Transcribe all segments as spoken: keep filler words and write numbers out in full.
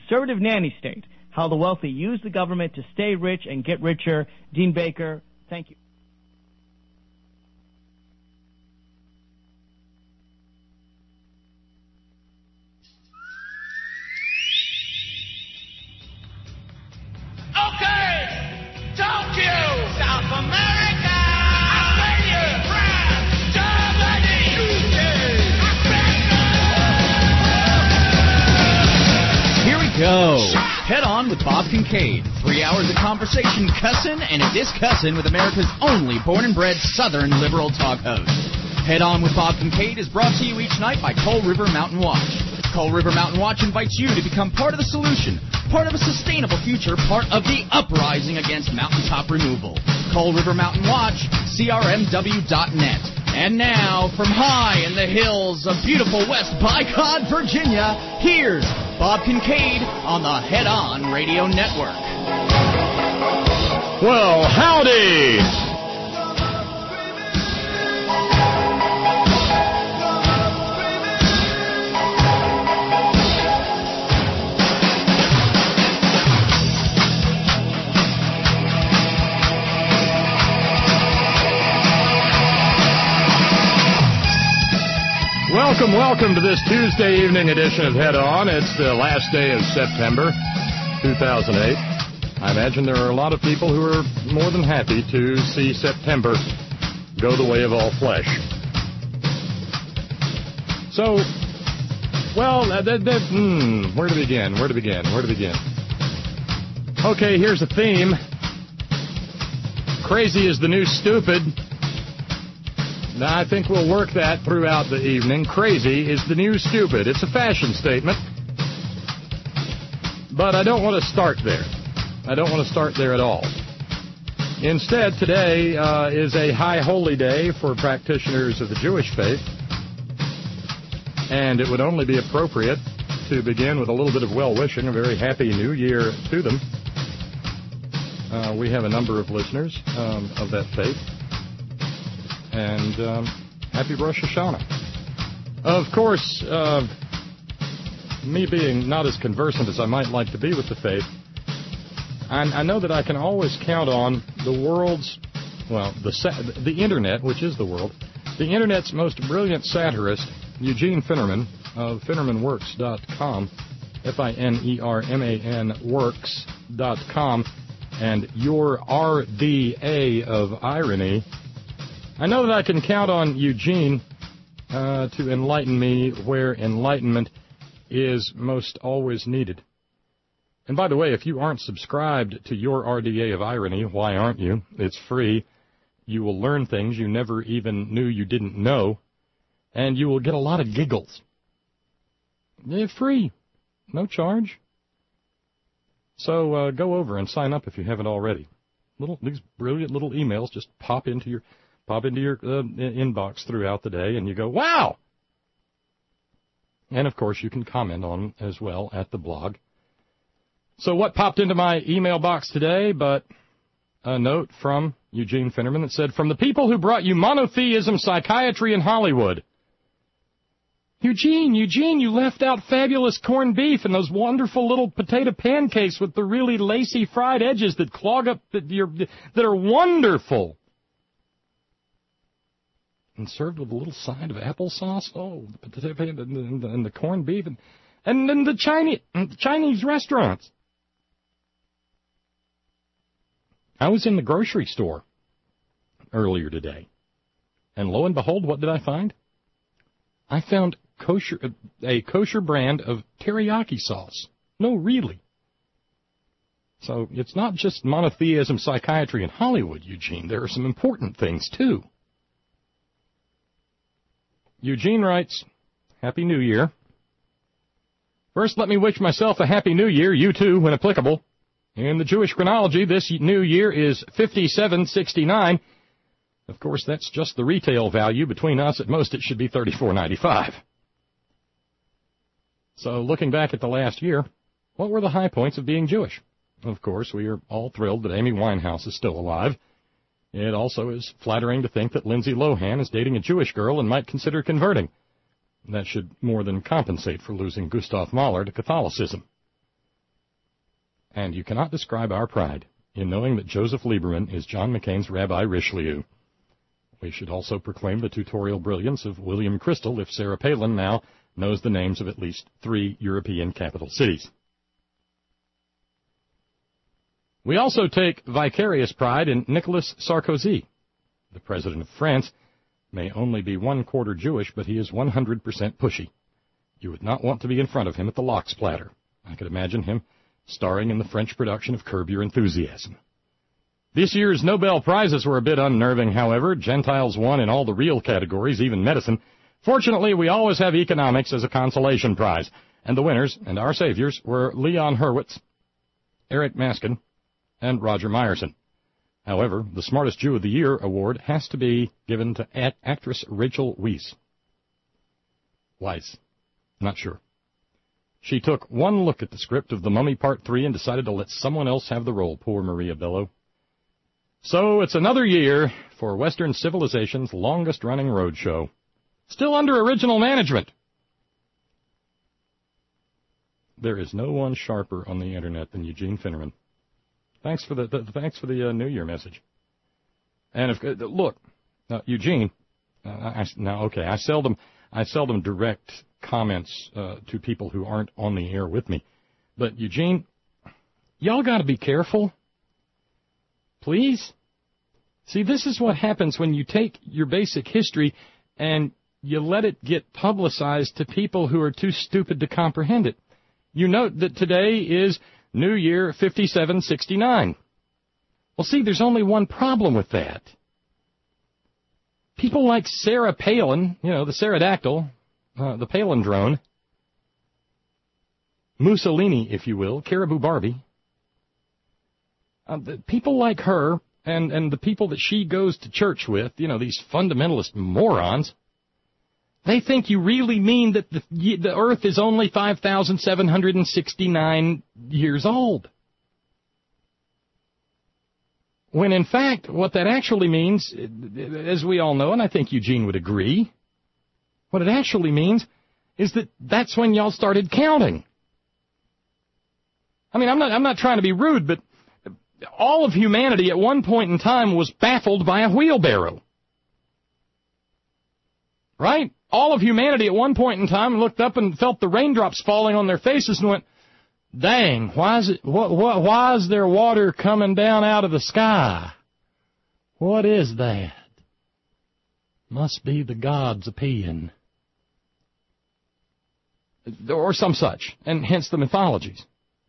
conservative nanny state, how the wealthy use the government to stay rich and get richer. Dean Baker, thank you. Go. Head On with Bob Kincaid. Three hours of conversation, cussin' and a discussin' with America's only born and bred Southern liberal talk host. Head On with Bob Kincaid is brought to you each night by Coal River Mountain Watch. Coal River Mountain Watch invites you to become part of the solution, part of a sustainable future, part of the uprising against mountaintop removal. Coal River Mountain Watch, C R M W dot net. And now, from high in the hills of beautiful West Bicod, Virginia, here's Bob Kincaid on the Head On Radio Network. Well, howdy! Welcome, welcome to this Tuesday evening edition of Head On. It's the last day of September, two thousand eight. I imagine there are a lot of people who are more than happy to see September go the way of all flesh. So, well, that, that, hmm, where to begin, where to begin, where to begin? Okay, here's the theme. Crazy is the new stupid. Now, I think we'll work that throughout the evening. Crazy is the new stupid. It's a fashion statement. But I don't want to start there. I don't want to start there at all. Instead, today uh, is a high holy day for practitioners of the Jewish faith. And it would only be appropriate to begin with a little bit of well-wishing, a very happy new year to them. Uh, we have a number of listeners um, of that faith. And um, happy Rosh Hashanah. Of course, uh, me being not as conversant as I might like to be with the faith, I, I know that I can always count on the world's, well, the the Internet, which is the world, the Internet's most brilliant satirist, Eugene Finerman of Finerman Works dot com, F I N E R M A N Works dot com, and your R D A of irony. I know that I can count on Eugene uh, to enlighten me where enlightenment is most always needed. And by the way, if you aren't subscribed to your R D A of irony, why aren't you? It's free. You will learn things you never even knew you didn't know, and you will get a lot of giggles. They're free. No charge. So uh, go over and sign up if you haven't already. Little These brilliant little emails just pop into your... Pop into your uh, inbox throughout the day, and you go, wow! And, of course, you can comment on them as well at the blog. So what popped into my email box today but a note from Eugene Finerman that said, from the people who brought you monotheism, psychiatry, and Hollywood. Eugene, Eugene, you left out fabulous corned beef and those wonderful little potato pancakes with the really lacy fried edges that clog up, that, your, that are wonderful. And served with a little side of applesauce. Oh, the potato and the, and the corned beef, and and then the Chinese the Chinese restaurants. I was in the grocery store earlier today, and lo and behold, what did I find? I found kosher a kosher brand of teriyaki sauce. No, really. So it's not just monotheism, psychiatry, and Hollywood, Eugene. There are some important things too. Eugene writes, Happy New Year. First, let me wish myself a Happy New Year, you too, when applicable. In the Jewish chronology, this new year is fifty-seven sixty-nine. Of course, that's just the retail value. Between us, at most, it should be thirty-four ninety-five. So, looking back at the last year, what were the high points of being Jewish? Of course, we are all thrilled that Amy Winehouse is still alive. It also is flattering to think that Lindsay Lohan is dating a Jewish girl and might consider converting. That should more than compensate for losing Gustav Mahler to Catholicism. And you cannot describe our pride in knowing that Joseph Lieberman is John McCain's Rabbi Richelieu. We should also proclaim the tutorial brilliance of William Crystal if Sarah Palin now knows the names of at least three European capital cities. We also take vicarious pride in Nicolas Sarkozy. The president of France may only be one quarter Jewish, but he is one hundred percent pushy. You would not want to be in front of him at the Lox Platter. I could imagine him starring in the French production of Curb Your Enthusiasm. This year's Nobel Prizes were a bit unnerving, however. Gentiles won in all the real categories, even medicine. Fortunately, we always have economics as a consolation prize, and the winners, and our saviors, were Leon Hurwitz, Eric Maskin, and Roger Myerson. However, the Smartest Jew of the Year award has to be given to act- actress Rachel Weisz. Weisz. Not sure. She took one look at the script of The Mummy Part three and decided to let someone else have the role, poor Maria Bello. So it's another year for Western civilization's longest-running roadshow. Still under original management. There is no one sharper on the Internet than Eugene Finnerman. Thanks for the, the thanks for the uh, New Year message. And if uh, look, uh, Eugene, uh, I, now okay, I seldom I seldom direct comments uh, to people who aren't on the air with me, but Eugene, y'all got to be careful, please. See, this is what happens when you take your basic history and you let it get publicized to people who are too stupid to comprehend it. You note that today is New Year fifty-seven sixty-nine. Well, see, there's only one problem with that. People like Sarah Palin, you know, the pterodactyl, uh, the palindrome, Mussolini, if you will, Caribou Barbie, uh, the people like her and, and the people that she goes to church with, you know, these fundamentalist morons, they think you really mean that the, the Earth is only five thousand seven hundred sixty-nine years old. When, in fact, what that actually means, as we all know, and I think Eugene would agree, what it actually means is that that's when y'all started counting. I mean, I'm not, I'm not trying to be rude, but all of humanity at one point in time was baffled by a wheelbarrow. Right? All of humanity at one point in time looked up and felt the raindrops falling on their faces and went, dang, why is it, what, what, why is there water coming down out of the sky? What is that? Must be the gods a-peeing. Or some such, and hence the mythologies.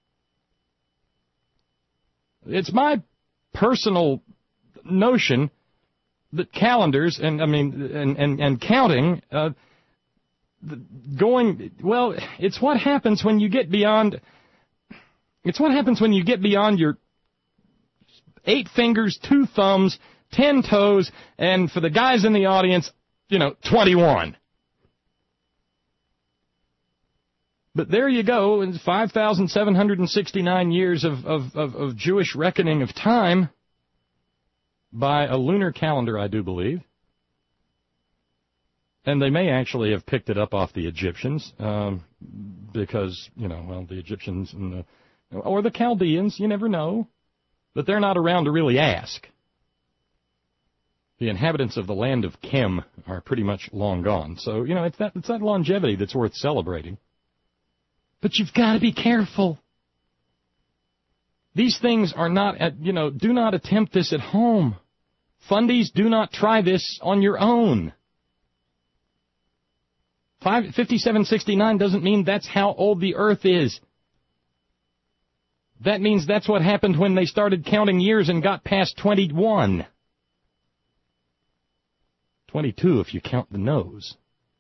It's my personal notion that calendars and I mean and and, and counting uh, going well, it's what happens when you get beyond. It's what happens when you get beyond your eight fingers, two thumbs, ten toes, and for the guys in the audience, you know, twenty-one. But there you go, in five thousand seven hundred sixty-nine years of, of, of, of Jewish reckoning of time by a lunar calendar, I do believe. And they may actually have picked it up off the Egyptians um, because, you know, well, the Egyptians and the, or the Chaldeans, you never know. But they're not around to really ask. The inhabitants of the land of Chem are pretty much long gone. So, you know, it's that, it's that longevity that's worth celebrating. But you've got to be careful. These things are not, at, you know, do not attempt this at home. Fundies, do not try this on your own. fifty-seven sixty-nine doesn't mean that's how old the Earth is. That means that's what happened when they started counting years and got past twenty-one. twenty-two if you count the nose.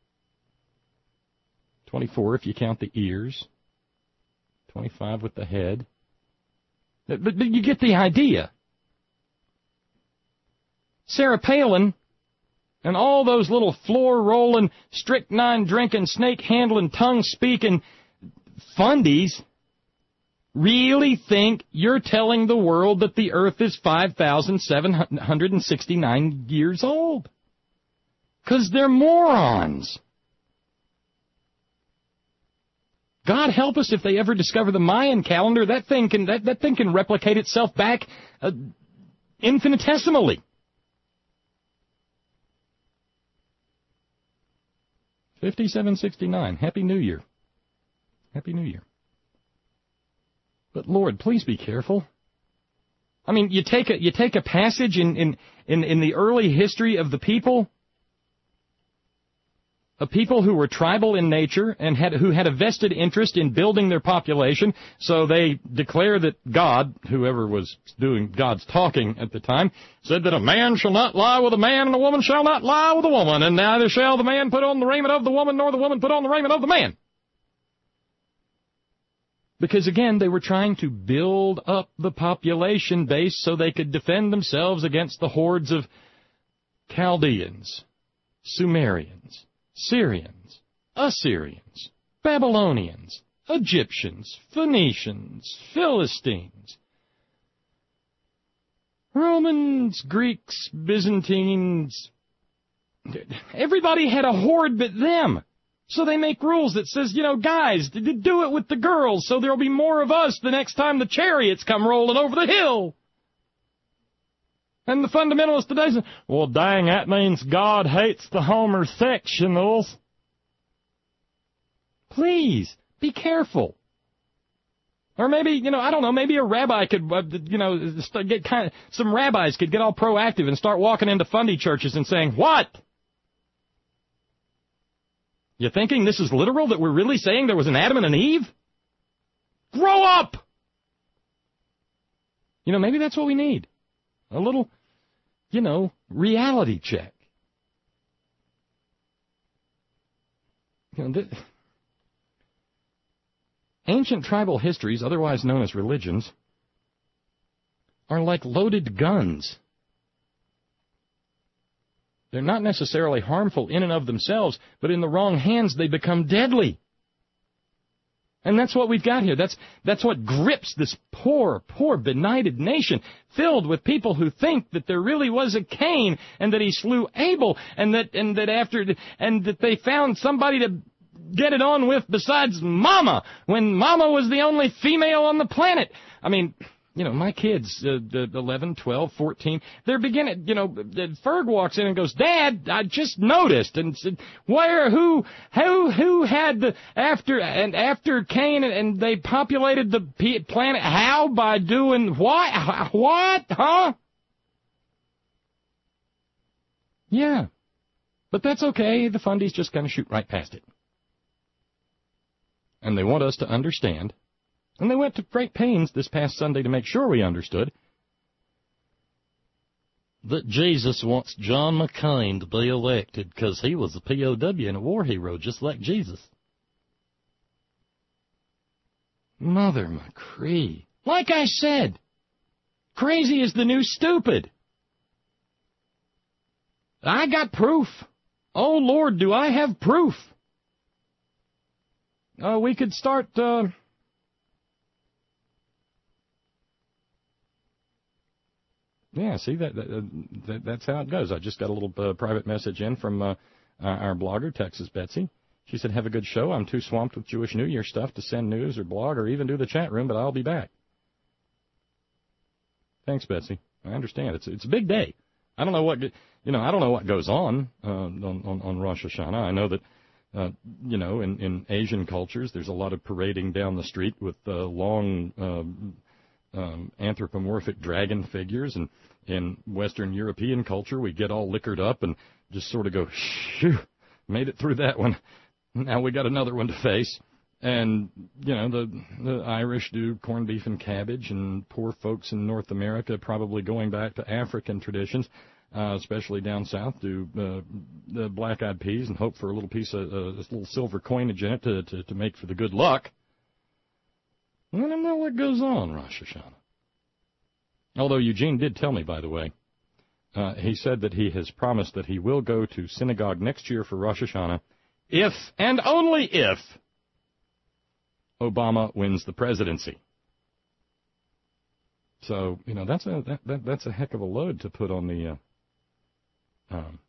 twenty-four if you count the ears. twenty-five with the head. But, but you get the idea. Sarah Palin and all those little floor-rolling, strychnine-drinking, snake-handling, tongue-speaking fundies really think you're telling the world that the Earth is five thousand seven hundred sixty-nine years old. Because they're morons. God help us if they ever discover the Mayan calendar. That thing can that, that thing can replicate itself back uh, infinitesimally. fifty-seven sixty-nine. Happy New Year. Happy New Year. But Lord, please be careful. I mean, you take a you take a passage in in in, in the early history of the people. A people who were tribal in nature and had, who had a vested interest in building their population, so they declare that God, whoever was doing God's talking at the time, said that a man shall not lie with a man and a woman shall not lie with a woman, and neither shall the man put on the raiment of the woman nor the woman put on the raiment of the man. Because again, they were trying to build up the population base so they could defend themselves against the hordes of Chaldeans, Sumerians, Syrians, Assyrians, Babylonians, Egyptians, Phoenicians, Philistines, Romans, Greeks, Byzantines. Everybody had a horde but them. So they make rules that says, you know, guys, do it with the girls so there'll be more of us the next time the chariots come rolling over the hill. And the fundamentalists today say, well, dang, that means God hates the homosexuals. Please, be careful. Or maybe, you know, I don't know, maybe a rabbi could, uh, you know, get kind of, some rabbis could get all proactive and start walking into fundy churches and saying, what? You thinking this is literal, that we're really saying there was an Adam and an Eve? Grow up! You know, maybe that's what we need. A little, you know, reality check. You know, the ancient tribal histories, otherwise known as religions, are like loaded guns. They're not necessarily harmful in and of themselves, but in the wrong hands they become deadly. And that's what we've got here. That's that's what grips this poor, poor, benighted nation, filled with people who think that there really was a Cain and that he slew Abel, and that and that after and that they found somebody to get it on with besides Mama, when Mama was the only female on the planet. I mean, you know, my kids, uh, eleven, twelve, fourteen, they're beginning, you know, Ferg walks in and goes, Dad, I just noticed, and said, where, who, who, who had the, after, and after Cain, and, and they populated the p- planet, how? By doing what? What? Huh? Yeah. But that's okay. The fundies just kind of shoot right past it. And they want us to understand. And they went to great pains this past Sunday to make sure we understood that Jesus wants John McCain to be elected because he was a P O W and a war hero just like Jesus. Mother McCree. Like I said, crazy is the new stupid. I got proof. Oh, Lord, do I have proof? Uh, we could start... Uh, Yeah, see, that, that, that that's how it goes. I just got a little uh, private message in from uh, our blogger, Texas Betsy. She said, have a good show. I'm too swamped with Jewish New Year stuff to send news or blog or even do the chat room, but I'll be back. Thanks, Betsy. I understand. It's it's a big day. I don't know what, you know, I don't know what goes on uh, on, on, on Rosh Hashanah. I know that, uh, you know, in, in Asian cultures, there's a lot of parading down the street with uh, long... Uh, Um, anthropomorphic dragon figures, and in Western European culture we get all liquored up and just sort of go, shoo, made it through that one. Now we got another one to face. And, you know, the, the Irish do corned beef and cabbage, and poor folks in North America, probably going back to African traditions, uh, especially down south, do uh, the black-eyed peas and hope for a little piece of uh, this little silver coinage in it to, to, to make for the good luck. I don't know what goes on Rosh Hashanah. Although Eugene did tell me, by the way, uh, he said that he has promised that he will go to synagogue next year for Rosh Hashanah if, and only if, Obama wins the presidency. So, you know, that's a that, that that's a heck of a load to put on the uh, um,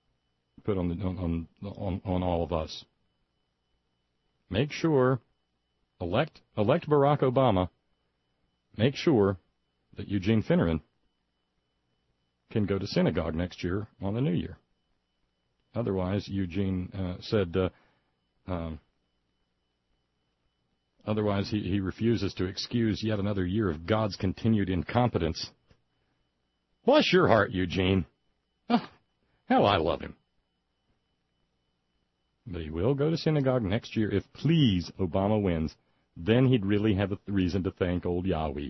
put on the on, on on on all of us. Make sure elect elect Barack Obama, make sure that Eugene Finneran can go to synagogue next year on the New Year. Otherwise, Eugene uh, said, uh, um, otherwise he, he refuses to excuse yet another year of God's continued incompetence. Bless your heart, Eugene. Oh, how I love him. But he will go to synagogue next year if, please, Obama wins. Then he'd really have a reason to thank old Yahweh.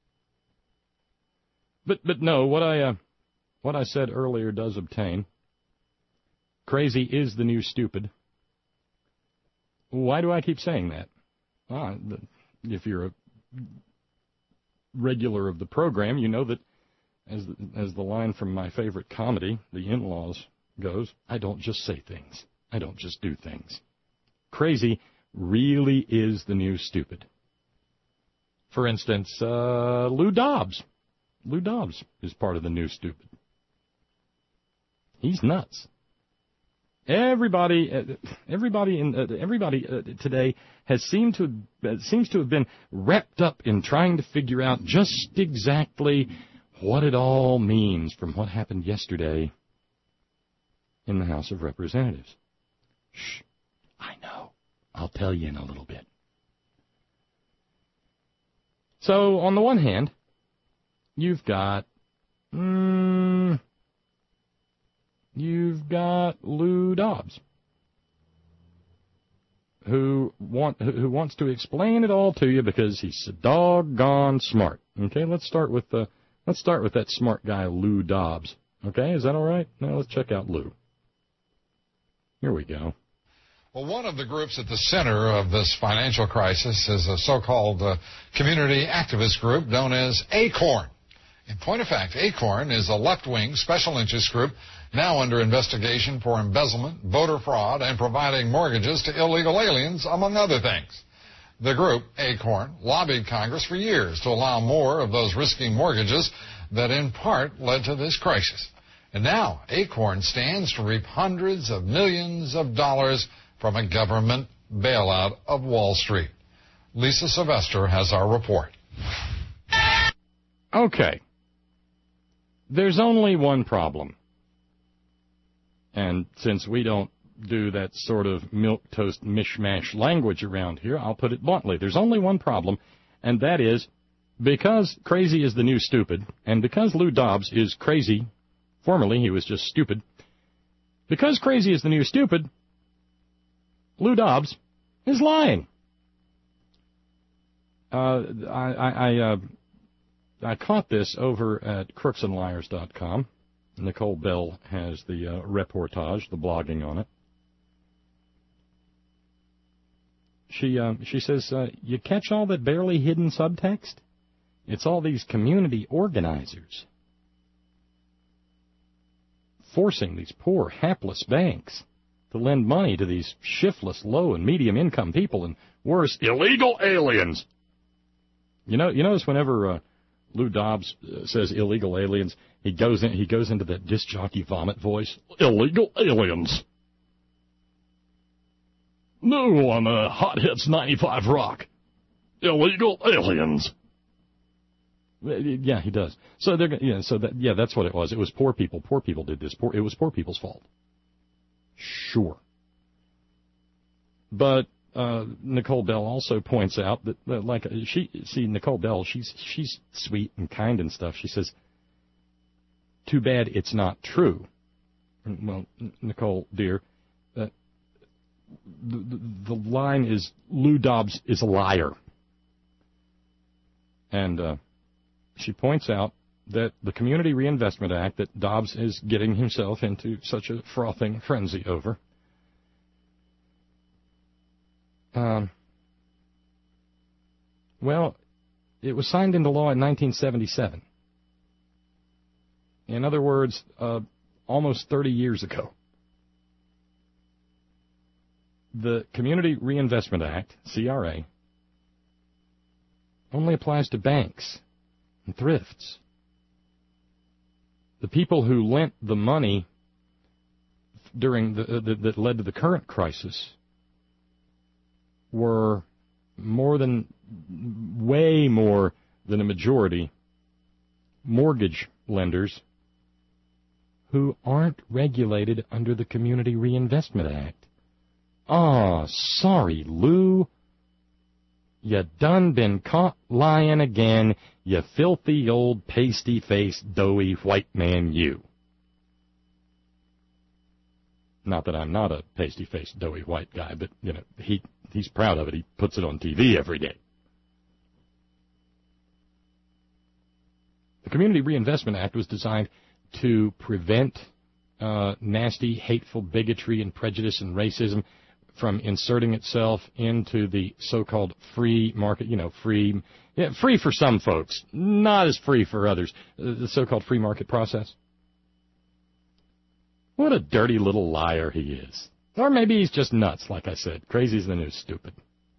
But but no, what I uh, what I said earlier does obtain. Crazy is the new stupid. Why do I keep saying that? Ah, if you're a regular of the program, you know that, as the, as the line from my favorite comedy, The In-Laws, goes, I don't just say things. I don't just do things. Crazy really is the new stupid. For instance, uh, Lou Dobbs. Lou Dobbs is part of the new stupid. He's nuts. Everybody, uh, everybody, in, uh, everybody uh, today has seemed to uh, seems to have been wrapped up in trying to figure out just exactly what it all means from what happened yesterday in the House of Representatives. Shh, I know. I'll tell you in a little bit. So, on the one hand, you've got, mm, you've got Lou Dobbs, who want who wants to explain it all to you because he's so doggone smart. Okay, let's start with the let's start with that smart guy Lou Dobbs. Okay, is that all right? Now let's check out Lou. Here we go. Well, one of the groups at the center of this financial crisis is a so-called uh, community activist group known as ACORN. In point of fact, ACORN is a left-wing special interest group now under investigation for embezzlement, voter fraud, and providing mortgages to illegal aliens, among other things. The group, ACORN, lobbied Congress for years to allow more of those risky mortgages that in part led to this crisis. And now ACORN stands to reap hundreds of millions of dollars from a government bailout of Wall Street. Lisa Sylvester has our report. Okay. There's only one problem. And since we don't do that sort of milquetoast mishmash language around here, I'll put it bluntly. There's only one problem, and that is because crazy is the new stupid, and because Lou Dobbs is crazy, formerly he was just stupid, because crazy is the new stupid, Lou Dobbs is lying. Uh, I, I, I, uh, I caught this over at crooks and liars dot com. Nicole Bell has the uh, reportage, the blogging on it. She uh, she says, uh, you catch all that barely hidden subtext? It's all these community organizers forcing these poor, hapless banks to lend money to these shiftless, low and medium income people, and worse, illegal aliens. You know, you notice whenever uh, Lou Dobbs uh, says illegal aliens, he goes in, he goes into that disc jockey vomit voice. Illegal aliens. No, on uh, Hot Hits ninety-five Rock. Illegal aliens. Yeah, he does. So they're yeah. So that yeah, that's what it was. It was poor people. Poor people did this. Poor. It was poor people's fault. Sure. But uh, Nicole Bell also points out that, that like she see Nicole Bell, she's she's sweet and kind and stuff. She says, "Too bad it's not true." Well, Nicole, dear, uh, the, the the line is Lou Dobbs is a liar, and uh, she points out that the Community Reinvestment Act that Dobbs is getting himself into such a frothing frenzy over, um, well, it was signed into law in nineteen seventy-seven. In other words, uh, almost thirty years ago. The Community Reinvestment Act, C R A, only applies to banks and thrifts. The people who lent the money during the, uh, the that led to the current crisis were more than, way more than a majority, mortgage lenders who aren't regulated under the Community Reinvestment Act. Oh, sorry, Lou. You done been caught lying again, you filthy old pasty-faced, doughy white man, you. Not that I'm not a pasty-faced, doughy white guy, but, you know, he he's proud of it. He puts it on T V every day. The Community Reinvestment Act was designed to prevent uh, nasty, hateful bigotry and prejudice and racism from inserting itself into the so-called free market, you know, free, yeah, free for some folks, not as free for others, uh, the so-called free market process. What a dirty little liar he is. Or maybe he's just nuts, like I said. Crazy as the new stupid.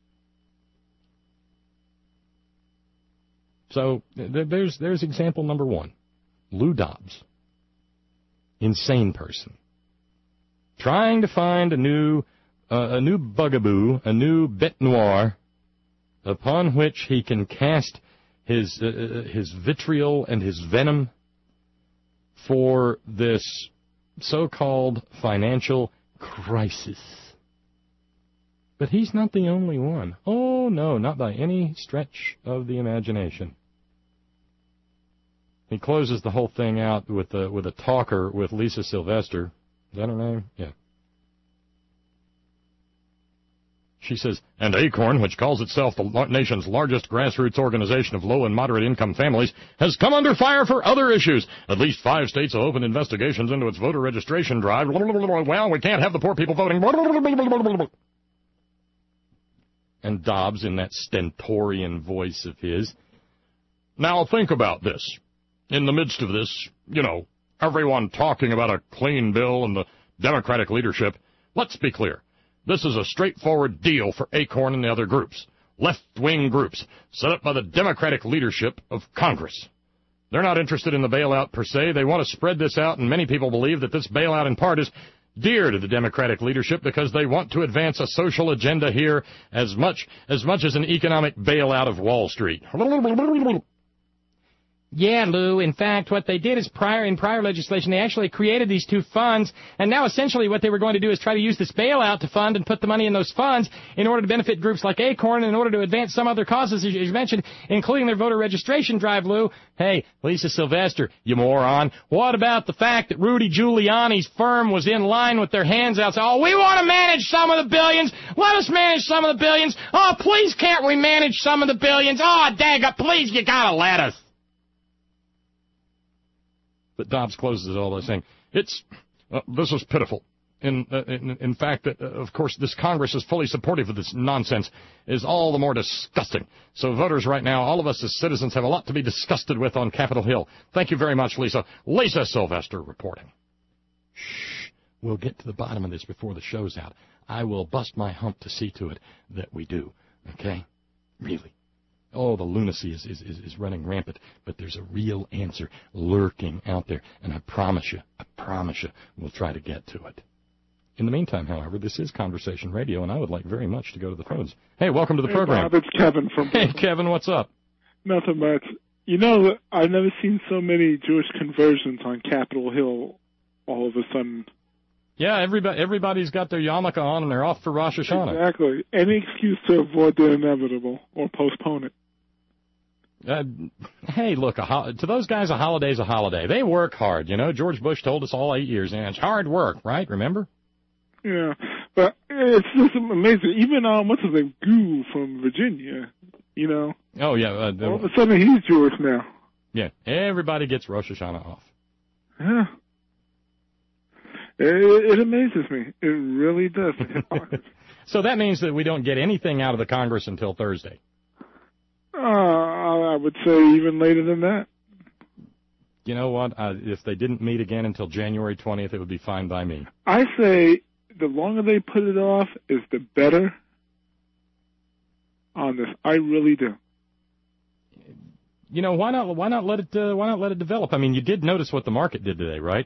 So th- there's there's example number one. Lou Dobbs. Insane person. Trying to find a new uh, a new bugaboo, a new bête noire, upon which he can cast his uh, his vitriol and his venom for this so-called financial crisis. But he's not the only one. Oh, no, not by any stretch of the imagination. He closes the whole thing out with a, with a talker with Lisa Sylvester. Is that her name? Yeah. She says, and ACORN, which calls itself the nation's largest grassroots organization of low and moderate income families, has come under fire for other issues. At least five states have opened investigations into its voter registration drive. Well, we can't have the poor people voting. And Dobbs, in that stentorian voice of his, now think about this. In the midst of this, you know, everyone talking about a clean bill and the Democratic leadership, let's be clear. This is a straightforward deal for ACORN and the other groups, left-wing groups, set up by the Democratic leadership of Congress. They're not interested in the bailout per se. They want to spread this out, and many people believe that this bailout in part is dear to the Democratic leadership because they want to advance a social agenda here as much as much as an economic bailout of Wall Street. Yeah, Lou. In fact, what they did is prior in prior legislation, they actually created these two funds, and now essentially what they were going to do is try to use this bailout to fund and put the money in those funds in order to benefit groups like ACORN and in order to advance some other causes, as you mentioned, including their voter registration drive, Lou. Hey, Lisa Sylvester, you moron. What about the fact that Rudy Giuliani's firm was in line with their hands out? So, oh, we want to manage some of the billions. Let us manage some of the billions. Oh, please can't we manage some of the billions? Oh, dang it, please, you gotta let us. But Dobbs closes it all by saying, it's, uh, this is pitiful. In, uh, in, in fact, uh, of course, this Congress is fully supportive of this nonsense, is all the more disgusting. So voters right now, all of us as citizens, have a lot to be disgusted with on Capitol Hill. Thank you very much, Lisa. Lisa Sylvester reporting. Shh. We'll get to the bottom of this before the show's out. I will bust my hump to see to it that we do. Okay? Really. Oh, the lunacy is, is, is, is running rampant, but there's a real answer lurking out there, and I promise you, I promise you, we'll try to get to it. In the meantime, however, this is Conversation Radio, and I would like very much to go to the phones. Hey, welcome to the hey, program. Bob, it's Kevin from... Hey, Kevin, what's up? Nothing much. You know, I've never seen so many Jewish conversions on Capitol Hill all of a sudden. Yeah, everybody, everybody's got their yarmulke on, and they're off for Rosh Hashanah. Exactly. Any excuse to avoid the inevitable or postpone it. Uh, hey, look, a ho- to those guys, a holiday's a holiday. They work hard, you know. George Bush told us all eight years, and it's hard work, right? Remember? Yeah, but it's just amazing. Even, um, what's his name, Goo from Virginia, you know. Oh, yeah. Uh, the, all of a sudden, he's Jewish now. Yeah, everybody gets Rosh Hashanah off. Yeah. It, it amazes me. It really does. So that means that we don't get anything out of the Congress until Thursday. Uh, I would say even later than that. You know what? Uh, if they didn't meet again until January twentieth, it would be fine by me. I say the longer they put it off is the better on this. I really do. You know, why not, why not let it, uh, why not let it develop? I mean, you did notice what the market did today, right?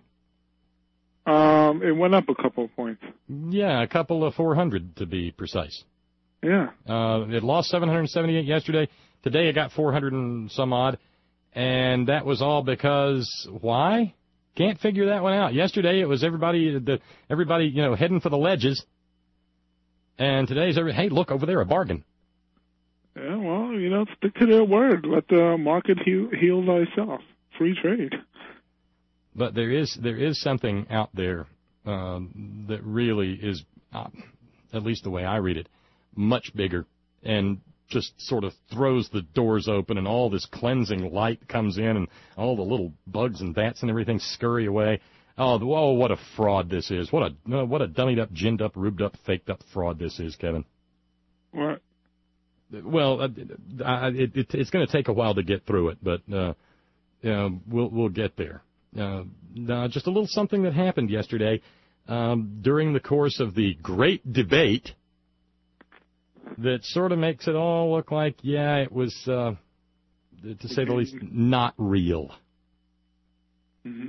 Um, it went up a couple of points. Yeah, a couple of four hundred to be precise. Yeah. Uh, it lost seven hundred seventy-eight yesterday. Today it got four hundred and some odd. And that was all because, why? Can't figure that one out. Yesterday it was everybody, the, everybody, you know, heading for the ledges. And today's, every, hey, look, over there, a bargain. Yeah, well, you know, stick to their word. Let the market heal, heal thyself. Free trade. But there is there is something out there um, that really is, uh, at least the way I read it, much bigger and just sort of throws the doors open and all this cleansing light comes in and all the little bugs and bats and everything scurry away. Oh, whoa, what a fraud this is. What a what a dummied up, ginned up, rubed up, faked up fraud this is, Kevin. What? Well, uh, I, it, it, it's going to take a while to get through it, but uh, uh, we'll we'll get there. Uh, uh, just a little something that happened yesterday um, during the course of the great debate that sort of makes it all look like, yeah, it was, uh, to say the least, not real. Mm-hmm.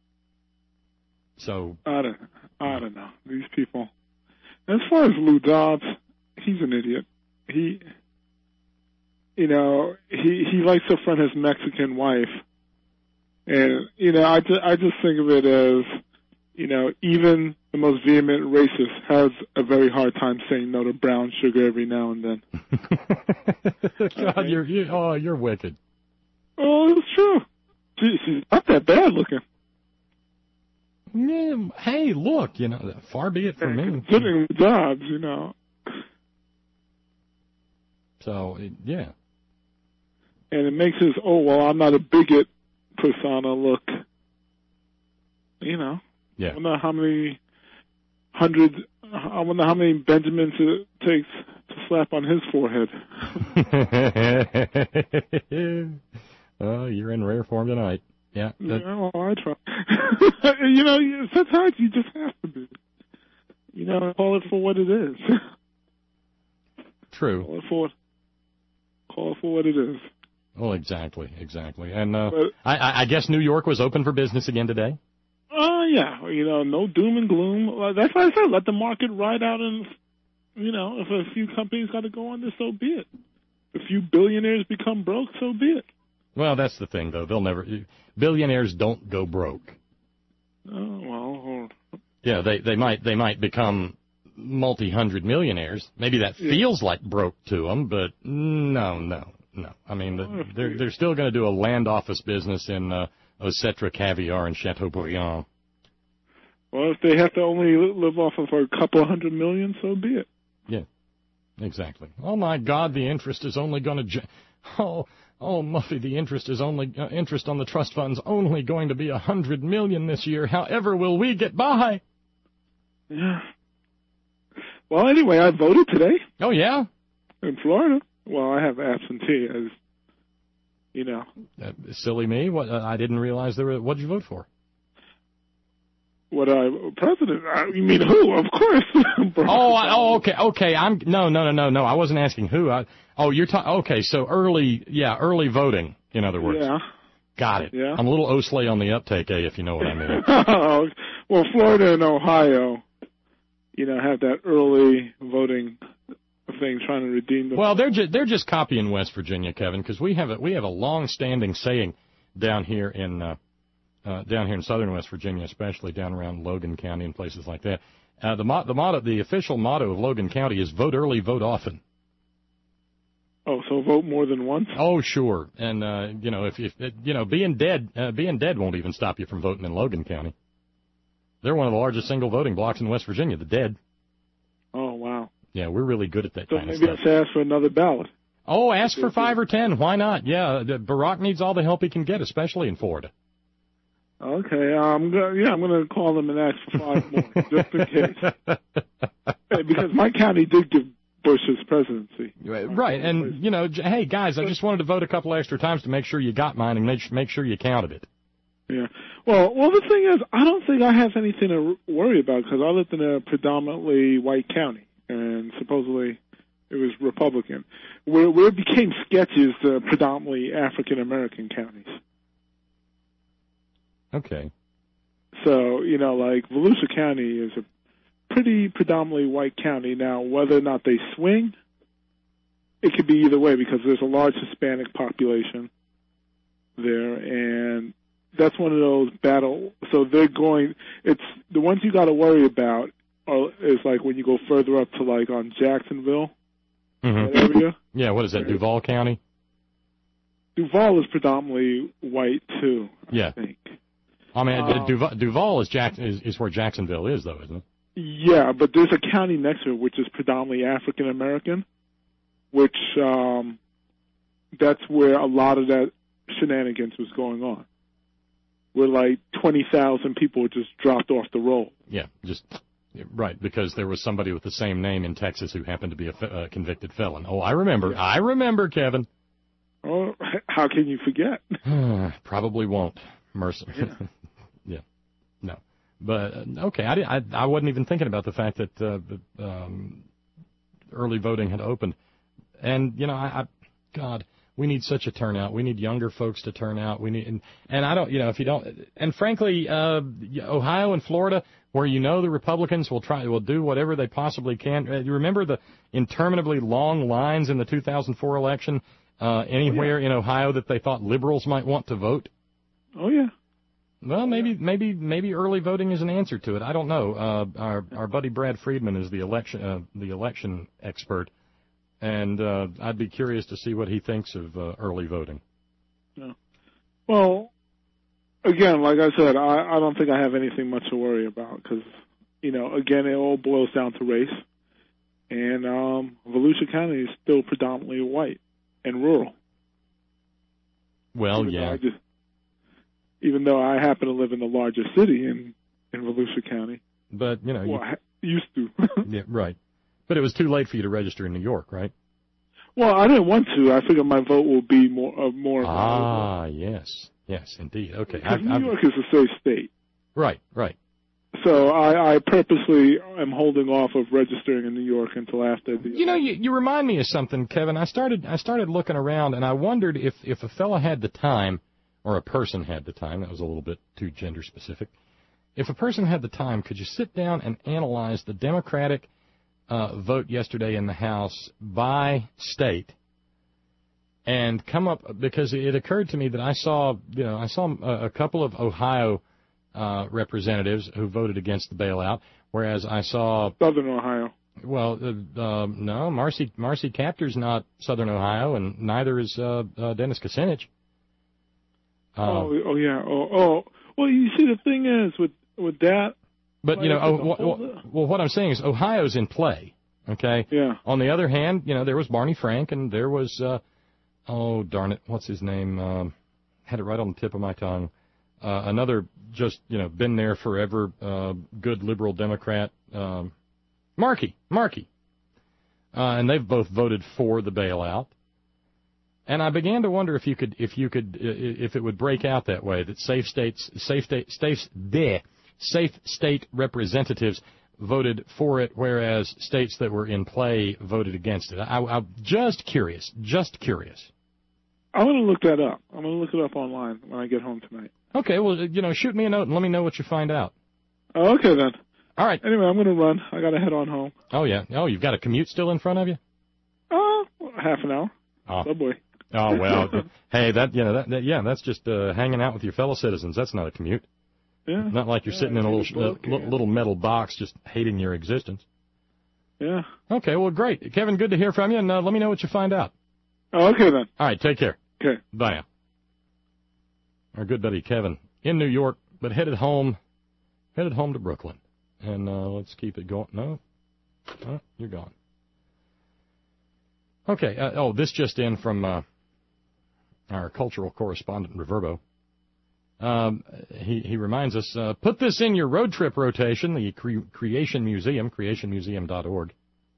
So I don't, I don't know. These people. As far as Lou Dobbs, he's an idiot. He, you know, he he likes to front his Mexican wife, and you know, I just, I just think of it as, you know, even the most vehement racist has a very hard time saying no to brown sugar every now and then. God, okay. you're, you, oh, you're wicked. Oh, it's true. She, she's not that bad looking. Yeah, hey, look, you know, far be it from me. Considering jobs, you know. So, yeah. And it makes his, oh, well, I'm not a bigot persona look, you know. Yeah. I wonder how many hundreds, I wonder how many Benjamins it takes to slap on his forehead. Oh, you're in rare form tonight. Yeah. That... Yeah, well, I try. You know, sometimes you just have to be. You know, call it for what it is. True. Call it for, call it for what it is. Well, exactly, exactly. And uh, but, I, I guess New York was open for business again today? Oh, uh, yeah. You know, no doom and gloom. That's why I said let the market ride out, and, you know, if a few companies got to go under, so be it. If a few billionaires become broke, so be it. Well, that's the thing, though. They'll never – billionaires don't go broke. Oh, well. Yeah, they, they might they might become multi-hundred millionaires. Maybe that feels yeah. like broke to them, but no, no, no. I mean, the, they're they're still going to do a land office business in uh, Ocetra Caviar and Chateaubriand. Well, if they have to only live off of a couple hundred million, so be it. Yeah, exactly. Oh, my God, the interest is only going to ge- – oh, oh, Muffy, the interest is only uh, – interest on the trust fund's only going to be a hundred million this year. However will we get by? Yeah. Well, anyway, I voted today. Oh, yeah? In Florida. Well, I have absentee, as you know. Uh, silly me. What? Uh, I didn't realize there were. What did you vote for? What I president? I, you mean who? Of course. oh, I, oh, okay, okay. I'm no, no, no, no, no. I wasn't asking who. I, oh, you're talking. Okay, so early, yeah, early voting. In other words. Yeah. Got it. Yeah. I'm a little Osley on the uptake, eh, if you know what I mean. Well, Florida and Ohio, you know, have that early voting thing trying to redeem them. Well, they're just they're just copying West Virginia, Kevin, because we have a we have a long-standing saying down here in uh, uh, down here in southern West Virginia, especially down around Logan County and places like that. Uh, the mo- the motto, the official motto of Logan County is "Vote early, vote often." Oh, so vote more than once? Oh, sure. And uh, you know, if if you know, being dead, uh, being dead won't even stop you from voting in Logan County. They're one of the largest single voting blocks in West Virginia, the Dead. Oh, wow. Yeah, we're really good at that so kind of stuff. So maybe I should ask for another ballot. Oh, ask for five or ten. Why not? Yeah, Barack needs all the help he can get, especially in Florida. Okay, um, yeah, I'm going to call them and ask for five more, just in case. Hey, because my county did give Bush his presidency. Right, and, you know, hey, guys, I just wanted to vote a couple extra times to make sure you got mine and make, make sure you counted it. Yeah. Well, well, the thing is, I don't think I have anything to worry about because I lived in a predominantly white county, and supposedly it was Republican. Where, where it became sketchy is the predominantly African-American counties. Okay. So, you know, like Volusia County is a pretty predominantly white county. Now, whether or not they swing, it could be either way because there's a large Hispanic population there, and that's one of those battle. So they're going. It's the ones you got to worry about are, is like when you go further up to like on Jacksonville mm-hmm. that area. Yeah, what is that? Duval County. Duval is predominantly white too. I yeah. think. I mean, um, Duval, Duval is, Jack, is is where Jacksonville is, though, isn't it? Yeah, but there's a county next to it which is predominantly African American, which um, that's where a lot of that shenanigans was going on. Where like twenty thousand people just dropped off the roll. Yeah, just right, because there was somebody with the same name in Texas who happened to be a uh, convicted felon. Oh, I remember. Yeah. I remember, Kevin. Oh, how can you forget? Probably won't. Mercy. Yeah. yeah. No. But, uh, okay, I, I, I wasn't even thinking about the fact that uh, um, early voting had opened. And, you know, I, I, God, we need such a turnout. We need younger folks to turn out. We need, and, and I don't, you know, if you don't, and frankly, uh, Ohio and Florida, where you know the Republicans will try, will do whatever they possibly can. Uh, you remember the interminably long lines in the two thousand four election uh, anywhere oh, yeah. in Ohio that they thought liberals might want to vote? Oh, yeah. Well, maybe, maybe, maybe early voting is an answer to it. I don't know. Uh, our, our buddy Brad Friedman is the election, uh, the election expert, and uh, I'd be curious to see what he thinks of uh, early voting. Yeah. Well, again, like I said, I, I don't think I have anything much to worry about because, you know, again, it all boils down to race, and um, Volusia County is still predominantly white and rural. Well, yeah. Even though I happen to live in the largest city in, in Volusia County. But, you know. Well, you, I used to. yeah, right. But it was too late for you to register in New York, right? Well, I didn't want to. I figured my vote will be more uh, more. Ah, valuable. yes. Yes, indeed. Okay. Because I've, New I've, York is a safe state. Right, right. So I, I purposely am holding off of registering in New York until after the... You know, you, you remind me of something, Kevin. I started I started looking around, and I wondered if, if a fella had the time... or a person had the time, that was a little bit too gender specific. If a person had the time, could you sit down and analyze the Democratic uh, vote yesterday in the House by state and come up, because it occurred to me that I saw, you know, I saw a, a couple of Ohio uh, representatives who voted against the bailout, whereas I saw... Southern Ohio. Well, uh, uh, no, Marcy Marcy Kaptur's not Southern Ohio, and neither is uh, uh, Dennis Kucinich. Uh, oh, oh yeah. Oh, oh. Well, you see, the thing is with with that. But you know, oh, well, well, well, what I'm saying is Ohio's in play. Okay. Yeah. On the other hand, you know, there was Barney Frank, and there was, uh, oh darn it, what's his name? Um, had it right on the tip of my tongue. Uh, another, just you know, been there forever, uh, good liberal Democrat, um, Markey, Markey, uh, and they've both voted for the bailout. And I began to wonder if you could, if you could, if it would break out that way, that safe states, safe state, safe, bleh, safe state representatives voted for it, whereas states that were in play voted against it. I, I'm just curious, just curious. I'm going to look that up. I'm going to look it up online when I get home tonight. Okay, well, you know, shoot me a note and let me know what you find out. Oh, okay then. All right. Anyway, I'm going to run. I got to head on home. Oh yeah. Oh, you've got a commute still in front of you? Oh, uh, half an hour. Oh. Subway. Oh, well, hey, that, you know, that, that yeah, that's just uh, hanging out with your fellow citizens. That's not a commute. Yeah. Not like you're yeah, sitting in a little book, uh, yeah. little metal box just hating your existence. Yeah. Okay, well, great. Kevin, good to hear from you, and uh, let me know what you find out. Oh, okay, then. All right, take care. Okay. Bye now. Our good buddy Kevin in New York, but headed home, headed home to Brooklyn. And uh, let's keep it going. No? Oh, you're gone. Okay, uh, oh, this just in from... Uh, our cultural correspondent, Reverbo. Um, he, he reminds us, uh, put this in your road trip rotation, the Cre- Creation Museum, creation museum dot org.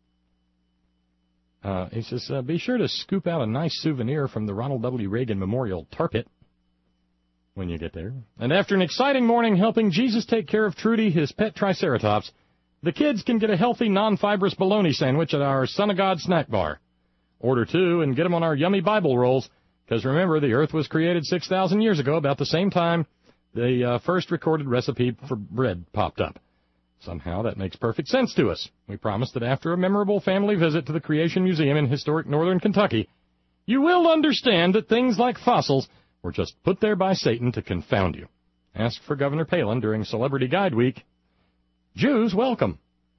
Uh, he says, uh, be sure to scoop out a nice souvenir from the Ronald W. Reagan Memorial Tar Pit when you get there. And after an exciting morning helping Jesus take care of Trudy, his pet Triceratops, the kids can get a healthy, non-fibrous bologna sandwich at our Son of God snack bar. Order two and get them on our yummy Bible rolls. Because remember, the earth was created six thousand years ago, about the same time the uh, first recorded recipe for bread popped up. Somehow that makes perfect sense to us. We promise that after a memorable family visit to the Creation Museum in historic northern Kentucky, you will understand that things like fossils were just put there by Satan to confound you. Ask for Governor Palin during Celebrity Guide Week. Jews, welcome.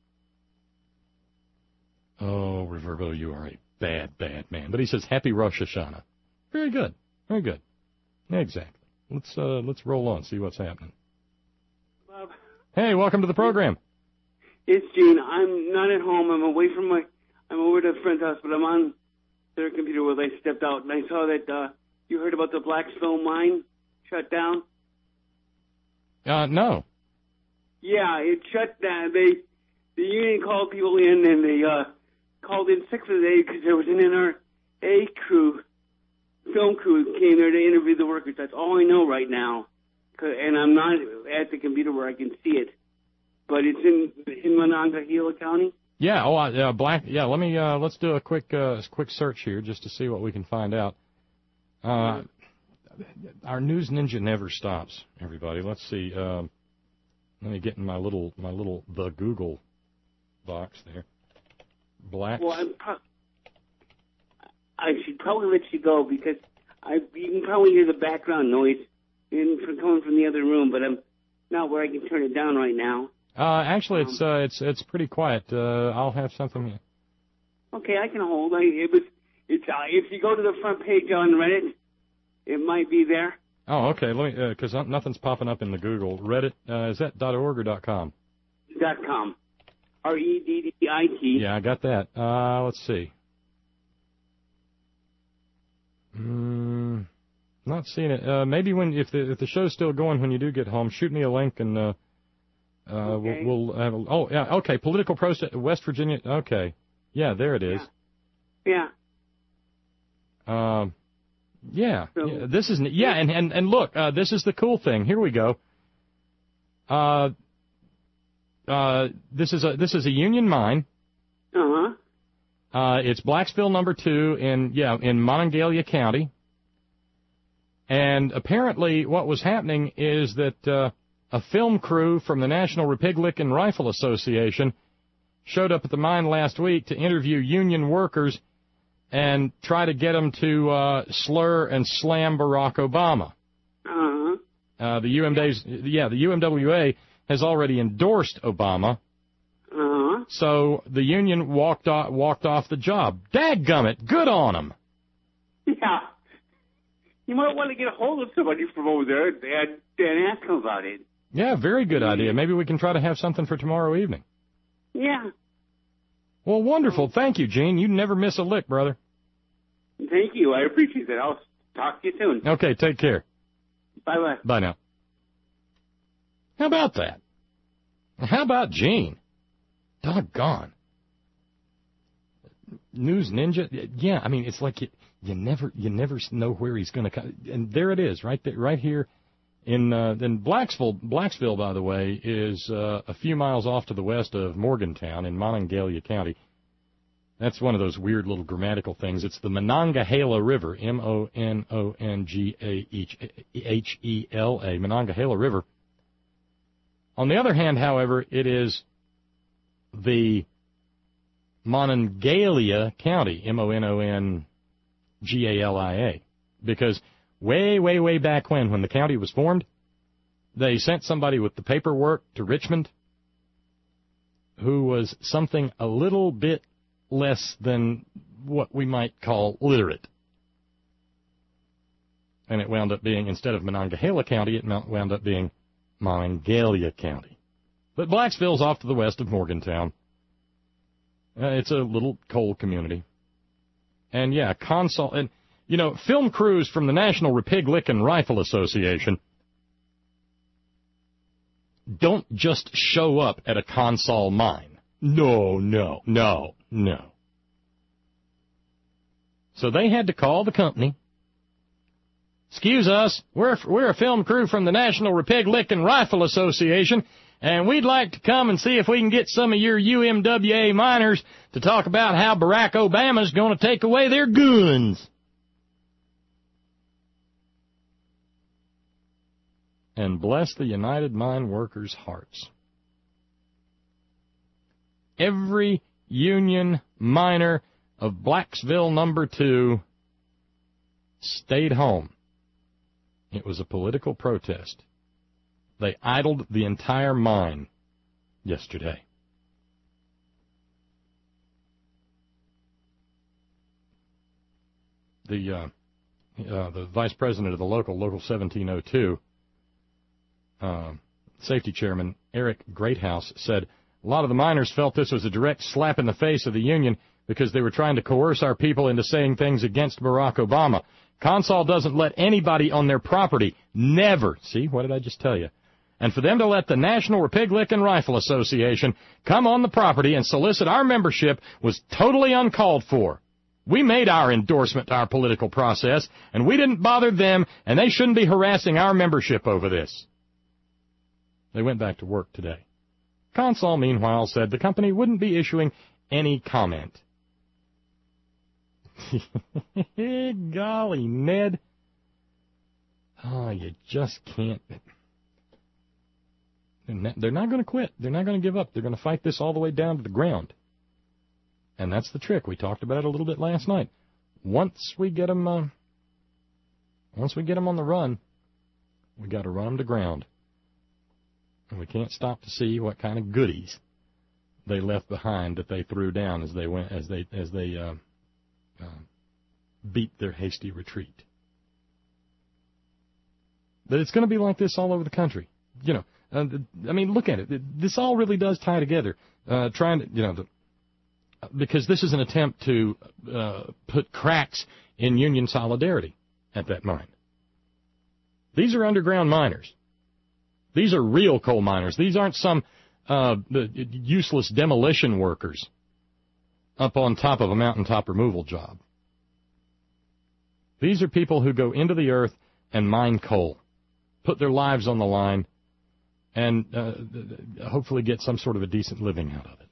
Oh, Reverbo, you are a bad, bad man. But he says, Happy Rosh Hashanah. Very good. Very good. Exactly. Let's uh, let's roll on, see what's happening. Bob. Hey, welcome to the program. It's Gene. I'm not at home. I'm away from my... I'm over to a friend's house, but I'm on their computer where they stepped out. And I saw that uh, you heard about the Blacksville mine shut down. Uh, no. Yeah, it shut down. They, the union called people in, and they uh, called in sick for the day because there was an N R A crew, film crew, that came there to interview the workers. That's all I know right now, and I'm not at the computer where I can see it. But it's in in Monongahela County. Yeah. Oh, uh, black. Yeah. Let me. Uh, let's do a quick uh, quick search here just to see what we can find out. Uh, our news ninja never stops. Everybody, let's see. Um, let me get in my little my little the Google box there. Black. Well, I'm pro- I should probably let you go because I you can probably hear the background noise in, from coming from the other room, but I'm not where I can turn it down right now. Uh, actually, it's uh, it's it's pretty quiet. Uh, I'll have something. Okay, I can hold. I, it was it's uh, if you go to the front page on Reddit, it might be there. Oh, okay. Let me because uh, nothing's popping up in the Google Reddit. Uh, is that .org or .com? Dot .com. R E D D I T. Yeah, I got that. Uh, let's see. Mm, not seeing it. Uh, maybe when if the if the show's still going when you do get home, shoot me a link and. Uh, Uh, okay. we'll, we'll have a, oh, yeah, okay, political process, West Virginia, okay. Yeah, there it is. Yeah. Yeah. Um, yeah, So, yeah, this is, yeah, and, and, and look, uh, this is the cool thing. Here we go. Uh, uh, this is a, this is a union mine. Uh-huh. Uh, it's Blacksville number two in, yeah, in Monongalia County. And apparently what was happening is that, uh, a film crew from the National Republican Rifle Association showed up at the mine last week to interview union workers and try to get them to uh, slur and slam Barack Obama. Uh-huh. Uh, the U M W's, yeah, the U M W A has already endorsed Obama. Uh-huh. So the union walked off, walked off the job. Dadgummit, good on them. Yeah. You might want to get a hold of somebody from over there and, and ask them about it. Yeah, very good idea. Maybe we can try to have something for tomorrow evening. Yeah. Well, wonderful. Thank you, Gene. You never miss a lick, brother. Thank you. I appreciate that. I'll talk to you soon. Okay, take care. Bye-bye. Bye now. How about that? How about Gene? Doggone. News Ninja? Yeah, I mean, it's like you, you never you never know where he's going to come. And there it is, right there, right here. In uh, in Blacksville, Blacksville, by the way, is uh, a few miles off to the west of Morgantown in Monongalia County. That's one of those weird little grammatical things. It's the Monongahela River, M O N O N G A H E L A, Monongahela River. On the other hand, however, it is the Monongalia County, M O N O N G A L I A, because way, way, way back when, when the county was formed, they sent somebody with the paperwork to Richmond who was something a little bit less than what we might call literate. And it wound up being, instead of Monongahela County, it wound up being Monongalia County. But Blacksville's off to the west of Morgantown. Uh, it's a little coal community. And, yeah, Consol... and. You know, film crews from the National Republican Rifle Association don't just show up at a Consol mine. No, no, no, no. So they had to call the company. Excuse us, we're, we're a film crew from the National Republican Rifle Association, and we'd like to come and see if we can get some of your U M W A miners to talk about how Barack Obama's going to take away their guns. And bless the United Mine Workers' hearts. every union miner of Blacksville number two stayed home. It was a political protest. They idled the entire mine yesterday. The uh, uh, the vice president of the local, Local seventeen oh two, uh, safety chairman Eric Greathouse, said a lot of the miners felt this was a direct slap in the face of the union because they were trying to coerce our people into saying things against Barack Obama. Consol doesn't let anybody on their property. Never. See, what did I just tell you? And for them to let the National Republican Rifle Association come on the property and solicit our membership was totally uncalled for. We made our endorsement to our political process, and we didn't bother them, and they shouldn't be harassing our membership over this. They went back to work today. Consol, meanwhile, said the company wouldn't be issuing any comment. Golly, Ned. Oh, you just can't. They're not going to quit. They're not going to give up. They're going to fight this all the way down to the ground. And that's the trick. We talked about it a little bit last night. Once we get them, uh, once we get them on the run, we got to run them to ground. And we can't stop to see what kind of goodies they left behind that they threw down as they went, as they, as they uh, uh, beat their hasty retreat. But it's going to be like this all over the country. You know, uh, I mean, look at it. This all really does tie together. Uh, trying to, you know, the, because this is an attempt to uh, put cracks in union solidarity at that mine. These are underground miners. These are real coal miners. These aren't some uh, useless demolition workers up on top of a mountaintop removal job. These are people who go into the earth and mine coal, put their lives on the line, and uh, hopefully get some sort of a decent living out of it.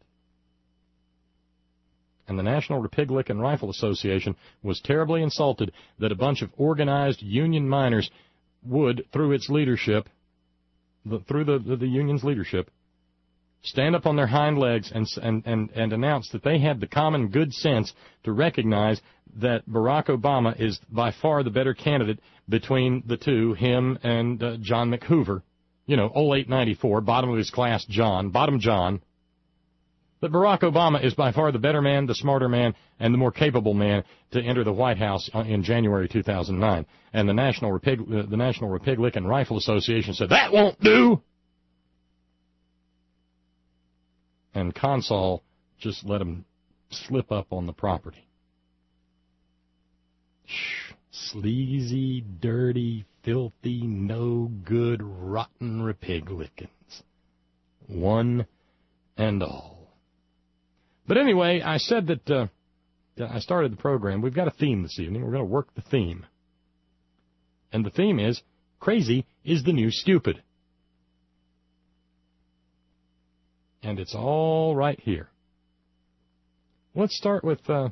And the National Republican Rifle Association was terribly insulted that a bunch of organized union miners would, through its leadership, the, through the, the, the union's leadership, stand up on their hind legs and, and, and, and announce that they had the common good sense to recognize that Barack Obama is by far the better candidate between the two, him and uh, John McHoover. You know, oh eight ninety-four, bottom of his class John, bottom John. But Barack Obama is by far the better man, the smarter man, and the more capable man to enter the White House in January two thousand nine. And the National, Repub- the National Republican Rifle Association said, that won't do! And Consol just let him slip up on the property. Shh. Sleazy, dirty, filthy, no-good, rotten Republicans. One and all. But anyway, I said that uh, I started the program. We've got a theme this evening. We're going to work the theme. And the theme is, crazy is the new stupid. And it's all right here. Let's start with, uh,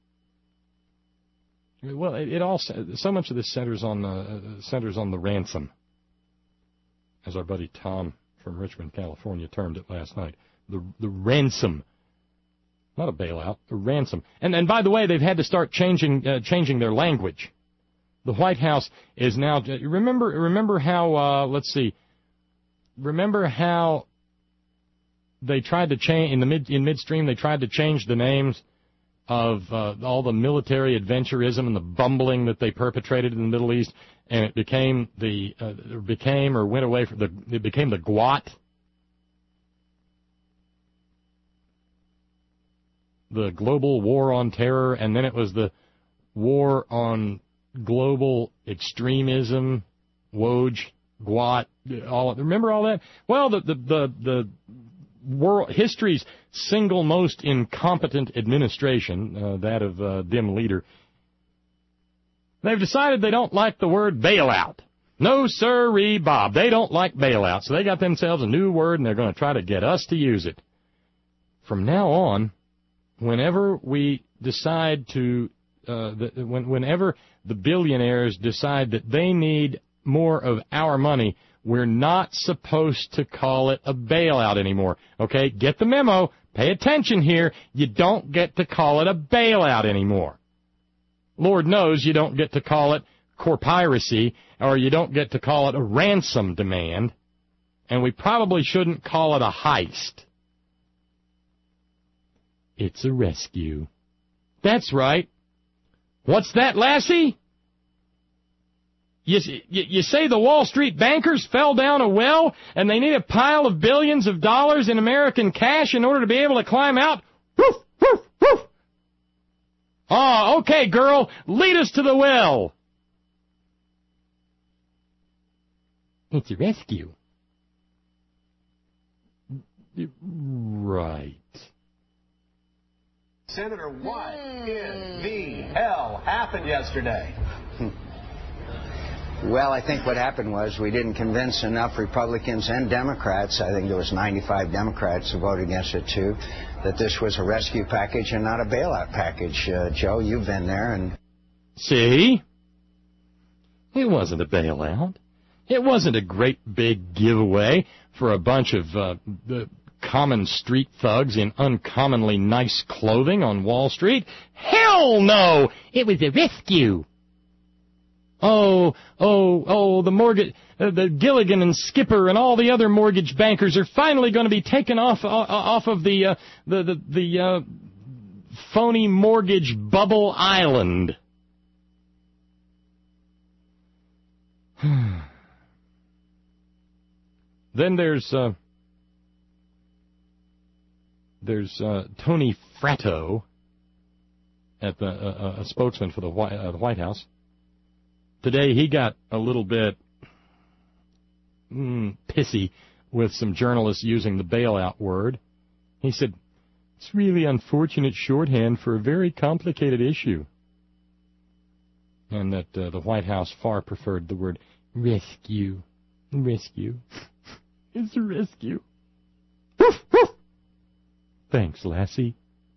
well, it, it all, so much of this centers on, uh, centers on the ransom, as our buddy Tom from Richmond, California termed it last night. The, the ransom. Not a bailout, a ransom. And and by the way, they've had to start changing uh, changing their language. The White House is now. Remember remember how uh, let's see. Remember how they tried to change in the mid in midstream. They tried to change the names of uh, all the military adventurism and the bumbling that they perpetrated in the Middle East, and it became the uh, became or went away from the it became the G W A T. The Global War on Terror, and then it was the War on Global Extremism, W O J, G W A T, all, remember all that? Well, the, the, the, the world, history's single most incompetent administration, uh, that of uh, dim leader, they've decided they don't like the word bailout. No sirree, Bob. They don't like bailout, so they got themselves a new word, and they're going to try to get us to use it. From now on, whenever we decide to, uh, the, when, whenever the billionaires decide that they need more of our money, We're not supposed to call it a bailout anymore. Okay, get the memo. Pay attention here. You don't get to call it a bailout anymore. Lord knows you don't get to call it core piracy, or you don't get to call it a ransom demand, and we probably shouldn't call it a heist. It's a rescue. That's right. What's that, Lassie? You, you, you say the Wall Street bankers fell down a well and they need a pile of billions of dollars in American cash in order to be able to climb out? Woof, woof, woof. Oh, okay, girl, lead us to the well. It's a rescue. Right. Senator, what in the hell happened yesterday? Well, I think what happened was we didn't convince enough Republicans and Democrats, I think there was ninety-five Democrats who voted against it too, that this was a rescue package and not a bailout package. Uh, Joe, you've been there and... See? It wasn't a bailout. It wasn't a great big giveaway for a bunch of uh, the common street thugs in uncommonly nice clothing on Wall Street. Hell no! It was a rescue. Oh, oh, oh, the mortgage, uh, the Gilligan and Skipper and all the other mortgage bankers are finally going to be taken off uh, off of the uh, the the, the uh, phony mortgage bubble island. Then there's uh, there's uh, Tony Fratto, at the uh, a spokesman for the White, uh, the White House. Today he got a little bit mm, pissy with some journalists using the bailout word. He said, it's really unfortunate shorthand for a very complicated issue. And that uh, the White House far preferred the word rescue. Rescue. It's a rescue. Woof, woof. Thanks, Lassie.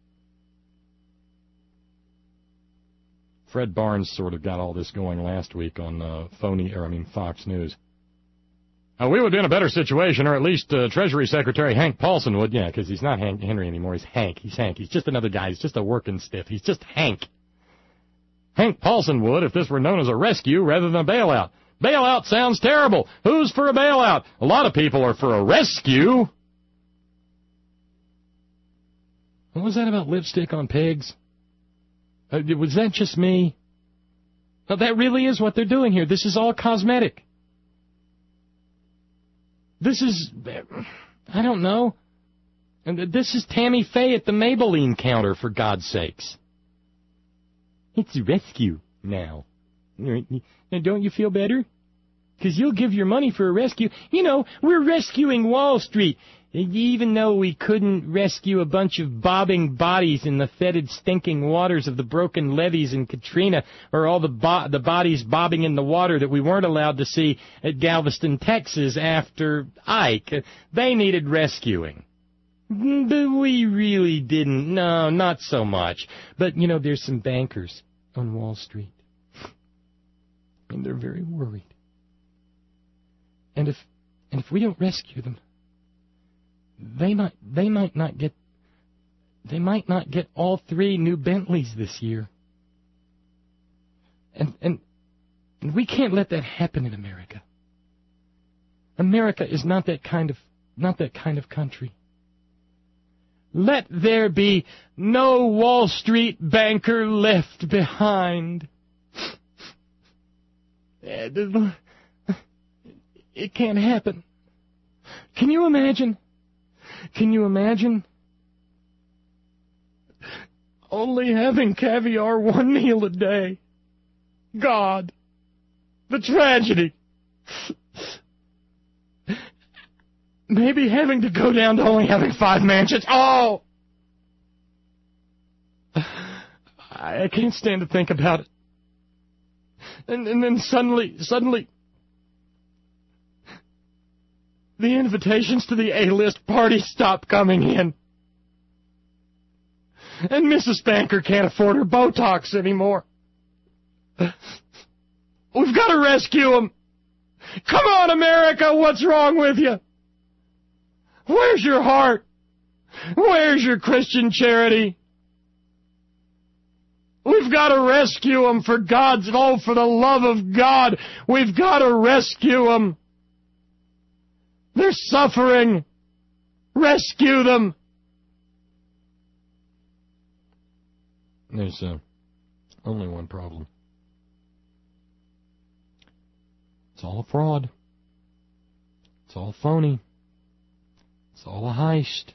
Fred Barnes sort of got all this going last week on uh, phony, or I mean Fox News. Uh, we would be in a better situation, or at least uh, Treasury Secretary Hank Paulson would. Yeah, because he's not Hank Henry anymore. He's Hank. He's Hank. He's just another guy. He's just a working stiff. He's just Hank. Hank Paulson would if this were known as a rescue rather than a bailout. Bailout sounds terrible. Who's for a bailout? A lot of people are for a rescue. What was that about lipstick on pigs? Uh, was that just me? No, that really is what they're doing here. This is all cosmetic. This is, I don't know. And this is Tammy Faye at the Maybelline counter, for God's sakes. It's a rescue now. Now, don't you feel better? Because you'll give your money for a rescue. You know, we're rescuing Wall Street. Even though we couldn't rescue a bunch of bobbing bodies in the fetid, stinking waters of the broken levees in Katrina, or all the bo- the bodies bobbing in the water that we weren't allowed to see at Galveston, Texas after Ike. They needed rescuing. But we really didn't. No, not so much. But, you know, there's some bankers on Wall Street. And they're very worried. And if and if we don't rescue them, They might they might not get they might not get all three new Bentleys this year. And and, and we can't let that happen in America. America is not that kind of not that kind of country. Let there be no Wall Street banker left behind. It can't happen. Can you imagine? Can you imagine? Only having caviar one meal a day. God, the tragedy. Maybe having to go down to only having five mansions. Oh! I can't stand to think about it. And, and then suddenly, suddenly, the invitations to the A-list party stop coming in. And Missus Banker can't afford her Botox anymore. We've got to rescue him. Come on, America, what's wrong with you? Where's your heart? Where's your Christian charity? We've got to rescue them, for God's, oh, for the love of God, we've got to rescue them. They're suffering. Rescue them. There's uh, only one problem. It's all a fraud. It's all phony. It's all a heist.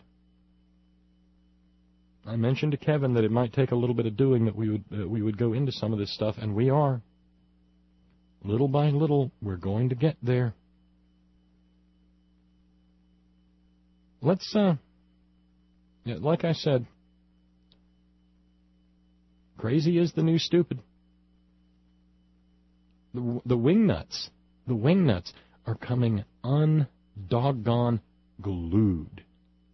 I mentioned to Kevin that it might take a little bit of doing, that we would uh, we would go into some of this stuff, and we are. Little by little, we're going to get there. Let's, uh, yeah, like I said, crazy is the new stupid. The, the wingnuts, the wingnuts are coming undoggone glued.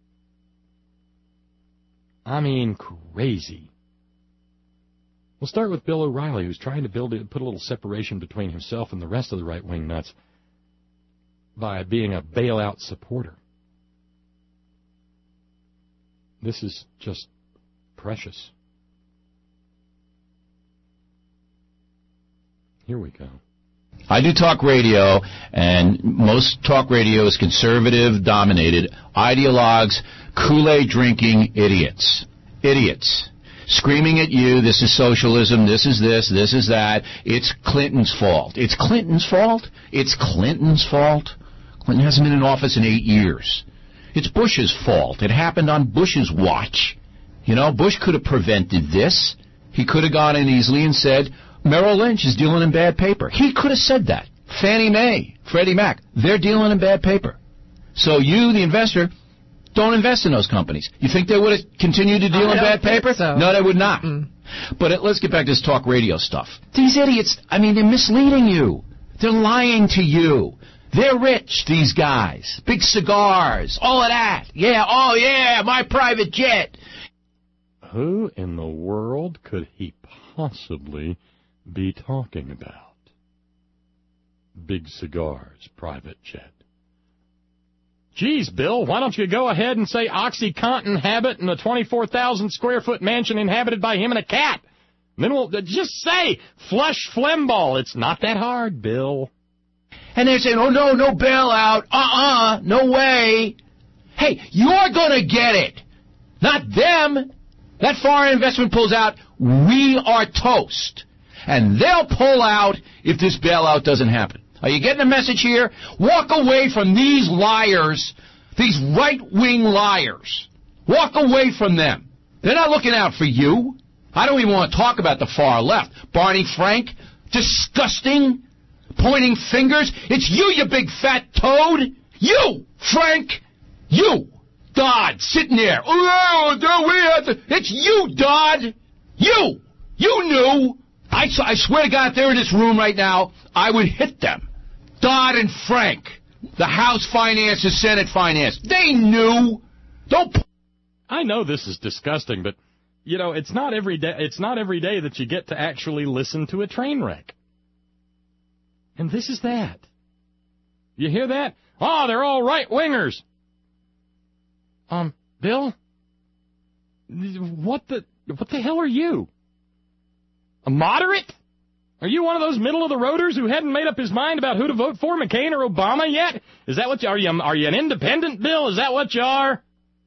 I mean, crazy. We'll start with Bill O'Reilly, who's trying to build put a little separation between himself and the rest of the right-wing nuts by being a bailout supporter. This is just precious. Here we go. I do talk radio, and most talk radio is conservative-dominated, ideologues, Kool-Aid drinking idiots. Idiots. Screaming at you, this is socialism, this is this, this is that. It's Clinton's fault. It's Clinton's fault? It's Clinton's fault? Clinton hasn't been in office in eight years. It's Bush's fault. It happened on Bush's watch. You know, Bush could have prevented this. He could have gone in easily and said, Merrill Lynch is dealing in bad paper. He could have said that. Fannie Mae, Freddie Mac, they're dealing in bad paper. So you, the investor, don't invest in those companies. You think they would have continued to deal I in bad paper? So. No, they would not. Mm. But it, let's get back to this talk radio stuff. These idiots, I mean, they're misleading you. They're lying to you. They're rich, these guys. Big cigars, all of that. Yeah, oh yeah, my private jet. Who in the world could he possibly be talking about? Big cigars, private jet. Geez, Bill, why don't you go ahead and say OxyContin habit in a twenty-four thousand square foot mansion inhabited by him and a cat? And then we'll just say flush phlegmball. It's not that hard, Bill. And they're saying, oh, no, no bailout. Uh-uh, no way. Hey, you're going to get it. Not them. That foreign investment pulls out, we are toast. And they'll pull out if this bailout doesn't happen. Are you getting the message here? Walk away from these liars, these right-wing liars. Walk away from them. They're not looking out for you. I don't even want to talk about the far left. Barney Frank, disgusting, pointing fingers. It's you, you big fat toad. You, Frank. You, Dodd, sitting there. Oh, no, we have to. It's you, Dodd. You. You knew. I, I swear to God, if they're in this room right now, I would hit them. Dodd and Frank, the House Finance and Senate Finance, they knew. Don't. I know this is disgusting, but you know it's not every day. It's not every day that you get to actually listen to a train wreck. And this is that. You hear that? Oh, they're all right wingers. Um, Bill, what the what the hell are you? A moderate? Are you one of those middle-of-the-roaders who hadn't made up his mind about who to vote for, McCain or Obama, yet? Is that what you are? You, are you an independent, Bill? Is that what you are?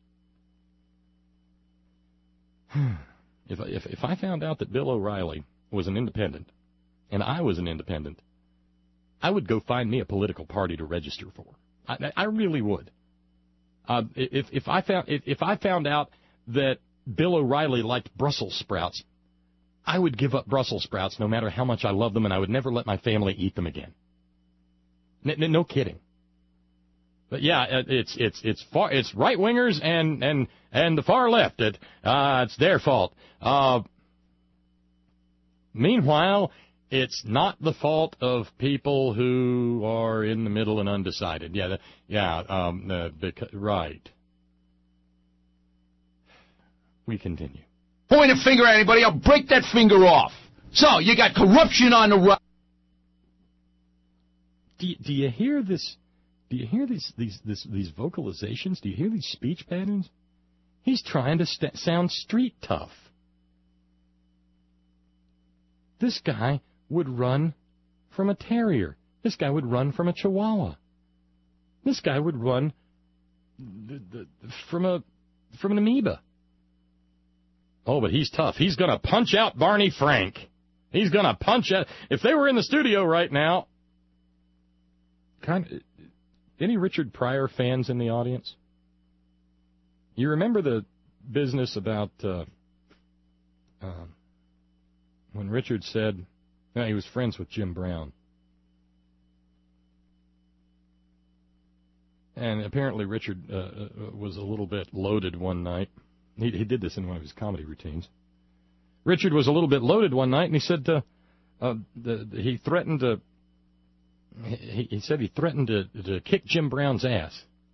if, if, if I found out that Bill O'Reilly was an independent, and I was an independent, I would go find me a political party to register for. I, I really would. Uh, if, if, I found, if, if I found out that Bill O'Reilly liked Brussels sprouts, I would give up Brussels sprouts no matter how much I love them, and I would never let my family eat them again. N- no kidding. But yeah, it's it's it's far it's right wingers and and and the far left. It uh, it's their fault. Uh, meanwhile, it's not the fault of people who are in the middle and undecided. Yeah, the, yeah, um, the, because, right. We continue. Point a finger at anybody, I'll break that finger off. So, you got corruption on the right. do you, do you hear this? Do you hear these these this, these vocalizations? Do you hear these speech patterns? He's trying to st- sound street tough. This guy would run from a terrier. This guy would run from a chihuahua. This guy would run th- th- from a from an amoeba. Oh, but he's tough. He's going to punch out Barney Frank. He's going to punch out. If they were in the studio right now, kind of, any Richard Pryor fans in the audience? You remember the business about uh, uh, when Richard said uh, he was friends with Jim Brown. And apparently Richard uh, was a little bit loaded one night. He, he did this in one of his comedy routines. Richard was a little bit loaded one night, and he said uh, uh, the, the, he threatened to. He, he said he threatened to, to kick Jim Brown's ass.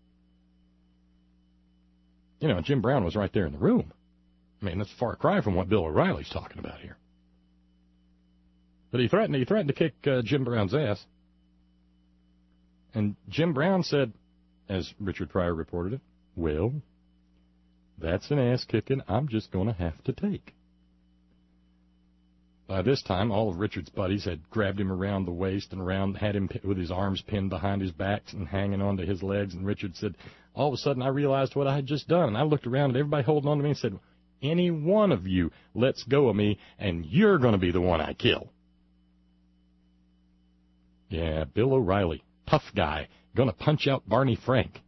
You know, Jim Brown was right there in the room. I mean, that's a far cry from what Bill O'Reilly's talking about here. But he threatened he threatened to kick uh, Jim Brown's ass. And Jim Brown said, as Richard Pryor reported it, well, that's an ass kicking I'm just going to have to take. By this time, all of Richard's buddies had grabbed him around the waist and around, had him with his arms pinned behind his back and hanging onto his legs. And Richard said, all of a sudden I realized what I had just done. And I looked around at everybody holding on to me and said, any one of you lets go of me, and you're going to be the one I kill. Yeah, Bill O'Reilly, tough guy, going to punch out Barney Frank.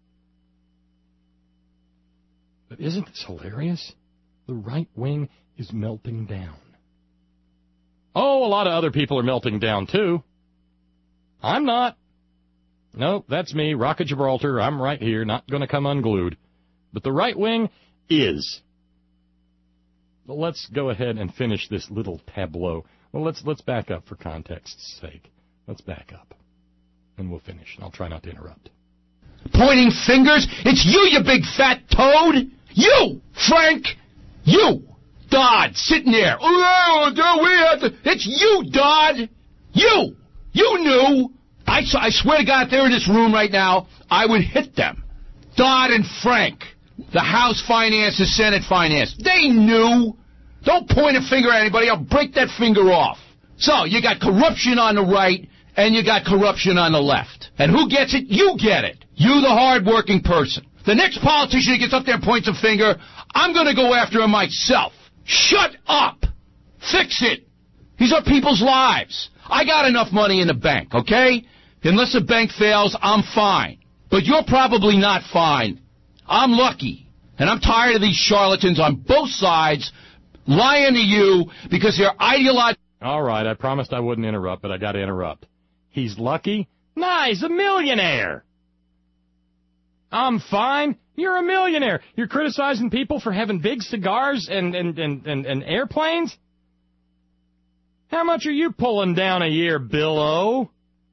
But isn't this hilarious? The right wing is melting down. Oh, a lot of other people are melting down, too. I'm not. No, that's me, Rock of Gibraltar. I'm right here, not going to come unglued. But the right wing is. Well, let's go ahead and finish this little tableau. Well, let's let's back up for context's sake. Let's back up, and we'll finish. And I'll try not to interrupt. Pointing fingers? It's you, you big fat toad! You, Frank! You! Dodd, sitting there. Oh, we have to... It's you, Dodd! You! You knew! I, I swear to God, if they're in this room right now, I would hit them. Dodd and Frank. The House Finance, the Senate Finance. They knew! Don't point a finger at anybody, I'll break that finger off. So, you got corruption on the right, and you got corruption on the left. And who gets it? You get it. You, the hard-working person. The next politician who gets up there and points a finger, I'm going to go after him myself. Shut up! Fix it! These are people's lives. I got enough money in the bank, okay? Unless the bank fails, I'm fine. But you're probably not fine. I'm lucky. And I'm tired of these charlatans on both sides lying to you because they're ideological. All right, I promised I wouldn't interrupt, but I got to interrupt. He's lucky? Nah, he's a millionaire. I'm fine. You're a millionaire. You're criticizing people for having big cigars and, and, and, and, and airplanes? How much are you pulling down a year, Bill O?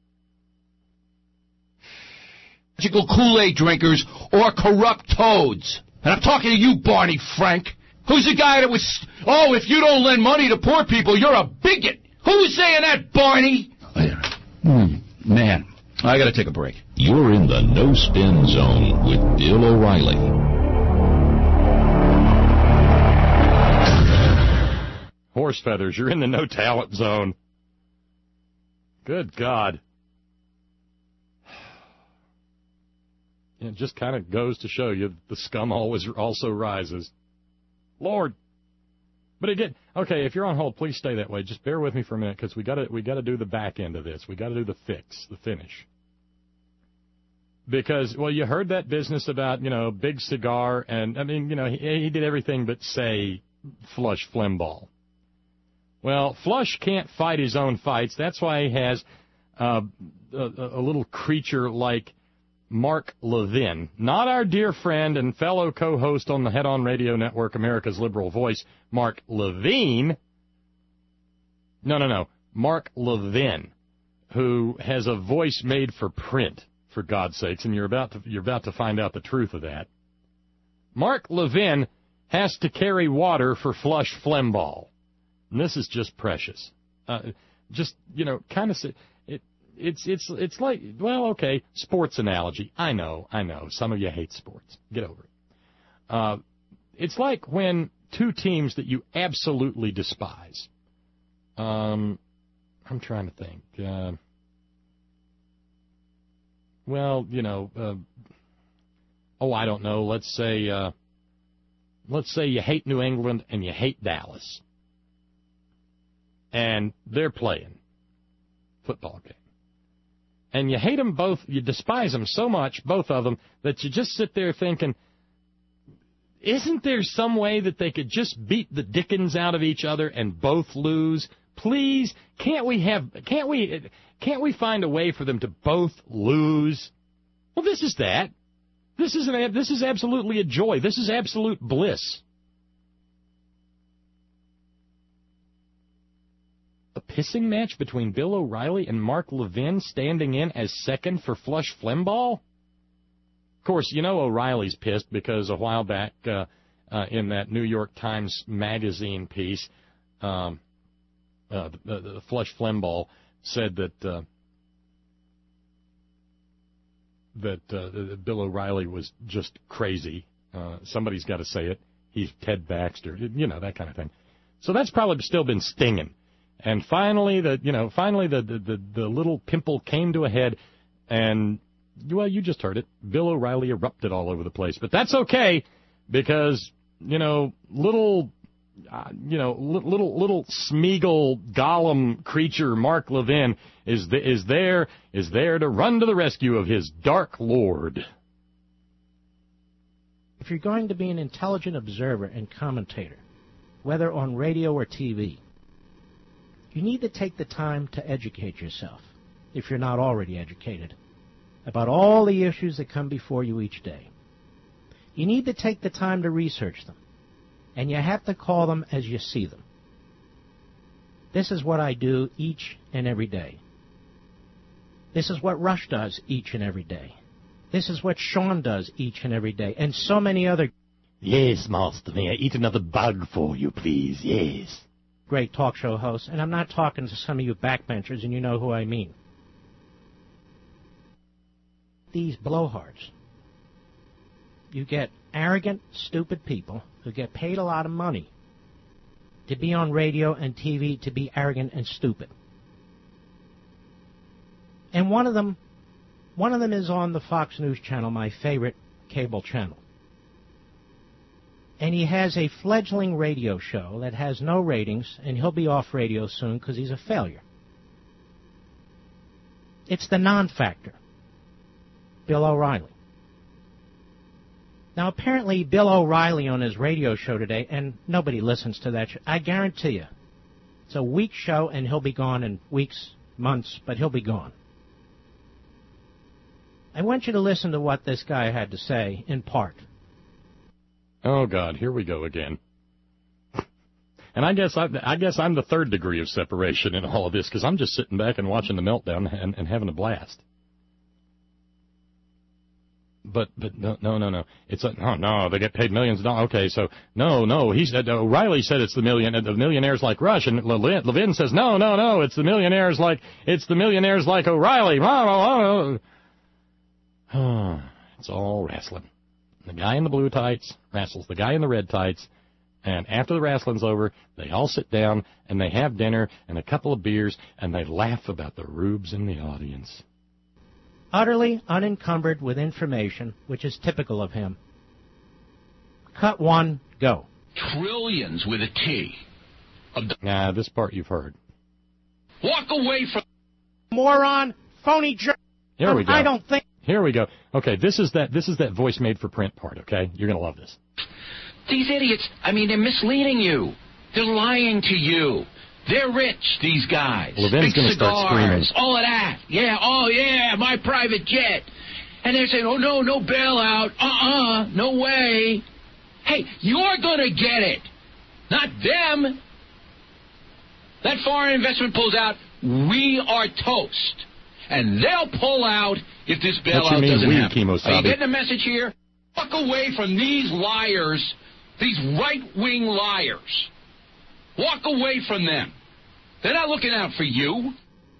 Kool-Aid drinkers or corrupt toads. And I'm talking to you, Barney Frank. Who's the guy that was, oh, if you don't lend money to poor people, you're a bigot. Who's saying that, Barney? Hmm, man, I got to take a break. You're in the no-spin zone with Bill O'Reilly. Horse feathers, you're in the no-talent zone. Good God. It just kind of goes to show you the scum always also rises. Lord. But again, okay, if you're on hold, please stay that way. Just bear with me for a minute because we got to we got to do the back end of this. We got to do the fix, the finish. Because, well, you heard that business about, you know, big cigar, and, I mean, you know, he, he did everything but say Flush Flimbaugh. Well, Flush can't fight his own fights. That's why he has uh, a, a little creature like Mark Levin, not our dear friend and fellow co-host on the Head On Radio Network, America's Liberal Voice, Mark Levine. No, no, no, Mark Levin, who has a voice made for print, for God's sakes, and you're about to you're about to find out the truth of that. Mark Levin has to carry water for Flush Flimbaugh, and this is just precious. Uh, just you know, kind of it. it's it's it's like, well, okay, sports analogy. I know, I know. Some of you hate sports. Get over it. Uh, it's like when two teams that you absolutely despise. Um, I'm trying to think. Uh, well, you know, uh, oh, I don't know. Let's say, uh, let's say you hate New England and you hate Dallas, and they're playing football game. And you hate them both, you despise them so much, both of them, that you just sit there thinking, isn't there some way that they could just beat the dickens out of each other and both lose? Please, can't we have, can't we, can't we find a way for them to both lose? Well, this is that. This is an, this is absolutely a joy. This is absolute bliss. A pissing match between Bill O'Reilly and Mark Levin standing in as second for Flush Flembaugh? Of course, you know O'Reilly's pissed because a while back uh, uh, in that New York Times Magazine piece, um, uh, the, the Flush Flembaugh said that uh, that uh, Bill O'Reilly was just crazy. Uh, somebody's got to say it. He's Ted Baxter, you know, that kind of thing. So that's probably still been stinging. And finally, the you know, finally the, the, the, the little pimple came to a head, and, well, you just heard it. Bill O'Reilly erupted all over the place. But that's okay, because, you know, little, uh, you know, li- little little Smeagol Gollum creature Mark Levin is th- is there is there to run to the rescue of his dark lord. If you're going to be an intelligent observer and commentator, whether on radio or T V, you need to take the time to educate yourself, if you're not already educated, about all the issues that come before you each day. You need to take the time to research them, and you have to call them as you see them. This is what I do each and every day. This is what Rush does each and every day. This is what Sean does each and every day, and so many other... Yes, Master, may I eat another bug for you, please? Yes. Great talk show hosts, and I'm not talking to some of you backbenchers, and you know who I mean. These blowhards. You get arrogant, stupid people who get paid a lot of money to be on radio and T V to be arrogant and stupid. And one of them, one of them is on the Fox News channel, my favorite cable channel. And he has a fledgling radio show that has no ratings, and he'll be off radio soon because he's a failure. It's the non-factor, Bill O'Reilly. Now, apparently, Bill O'Reilly on his radio show today, and nobody listens to that show, I guarantee you, it's a week show, and he'll be gone in weeks, months, but he'll be gone. I want you to listen to what this guy had to say, in part. Oh, God, here we go again. And I guess I, I guess I'm the third degree of separation in all of this, because I'm just sitting back and watching the meltdown and, and having a blast. But but no no no no, it's a, no no they get paid millions of dollars. Okay, so no no he said uh, O'Reilly said it's the million the millionaires like Rush, and Levin, Levin says no no no it's the millionaires like it's the millionaires like O'Reilly. Oh, it's all wrestling. The guy in the blue tights wrestles the guy in the red tights, and after the wrestling's over, they all sit down and they have dinner and a couple of beers, and they laugh about the rubes in the audience. Utterly unencumbered with information, which is typical of him. Cut one, go. Trillions with a T. Nah, this part you've heard. Walk away from... Moron, phony jerk. Here we go. I don't think... Here we go. Okay, this is that this is that voice made for print part, okay? You're going to love this. These idiots, I mean, they're misleading you. They're lying to you. They're rich, these guys. Levin's Big gonna cigars, start screaming. all of that. Yeah, oh, yeah, my private jet. And they're saying, oh, no, no bailout. Uh-uh, no way. Hey, you're going to get it. Not them. That foreign investment pulls out, we are toast. And they'll pull out if this bailout doesn't we, happen. Kemosabe? Are you getting the message here? Walk away from these liars, these right-wing liars. Walk away from them. They're not looking out for you.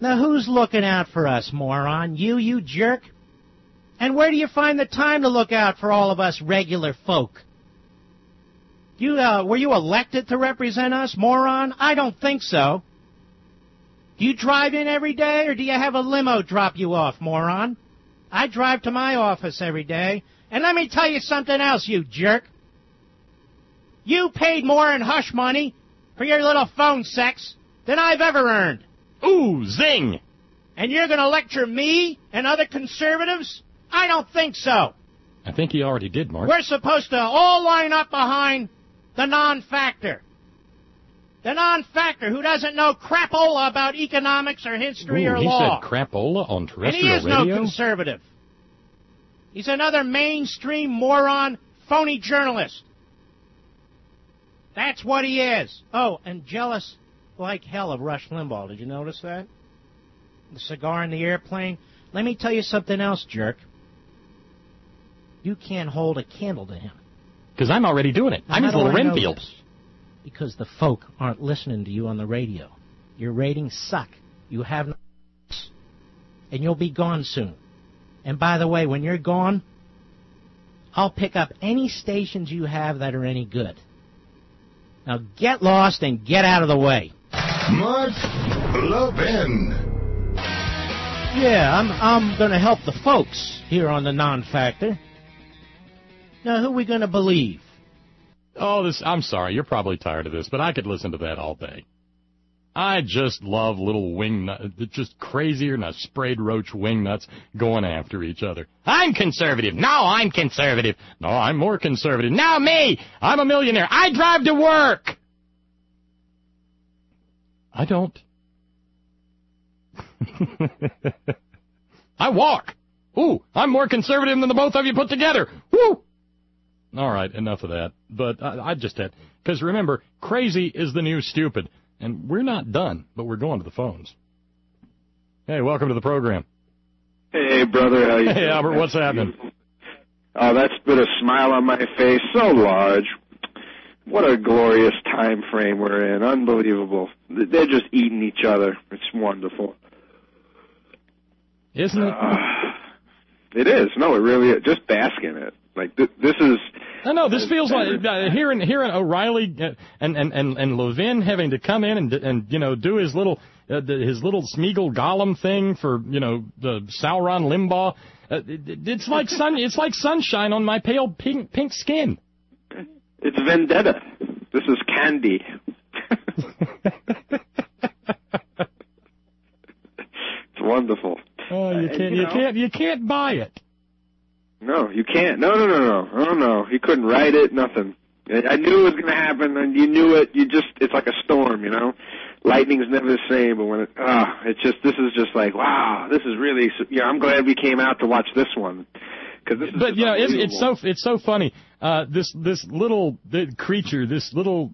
Now, who's looking out for us, moron? You, you jerk? And where do you find the time to look out for all of us regular folk? You, uh, were you elected to represent us, moron? I don't think so. Do you drive in every day, or do you have a limo drop you off, moron? I drive to my office every day. And let me tell you something else, you jerk. You paid more in hush money for your little phone sex than I've ever earned. Ooh, zing! And you're going to lecture me and other conservatives? I don't think so. I think he already did, Mark. We're supposed to all line up behind the non-factor. The non-factor who doesn't know crapola about economics or history Ooh, or he law. He said crapola on terrestrial radio. And he is radio? no conservative. He's another mainstream moron, phony journalist. That's what he is. Oh, and jealous like hell of Rush Limbaugh. Did you notice that? The cigar in the airplane. Let me tell you something else, jerk. You can't hold a candle to him. Because I'm already doing it. I'm his little Renfield. Because the folk aren't listening to you on the radio. Your ratings suck. You have no... And you'll be gone soon. And by the way, when you're gone, I'll pick up any stations you have that are any good. Now get lost and get out of the way. Mark Levin. Yeah, I'm I'm going to help the folks here on the Non-Factor. Now, who are we going to believe? Oh, this. I'm sorry, you're probably tired of this, but I could listen to that all day. I just love little wing nuts, just crazier than a sprayed roach wing nuts going after each other. I'm conservative. No, I'm conservative. No, I'm more conservative. Now me, I'm a millionaire. I drive to work. I don't. I walk. Ooh, I'm more conservative than the both of you put together. Woo! All right, enough of that. But I, I just had, because remember, crazy is the new stupid. And we're not done, but we're going to the phones. Hey, welcome to the program. Hey, brother. How you Hey, doing? Albert, what's happening? Oh, that's put a smile on my face. So large. What a glorious time frame we're in. Unbelievable. They're just eating each other. It's wonderful. Isn't it? Uh, it is. No, it really is. Just bask in it. Like, th- this is... I know, this feels like uh, hearing hearing O'Reilly uh, and, and, and, and Levin having to come in and, and you know, do his little uh, his little Smeagol Gollum thing for, you know, the Sauron Limbaugh. Uh, it, it's like sun it's like sunshine on my pale pink pink skin. It's vendetta. This is candy. It's wonderful. Oh, you can't you, you know, can't you can't buy it. No, you can't. No, no, no, no. Oh, no. He couldn't write it, nothing. I knew it was going to happen, and you knew it. You just, it's like a storm, you know? Lightning's never the same, but when it, ah, oh, it's just, this is just like, wow, this is really, yeah, I'm glad we came out to watch this one. Cause this is but, you know, it's, it's so, it's so funny. Uh, this, this little the creature, this little,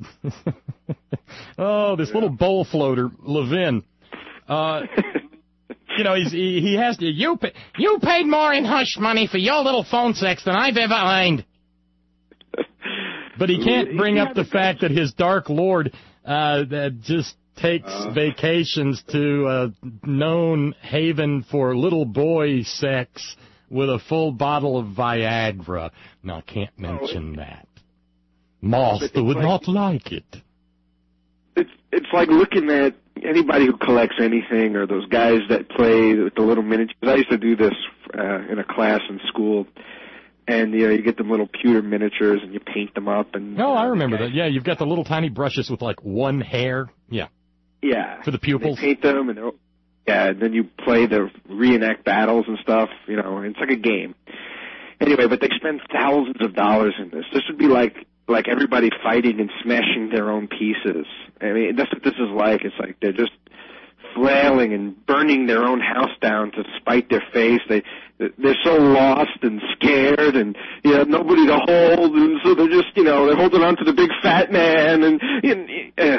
oh, this yeah. little bowl floater, Levin, uh, you know, he's, he, he has to, you, pay, you paid more in hush money for your little phone sex than I've ever earned. But he can't bring up the fact that his Dark Lord, uh, that just takes uh. vacations to a known haven for little boy sex with a full bottle of Viagra. No, I can't mention oh. that. Martha would like, not like it. It's, it's like looking at anybody who collects anything, or those guys that play with the little miniatures. I used to do this uh, in a class in school, and you know, you get them little pewter miniatures and you paint them up. And no, I remember that. Yeah, you've got the little tiny brushes with like one hair. Yeah. Yeah. For the pupils. They paint them, and yeah, and then you play the reenact battles and stuff. You know, and it's like a game. Anyway, but they spend thousands of dollars in this. This would be like like everybody fighting and smashing their own pieces. I mean, that's what this is like. It's like they're just flailing and burning their own house down to spite their face. They, they're so lost and scared, and you know, nobody to hold, and so they're just, you know, they're holding on to the big fat man, and, and uh,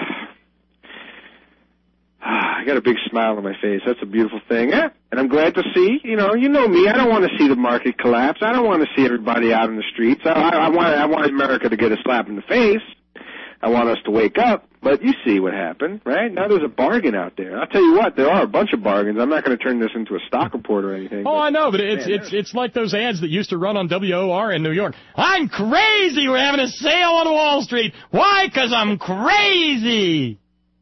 I got a big smile on my face. That's a beautiful thing. Yeah. And I'm glad to see, you know, you know me. I don't want to see the market collapse. I don't want to see everybody out in the streets. I, I, I want I want America to get a slap in the face. I want us to wake up, but you see what happened, right? Now there's a bargain out there. I'll tell you what, there are a bunch of bargains. I'm not going to turn this into a stock report or anything. Oh, but, I know, but it's man, it's it's like those ads that used to run on W O R in New York. I'm crazy. We're having a sale on Wall Street. Why? Because I'm crazy.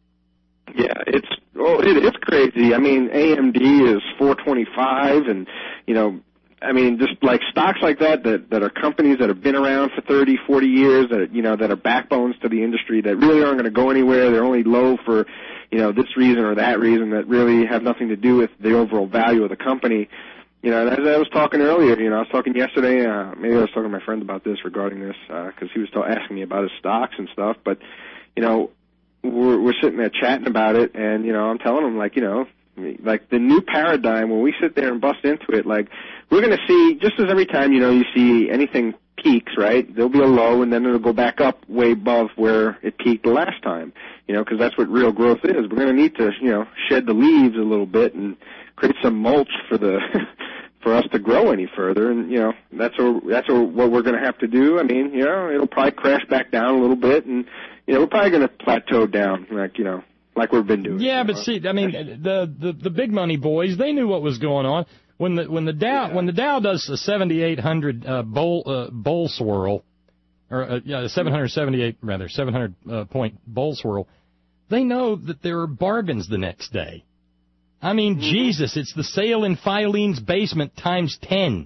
Yeah, it's oh, it, it's crazy. I mean, A M D is four twenty-five, and you know. I mean, just like stocks like that, that, that are companies that have been around for thirty, forty years, that, you know, that are backbones to the industry, that really aren't going to go anywhere. They're only low for, you know, this reason or that reason, that really have nothing to do with the overall value of the company. You know, as I was talking earlier, you know, I was talking yesterday, uh, maybe I was talking to my friend about this regarding this, uh, cause he was still asking me about his stocks and stuff, but, you know, we're, we're sitting there chatting about it, and, you know, I'm telling him, like, you know, like the new paradigm, when we sit there and bust into it, like, we're going to see, just as every time, you know, you see anything peaks, right, there'll be a low, and then it'll go back up way above where it peaked the last time, you know, because that's what real growth is. We're going to need to, you know, shed the leaves a little bit and create some mulch for the for us to grow any further, and, you know, that's what, that's what we're going to have to do. I mean, you know, it'll probably crash back down a little bit, and, you know, we're probably going to plateau down, like, you know, like we've been doing. Yeah, but see, I mean, the, the the big money boys, they knew what was going on. When the when the Dow yeah. when the Dow does a seventy-eight hundred uh, bowl uh, bowl swirl, or uh, yeah, seven hundred seventy-eight rather seven hundred uh, point bowl swirl, they know that there are bargains the next day. I mean, mm-hmm. Jesus, it's the sale in Filene's basement times ten.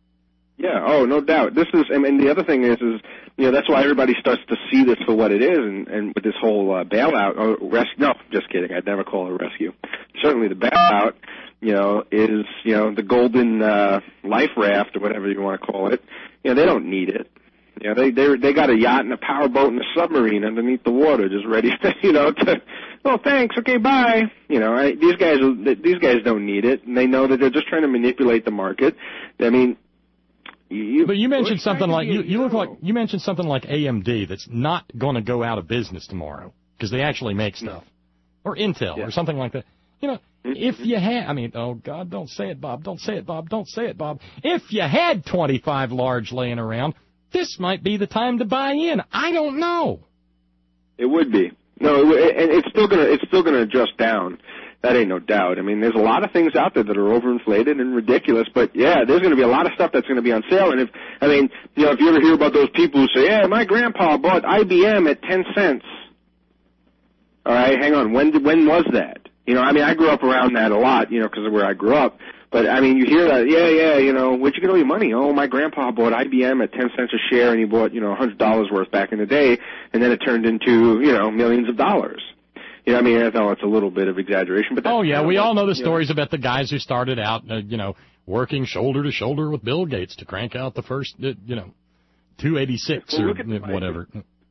Yeah, oh, no doubt. This is, I mean, the other thing is, is, you know, that's why everybody starts to see this for what it is, and, and with this whole uh, bailout, or rescue, no, just kidding, I'd never call it a rescue. Certainly the bailout, you know, is, you know, the golden uh, life raft, or whatever you want to call it. You know, they don't need it. You know, they, they, they got a yacht and a powerboat and a submarine underneath the water, just ready to, you know, to, oh, thanks, okay, bye. You know, I, these guys, these guys don't need it, and they know that they're just trying to manipulate the market. I mean, You, but you mentioned something like you, you look like you mentioned something like A M D that's not going to go out of business tomorrow because they actually make stuff, or Intel yeah. or something like that. You know, if you had, I mean, oh God, don't say it, Bob, don't say it, Bob, don't say it, Bob. If you had twenty-five large laying around, this might be the time to buy in. I don't know. It would be. No, it, and it's still gonna it's still gonna adjust down. That ain't no doubt. I mean, there's a lot of things out there that are overinflated and ridiculous, but yeah, there's going to be a lot of stuff that's going to be on sale. And if, I mean, you know, if you ever hear about those people who say, yeah, my grandpa bought I B M at ten cents. All right, hang on. When did, when was that? You know, I mean, I grew up around that a lot, you know, because of where I grew up. But, I mean, you hear that, yeah, yeah, you know, where'd you get all your money? Oh, my grandpa bought I B M at ten cents a share, and he bought, you know, one hundred dollars worth back in the day, and then it turned into, you know, millions of dollars. You know, I mean, I know it's a little bit of exaggeration, but that's oh yeah, we what, all know the you stories know. about the guys who started out, uh, you know, working shoulder to shoulder with Bill Gates to crank out the first, uh, you know, two eighty-six well, or whatever.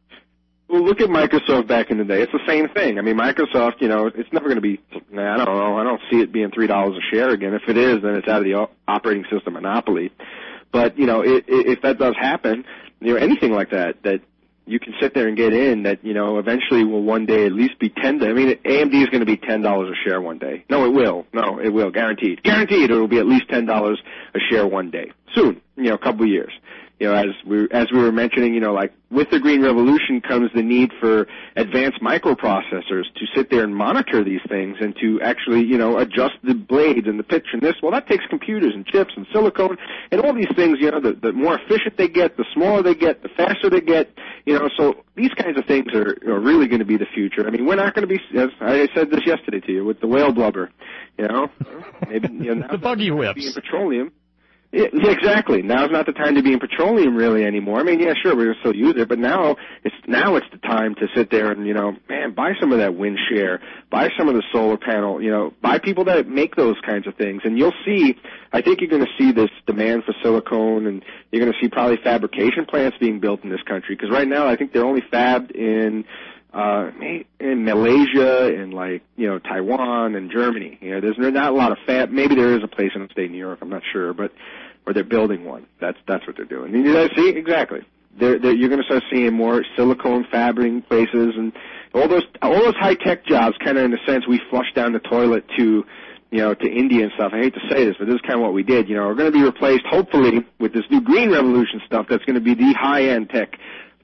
Well, look at Microsoft back in the day. It's the same thing. I mean, Microsoft, you know, it's never going to be. I don't know. I don't see it being three dollars a share again. If it is, then it's out of the operating system monopoly. But you know, it, it, if that does happen, you know, anything like that, that you can sit there and get in, that you know, eventually will one day at least be ten. I mean, A M D is going to be ten dollars a share one day. No, it will. No, it will. Guaranteed. Guaranteed, it will be at least ten dollars a share one day soon. You know, a couple of years. You know, as we as we were mentioning, you know, like with the Green Revolution comes the need for advanced microprocessors to sit there and monitor these things and to actually, you know, adjust the blades and the pitch and this. Well, that takes computers and chips and silicone and all these things. You know, the, the more efficient they get, the smaller they get, the faster they get. You know, so these kinds of things are, are really going to be the future. I mean, we're not going to be, as I said this yesterday to you, with the whale blubber. You know, maybe you know, the buggy whips, in petroleum. Yeah, exactly. Now's not the time to be in petroleum really anymore. I mean, yeah, sure, we're going to still use it, but now it's now it's the time to sit there and, you know, man, buy some of that wind share, buy some of the solar panel, you know, buy people that make those kinds of things, and you'll see, I think you're going to see this demand for silicone, and you're going to see probably fabrication plants being built in this country, because right now I think they're only fabbed in uh in Malaysia and, like, you know, Taiwan and Germany. You know, there's not a lot of fab. Maybe there is a place in upstate New York, I'm not sure, but or they're building one. That's that's what they're doing. You know, see, exactly. They're, they're, you're going to start seeing more silicone fabricating places, and all those all those high tech jobs. Kind of in a sense, we flushed down the toilet to, you know, to India and stuff. I hate to say this, but this is kind of what we did. You know, we're going to be replaced, hopefully, with this new Green Revolution stuff. That's going to be the high end tech.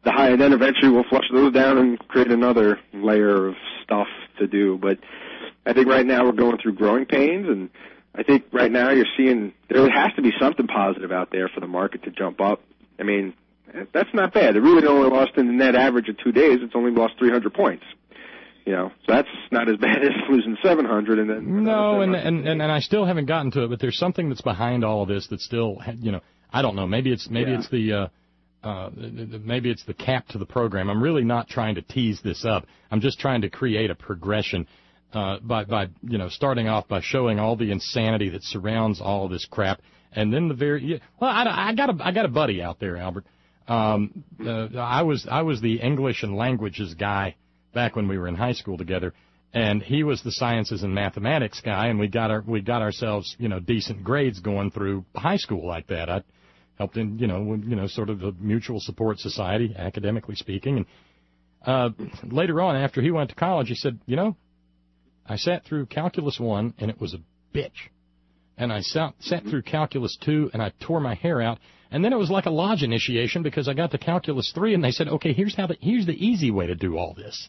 the high, and then eventually we'll flush those down and create another layer of stuff to do. But I think right now we're going through growing pains, and I think right now you're seeing there has to be something positive out there for the market to jump up. I mean, that's not bad. It really only lost in the net average of two days. It's only lost three hundred points. You know, so that's not as bad as losing seven hundred and then. No, and, and and and I still haven't gotten to it, but there's something that's behind all of this that's still, you know, I don't know. Maybe it's maybe yeah. it's the uh, uh, maybe it's the cap to the program. I'm really not trying to tease this up. I'm just trying to create a progression uh, by by you know starting off by showing all the insanity that surrounds all of this crap, and then the very well, I, I got a I got a buddy out there, Albert. Um, uh, I was I was the English and languages guy back when we were in high school together, and he was the sciences and mathematics guy, and we got our we got ourselves you know decent grades going through high school like that. I helped in you know you know sort of the mutual support society, academically speaking. And uh, later on, after he went to college, he said, you know, I sat through calculus one and it was a bitch, and I sat sat through calculus two and I tore my hair out. And then it was like a lodge initiation because I got to calculus three and they said, okay, here's how the here's the easy way to do all this.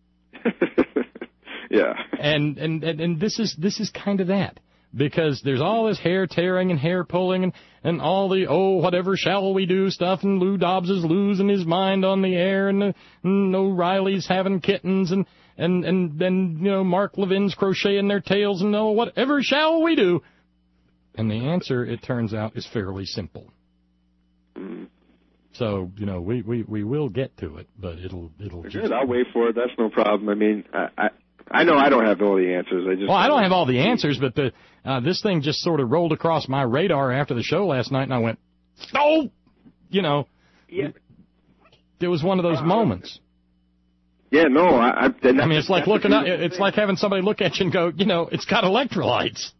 Yeah. And, and and and this is this is kind of that, because there's all this hair tearing and hair pulling and, and all the oh whatever shall we do stuff, and Lou Dobbs is losing his mind on the air, and, uh, and O'Reilly's having kittens, and and and then you know Mark Levin's crocheting their tails, and oh whatever shall we do. And the answer, it turns out, is fairly simple. Mm. So, you know, we, we, we will get to it, but it'll it'll Good, just... I'll wait for it. That's no problem. I mean, I, I I know I don't have all the answers. I just Well, I don't have all the answers, but the uh, this thing just sort of rolled across my radar after the show last night, and I went, oh! You know, yeah. There was one of those moments. Yeah, no, I... I, I mean, it's like looking up, it's like having somebody look at you and go, you know, it's got electrolytes.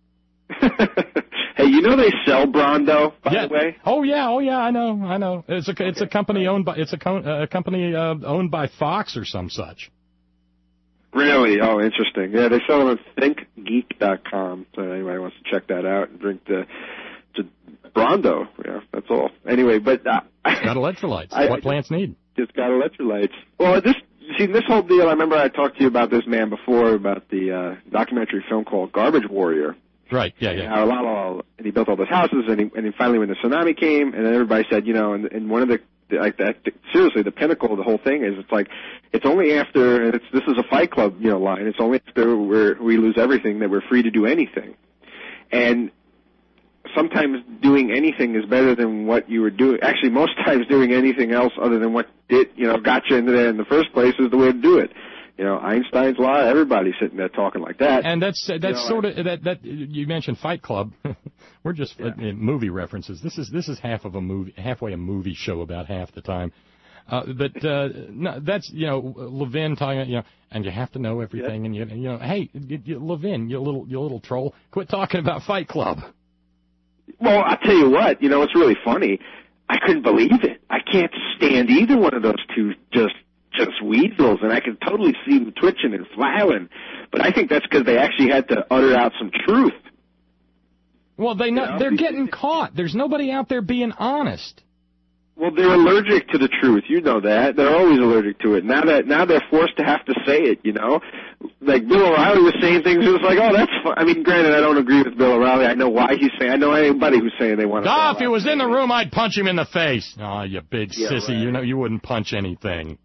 Hey, you know they sell Brondo, by yeah. the way? Oh yeah, oh yeah, I know, I know. It's a it's a company owned by it's a, co- a company uh, owned by Fox or some such. Really? Oh, interesting. Yeah, they sell them at think geek dot com. So anybody wants to check that out and drink the, the Brondo. Yeah, that's all. Anyway, but uh, got electrolytes. I, what I plants need? Just got electrolytes. Well, this see this whole deal. I remember I talked to you about this man before about the uh, documentary film called Garbage Warrior. Right, yeah, yeah. And, a lot of, and he built all those houses, and he, and he finally, when the tsunami came, and then everybody said, you know, and, and one of the, like that, seriously, the pinnacle of the whole thing is, it's like, it's only after, and it's, this is a Fight Club, you know, line, it's only after we're, we lose everything that we're free to do anything. And sometimes doing anything is better than what you were doing. Actually, most times doing anything else other than what did, you know, got you into there in the first place is the way to do it. You know, Einstein's law, everybody's sitting there talking like that. And that's that's you know, sort of that that you mentioned Fight Club. We're just yeah. uh, movie references. This is this is half of a movie, halfway a movie show about half the time. Uh, but uh, no, that's you know Levin talking, you know, and you have to know everything, yeah. and you you know, hey, you, you, Levin, you little you little troll, quit talking about Fight Club. Well, I'll tell you what, you know, it's really funny. I couldn't believe it. I can't stand either one of those two just. just weasels, and I can totally see them twitching and flailing, but I think that's because they actually had to utter out some truth. Well, they know, you know? They're getting caught. There's nobody out there being honest. Well, they're allergic to the truth. You know that. They're always allergic to it. Now that now they're forced to have to say it, you know? Like Bill O'Reilly was saying things, it was like, oh, that's fun. I mean, granted, I don't agree with Bill O'Reilly. I know why he's saying, I know anybody who's saying they want to. Ah, if he was in the room, I'd punch him in the face. Oh, you big yeah, sissy. Right. You know, you wouldn't punch anything.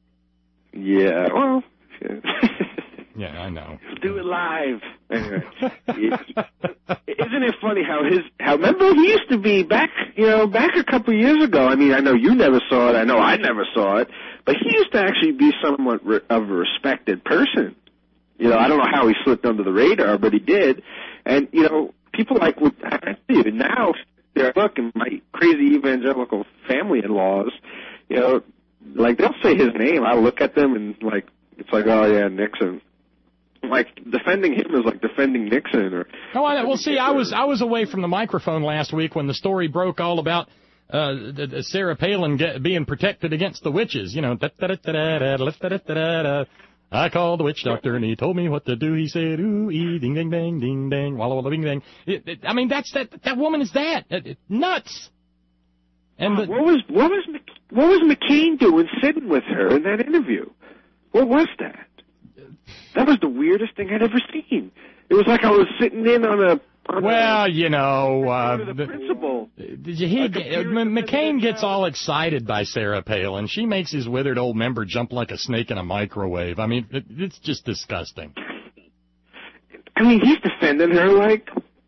Yeah, well, yeah, I know. Do it live. Anyway, isn't it funny how his, how, remember he used to be back, you know, back a couple of years ago. I mean, I know you never saw it. I know I never saw it. But he used to actually be somewhat re- of a respected person. You know, I don't know how he slipped under the radar, but he did. And, you know, people like, I see it now, they're looking, my crazy evangelical family-in-laws, you know, like, they'll say his name. I look at them and, like, it's like, oh, yeah, Nixon. Like, defending him is like defending Nixon. Or oh, I know. Well, see, I was I was away from the microphone last week when the story broke all about uh, the, the Sarah Palin get, being protected against the witches. You know, I called the witch doctor and he told me what to do. He said, ooh, ee, ding, ding, ding, ding, ding, walla, walla, ding, ding. It, it, I mean, that's that. That woman is that. It, it, nuts. And the, what was what was what was McCain doing sitting with her in that interview? What was that? That was the weirdest thing I'd ever seen. It was like I was sitting in on a. On well, a, you know, uh, the, the principal. He, McCain gets all excited by Sarah Palin. She makes his withered old member jump like a snake in a microwave. I mean, it, it's just disgusting. I mean, he's defending her like.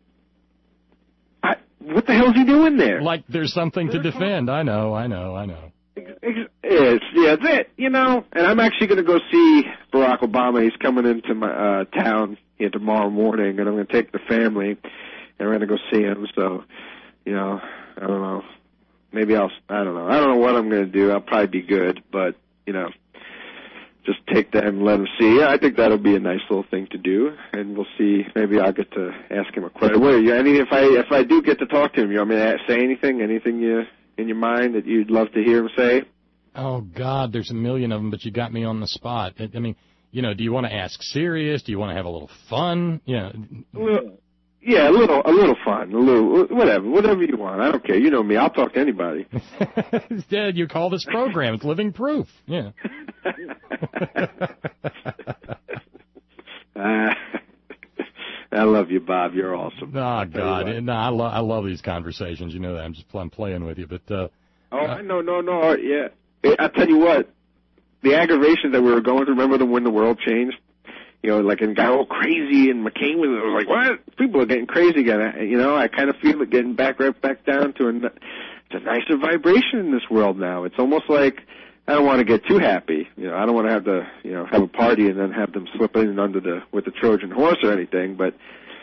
I, what the hell's he doing there? Like there's something to defend. I know, I know, I know. It's, yeah, that's it, you know. And I'm actually going to go see Barack Obama. He's coming into my uh, town here tomorrow morning, and I'm going to take the family, and we're going to go see him. So, you know, I don't know. Maybe I'll, I don't know. I don't know what I'm going to do. I'll probably be good, but, you know, just take them and let him see. Yeah, I think that'll be a nice little thing to do, and we'll see. Maybe I'll get to ask him a question. What are you, I mean, if I if I do get to talk to him, you want me to say anything? Anything you in your mind that you'd love to hear him say? Oh, God, there's a million of them, but you got me on the spot. I, I mean, you know, do you want to ask serious? Do you want to have a little fun? Yeah. Well, yeah, a little, a little fun, a little, whatever, whatever you want. I don't care. You know me. I'll talk to anybody. Dad, you call this program. It's living proof. Yeah. uh, I love you, Bob. You're awesome. Oh, God. No, I, lo- I love these conversations. You know that. I'm just I'm playing with you. But uh, Oh, uh, no, no, no. Yeah. I tell you what, the aggravation that we were going through, remember the when the world changed? You know, like, and got all crazy, and McCain was, was like, what? People are getting crazy again. I, you know, I kind of feel it getting back right back down to a, it's a nicer vibration in this world now. It's almost like I don't want to get too happy. You know, I don't want to have to, you know, have a party and then have them slip in under the, with the Trojan horse or anything, but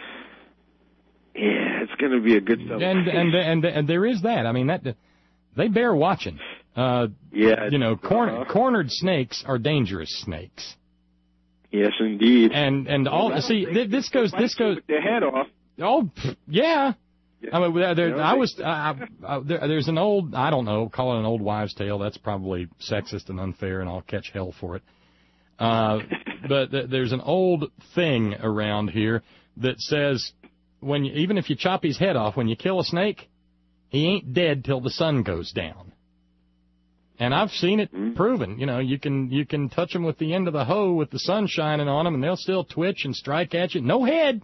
yeah, it's going to be a good celebration. And, and, and, and there is that. I mean, that, they bear watching. Uh, yeah, you know, cor- uh, cornered snakes are dangerous snakes. Yes, indeed. And and all well, see th- this goes this goes their head off. Oh yeah. yeah. I mean, there, there, you know, I was uh, uh, there, there's an old I don't know call it an old wives' tale. That's probably sexist and unfair, and I'll catch hell for it. Uh, but th- there's an old thing around here that says when you, even if you chop his head off, when you kill a snake, he ain't dead till the sun goes down. And I've seen it proven. You know, you can you can touch them with the end of the hoe with the sun shining on them, and they'll still twitch and strike at you. No head,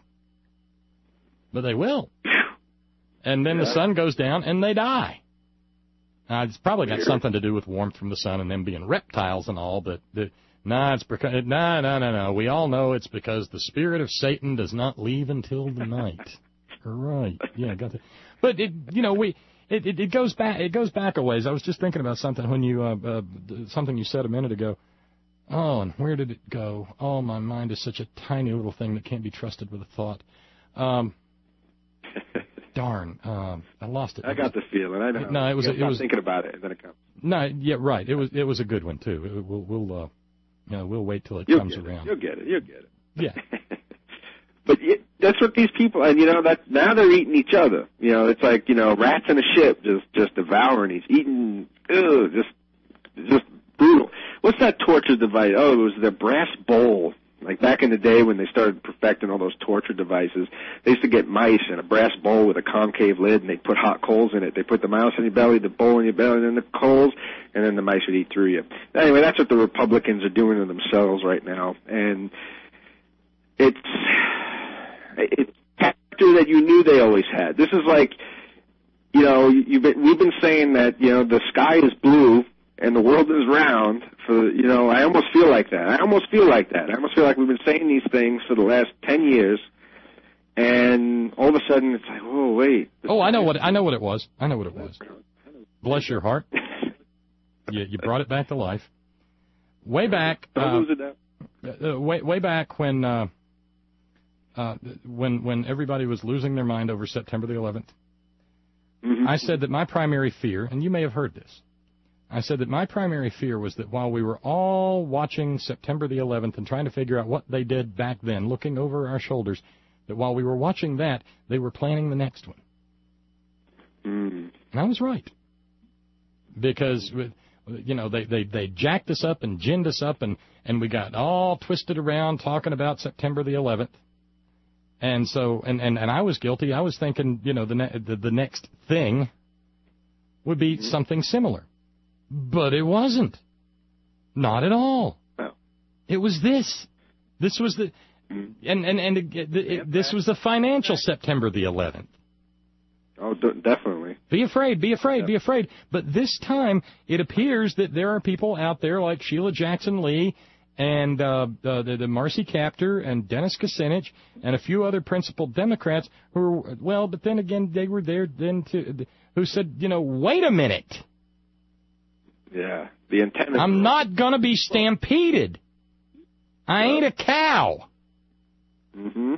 but they will. And then yeah. the sun goes down, and they die. Now, it's probably got something to do with warmth from the sun and them being reptiles and all, but the, nah, it's because nah, no, no, no. We all know it's because the spirit of Satan does not leave until the night. Right? Yeah, got that. But it, you know, we. It, it it goes back it goes back a ways. I was just thinking about something when you uh, uh something you said a minute ago. Oh, and where did it go? Oh, my mind is such a tiny little thing that can't be trusted with a thought. Um, darn, um, I lost it. I got the feeling. I know. No, it was. You It was thinking about it, and then it comes. No, yeah, right. It was. It was a good one too. It, we'll we'll uh, you know, we'll wait till it You'll comes get around. It. You'll get it. You'll get it. Yeah. But it, that's what these people, and you know, that now they're eating each other. You know, it's like, you know, rats in a ship just just devouring. He's eating, ugh, just just brutal. What's that torture device? Oh, it was the brass bowl. Like back in the day when they started perfecting all those torture devices, they used to get mice in a brass bowl with a concave lid, and they'd put hot coals in it. They put the mouse in your belly, the bowl in your belly, and then the coals, and then the mice would eat through you. Anyway, that's what the Republicans are doing to themselves right now, and it's it's a factor that you knew they always had. This is like, you know, you've been, we've been saying that, you know, the sky is blue and the world is round for, you know, I almost feel like that. I almost feel like that. I almost feel like we've been saying these things for the last ten years, and all of a sudden it's like, oh, wait. Oh, I know what I know what it was. I know what it was. Bless your heart. You, you brought it back to life. Way back, uh, uh, way, way back when, uh, uh, when, when everybody was losing their mind over September the eleventh, mm-hmm. I said that my primary fear, and you may have heard this, I said that my primary fear was that while we were all watching September the eleventh and trying to figure out what they did back then, looking over our shoulders, that while we were watching that, they were planning the next one. Mm. And I was right. Because, you know, they, they, they jacked us up and ginned us up, and, and we got all twisted around talking about September the eleventh. And so, and, and, and I was guilty. I was thinking, you know, the, ne- the, the next thing would be something similar. But it wasn't. Not at all. No. It was this. This was the, and, and, and it, it, this was the financial September the eleventh. Oh, d- definitely. Be afraid, be afraid, yeah. be afraid. But this time, it appears that there are people out there like Sheila Jackson Lee and uh, uh, the, the Marcy Kaptur and Dennis Kucinich and a few other principal Democrats who were, well, but then again, they were there then to, who said, you know, wait a minute. Yeah, the intent. I'm not going to be stampeded. I ain't a cow. Mm-hmm.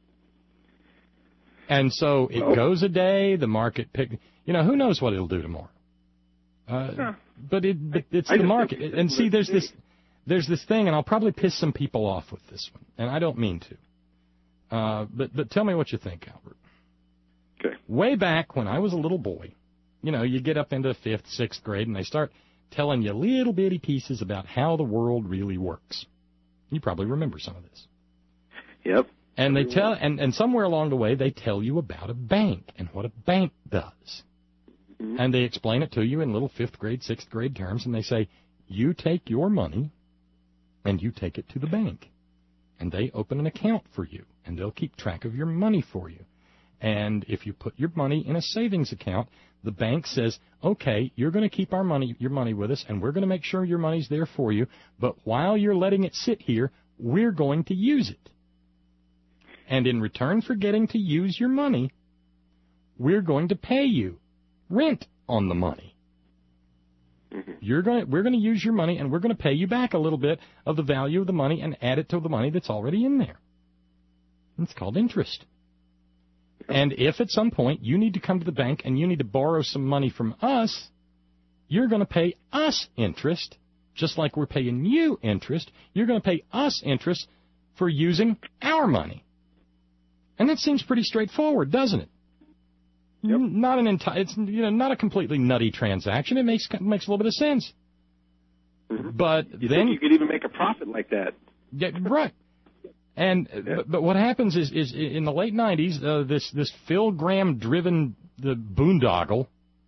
And so it well, goes a day, the market pick, you know, who knows what it'll do tomorrow. Uh, yeah. But it, but it's I the market. And see, there's see. this, there's this thing, and I'll probably piss some people off with this one, and I don't mean to. Uh, but, but tell me what you think, Albert. Okay. Way back when I was a little boy, you know, you get up into fifth, sixth grade, and they start telling you little bitty pieces about how the world really works. You probably remember some of this. Yep. And they tell, and, and somewhere along the way, they tell you about a bank and what a bank does. Mm-hmm. And they explain it to you in little fifth grade, sixth grade terms, and they say, you take your money and you take it to the bank. And they open an account for you, and they'll keep track of your money for you. And if you put your money in a savings account, the bank says, okay, you're going to keep our money, your money with us, and we're going to make sure your money's there for you, but while you're letting it sit here, we're going to use it. And in return for getting to use your money, we're going to pay you rent on the money. Mm-hmm. You're going to, we're going to use your money, and we're going to pay you back a little bit of the value of the money and add it to the money that's already in there. It's called interest. And if at some point you need to come to the bank and you need to borrow some money from us, you're going to pay us interest, just like we're paying you interest. You're going to pay us interest for using our money. And that seems pretty straightforward, doesn't it? Yep. Not an enti- it's you know not a completely nutty transaction. It makes makes a little bit of sense. Mm-hmm. But you then think you could even make a profit like that. Yeah, right. And yeah. but, but what happens is is in the late nineties, uh, this this Phil Gramm driven the boondoggle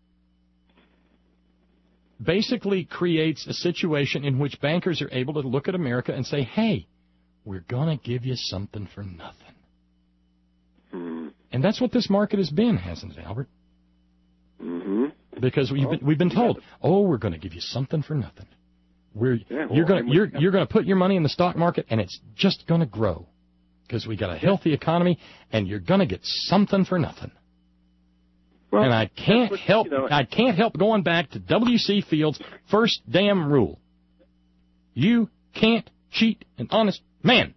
basically creates a situation in which bankers are able to look at America and say, "Hey, we're going to give you something for nothing." Mm-hmm. And that's what this market has been, hasn't it, Albert? Mm-hmm. Because we've been, we've been told, "Oh, we're going to give you something for nothing." We're, yeah, well, you're going you're you're going to put your money in the stock market, and it's just going to grow because we got a healthy economy, and you're going to get something for nothing. Well, and I can't what, help you know, I can't help going back to W C Fields' first damn rule: you can't cheat an honest man.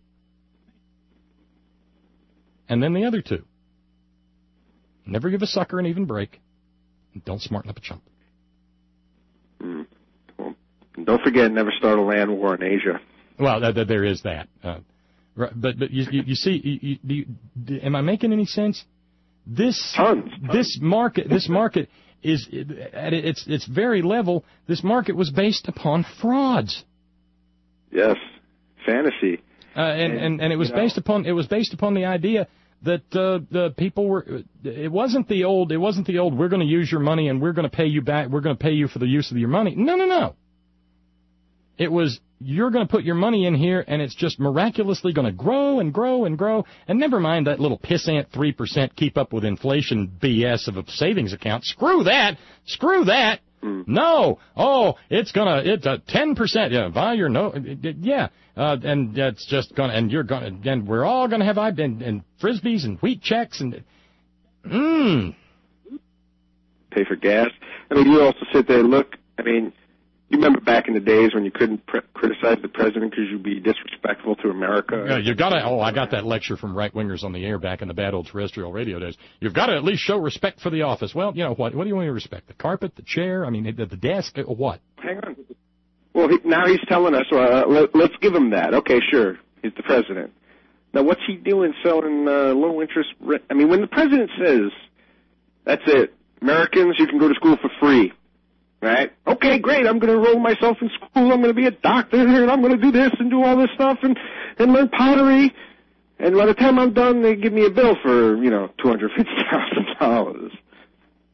And then the other two: never give a sucker an even break, and don't smarten up a chump. Mm. Don't forget, never start a land war in Asia. Well, th- th- there is that. Uh, right, but but you, you, you see, you, you, you, am I making any sense? This tons, tons. this market this market is at its its very level. This market was based upon frauds. Yes, fantasy. Uh, and, and and and it was based know. upon it was based upon the idea that uh, the people were. It wasn't the old. It wasn't the old. We're going to use your money and we're going to pay you back. We're going to pay you for the use of your money. No, no, no. It was, you're going to put your money in here, and it's just miraculously going to grow and grow and grow. And never mind that little pissant three percent keep up with inflation B S of a savings account. Screw that. Screw that. Mm. No. Oh, it's going to, it's a ten percent. Yeah, buy your no. Yeah. Uh, and that's just going to, and you're going to, and we're all going to have, and, and Frisbees and wheat checks and, mmm. Pay for gas. I mean, you also sit there and look, I mean, you remember back in the days when you couldn't pre- criticize the president because you'd be disrespectful to America? Yeah, you got to. Oh, I got that lecture from right wingers on the air back in the bad old terrestrial radio days. You've got to at least show respect for the office. Well, you know what? What do you want to respect? The carpet, the chair? I mean, the, the desk? What? Hang on. Well, he, now he's telling us. Uh, let, let's give him that. Okay, sure. He's the president. Now, what's he doing selling uh, low interest? Re- I mean, when the president says, "That's it, Americans, you can go to school for free." Right? Okay, great. I'm going to enroll myself in school. I'm going to be a doctor, and I'm going to do this and do all this stuff and, and learn pottery. And by the time I'm done, they give me a bill for, you know, two hundred fifty thousand dollars.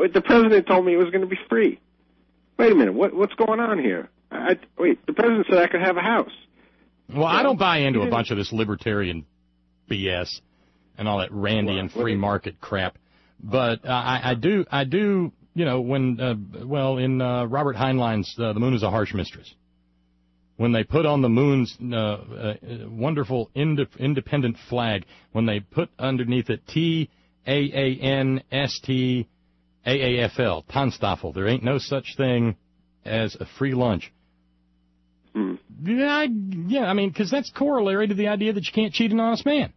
wait, the president told me it was going to be free. Wait a minute, what what's going on here? I, wait, the president said I could have a house. Well, I don't buy into a bunch of this libertarian B S and all that Randy and free market crap. But uh, I, I do, I do, you know, when, uh, well, in uh, Robert Heinlein's uh, The Moon is a Harsh Mistress, when they put on the moon's uh, uh, wonderful ind- independent flag, when they put underneath it T A A N S T A A F L, Tanstaffel, there ain't no such thing as a free lunch. Hmm. Yeah, I, yeah, I mean, because that's corollary to the idea that you can't cheat an honest man.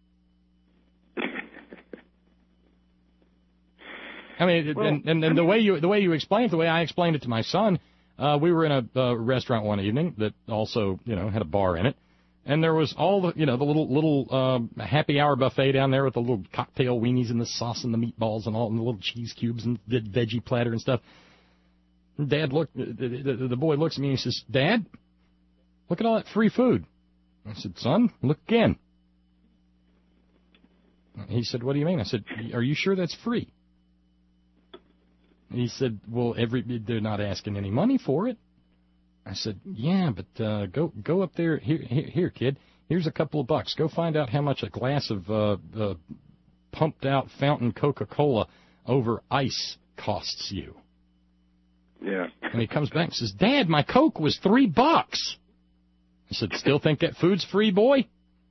I mean, well, and, and, and the way you the way you explained it, the way I explained it to my son, uh, we were in a uh, restaurant one evening that also, you know, had a bar in it, and there was all the, you know, the little little um, happy hour buffet down there with the little cocktail weenies and the sauce and the meatballs and all and the little cheese cubes and the veggie platter and stuff. Dad looked, the, the, the boy looks at me and he says, "Dad, look at all that free food." I said, "Son, look again." He said, "What do you mean?" I said, "Are you sure that's free?" He said, "Well, every they're not asking any money for it." I said, "Yeah, but uh, go go up there. Here, here, here, kid. Here's a couple of bucks. Go find out how much a glass of uh, uh, pumped-out fountain Coca-Cola over ice costs you." Yeah. And he comes back and says, "Dad, my Coke was three bucks." I said, "Still think that food's free, boy?"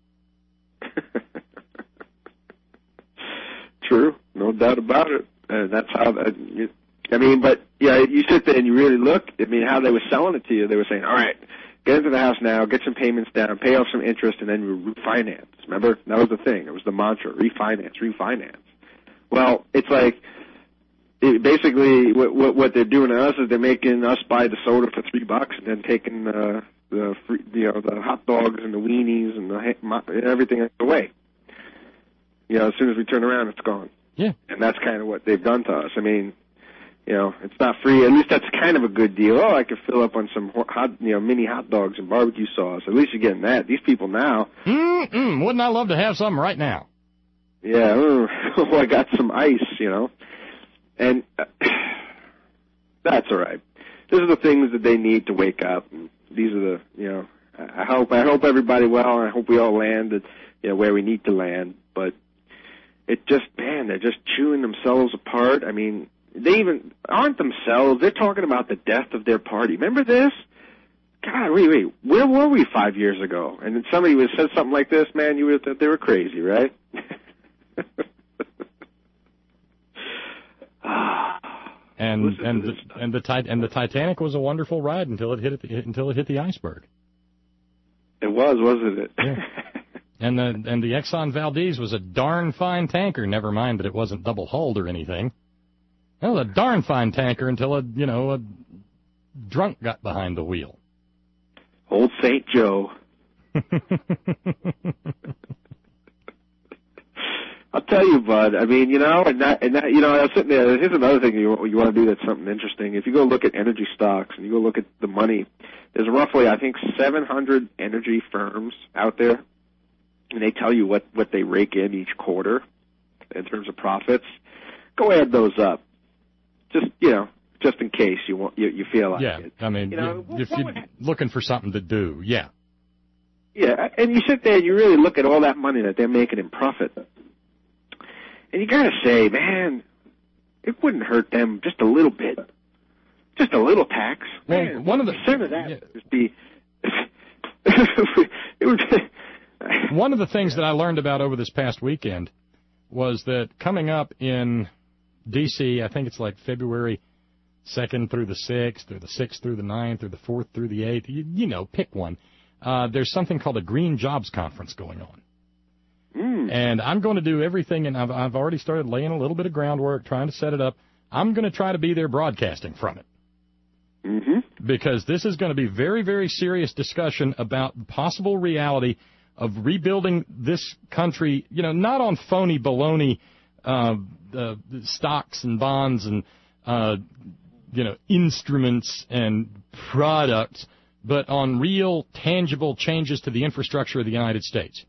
True, no doubt about it. Uh, that's how that. You, I mean, but yeah, you sit there and you really look. I mean, how they were selling it to you, they were saying, "All right, get into the house now, get some payments down, pay off some interest, and then you refinance." Remember, that was the thing. It was the mantra: refinance, refinance. Well, it's like it basically what, what what they're doing to us is they're making us buy the soda for three bucks and then taking uh, the free, you know, the hot dogs and the weenies and the everything away. You know, as soon as we turn around, it's gone. Yeah. And that's kind of what they've done to us. I mean, you know, it's not free. At least that's kind of a good deal. Oh, I could fill up on some hot, you know, mini hot dogs and barbecue sauce. At least you're getting that. These people now. Mm-mm. Wouldn't I love to have some right now? Yeah. Oh, I got some ice, you know. And uh, that's all right. These are the things that they need to wake up. And these are the, you know, I hope I hope everybody well, and I hope we all land at, you know, where we need to land. But it just, man, they're just chewing themselves apart. I mean, they even aren't themselves. They're talking about the death of their party. Remember this? God, wait, wait. Where were we five years ago? And then somebody would have said something like this, man, you would have thought they were crazy, right? and and the, and the and the Titanic was a wonderful ride until it hit until it hit the iceberg. It was, wasn't it? Yeah. And the and the Exxon Valdez was a darn fine tanker. Never mind that it wasn't double hulled or anything. It was a darn fine tanker until a you know a drunk got behind the wheel. Old Saint Joe. I'll tell you, bud. I mean, you know, and that, and that, you know, I was sitting there. Here's another thing you you want to do that's something interesting. If you go look at energy stocks and you go look at the money, there's roughly, I think, seven hundred energy firms out there, and they tell you what what they rake in each quarter in terms of profits. Go add those up, just you know, just in case you want you, you feel like yeah, it. Yeah, I mean, you know, if you're looking for something to do, yeah. Yeah, and you sit there and you really look at all that money that they're making in profit. And you gotta say, man, it wouldn't hurt them just a little bit. Just a little tax. Well, man, one of the percent of that yeah. would just be it would one of the things that I learned about over this past weekend was that coming up in D C, I think it's like February second through the sixth, or the sixth through the ninth, or the fourth through the eighth, you, you know, pick one. Uh, there's something called a Green Jobs Conference going on. Mm. And I'm going to do everything, and I've, I've already started laying a little bit of groundwork, trying to set it up. I'm going to try to be there broadcasting from it. Mm-hmm. Because this is going to be very, very serious discussion about the possible reality of rebuilding this country, you know, not on phony baloney uh, uh, stocks and bonds and, uh, you know, instruments and products, but on real, tangible changes to the infrastructure of the United States.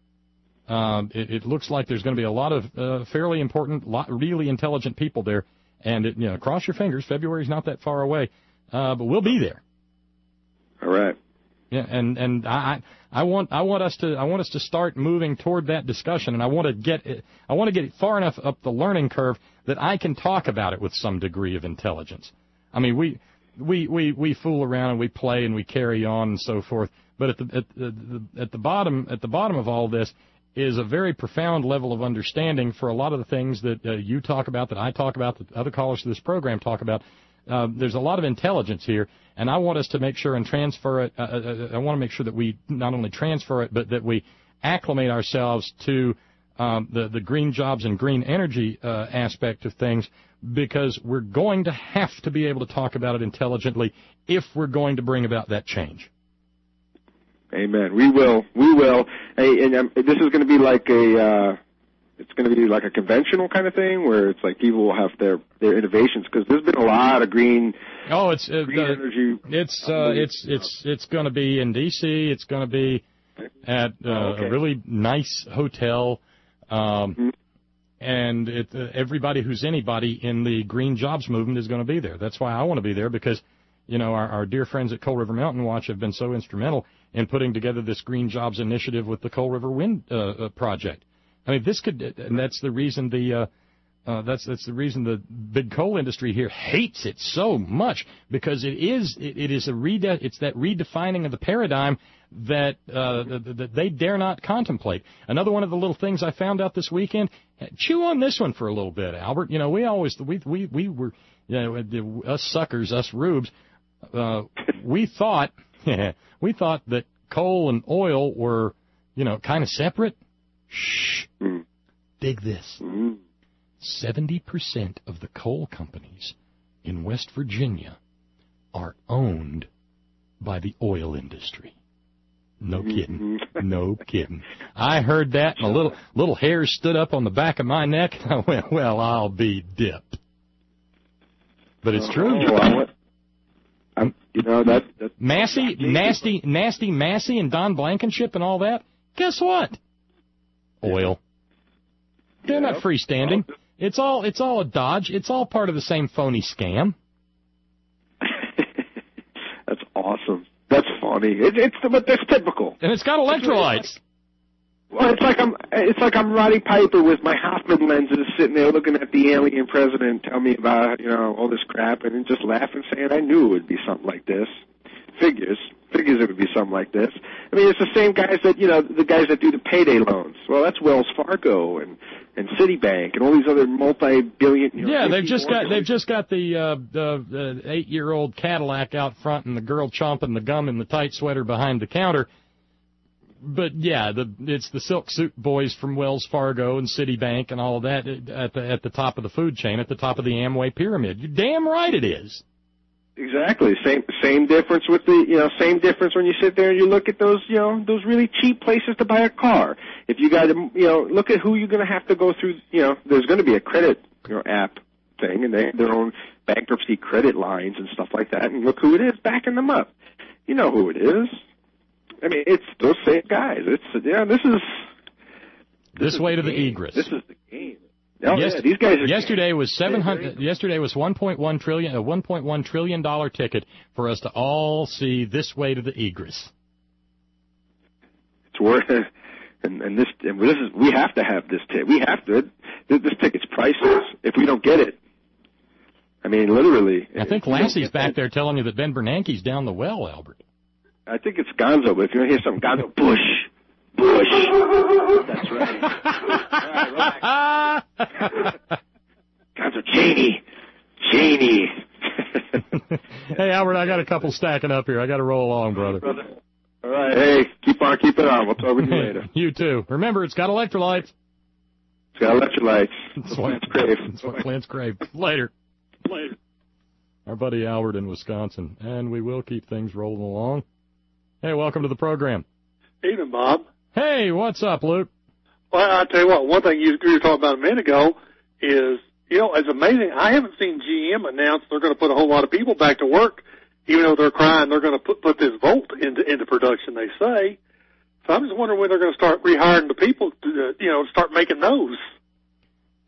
Um, it, it looks like there's going to be a lot of uh, fairly important, lot, really intelligent people there, And, it, you know, cross your fingers, February's not that far away, uh, but we'll be there. All right. Yeah, and and I I want I want us to I want us to start moving toward that discussion, and I want to get it, I want to get it far enough up the learning curve that I can talk about it with some degree of intelligence. I mean, we we we we fool around and we play and we carry on and so forth, but at the at the at the bottom at the bottom of all this is a very profound level of understanding for a lot of the things that uh, you talk about, that I talk about, that other callers to this program talk about. Uh, there's a lot of intelligence here, and I want us to make sure and transfer it. Uh, uh, I want to make sure that we not only transfer it, but that we acclimate ourselves to um, the, the green jobs and green energy uh, aspect of things, because we're going to have to be able to talk about it intelligently if we're going to bring about that change. Amen. We will. We will. Hey, and um, this is going to be like a... Uh It's going to be like a conventional kind of thing where it's like people will have their, their innovations, because there's been a lot of green. Oh, it's uh, green uh, energy. It's uh, it's it's it's going to be in D C. It's going to be at uh, oh, okay. a really nice hotel, um, mm-hmm. and it, uh, everybody who's anybody in the green jobs movement is going to be there. That's why I want to be there, because you know our, our dear friends at Coal River Mountain Watch have been so instrumental in putting together this green jobs initiative with the Coal River Wind uh, uh, project. I mean, this could, and that's the reason the, uh, uh, that's that's the reason the big coal industry here hates it so much, because it is it, it is a rede- it's that redefining of the paradigm that uh, that, that they dare not contemplate. Another one of the little things I found out this weekend. Chew on this one for a little bit, Albert. You know, we always we we we were, you know, us suckers, us rubes. Uh, we thought we thought that coal and oil were, you know, kind of separate. Shh. Mm. Dig this. Mm. seventy percent of the coal companies in West Virginia are owned by the oil industry. No kidding. No kidding. I heard that, and a little little hairs stood up on the back of my neck, and I went, well, I'll be dipped. But it's true. Oh, well, I'm, you know, that, that Massey, nasty, nasty Massey and Don Blankenship and all that, guess what? Oil. They're not freestanding. It's all it's all a dodge. It's all part of the same phony scam. That's awesome. That's funny. It, it's but that's typical. And it's got electrolytes. Well, it's like I'm it's like I'm Roddy Piper with my Hoffman lenses, sitting there looking at the alien president tell me about, you know, all this crap, and then just laughing, saying I knew it would be something like this. Figures. Figures it would be something like this. I mean, it's the same guys that, you know, the guys that do the payday loans. Well, that's Wells Fargo and, and Citibank and all these other multi-billion. You know, yeah, they've just got they've just got the uh, the, the eight-year-old Cadillac out front and the girl chomping the gum in the tight sweater behind the counter. But yeah, the it's the silk suit boys from Wells Fargo and Citibank and all of that at the at the top of the food chain, at the top of the Amway pyramid. You're damn right it is. Exactly. Same same difference with the, you know, same difference when you sit there and you look at those, you know, those really cheap places to buy a car. If you got to, you know, look at who you're going to have to go through, you know, there's going to be a credit, you know, app thing, and they have their own bankruptcy credit lines and stuff like that, and look who it is backing them up. You know who it is. I mean, it's those same guys. It's, yeah, this is... This, this way to the egress. This is the game. Oh, yes, yeah, these guys are yesterday was seven hundred. Yesterday was one point one trillion, a one point one trillion dollar ticket for us to all see this way to the egress. It's worth it, and, and this and this is we have to have this ticket. We have to. This, this ticket's priceless. If we don't get it, I mean, literally. I think Lassie's back there telling you that Ben Bernanke's down the well, Albert. I think it's Gonzo, but if you want to hear something, Gonzo, Bush. Bush. That's right. All right, Gonzo, Cheney. Cheney. Hey, Albert, I got a couple stacking up here. I got to roll along, brother. brother. All right. Hey, keep on keeping on. We'll talk with you later. You too. Remember, it's got electrolytes. It's got electrolytes. That's what Clint's crave. That's what Clint's crave. Later. Later. Our buddy Albert in Wisconsin. And we will keep things rolling along. Hey, welcome to the program. Evening, Bob. Hey, what's up, Luke? Well, I'll tell you what, one thing you, you were talking about a minute ago is, you know, it's amazing. I haven't seen G M announce they're going to put a whole lot of people back to work, even though they're crying they're going to put, put this Volt into, into production, they say. So I'm just wondering when they're going to start rehiring the people to, uh, you know, start making those.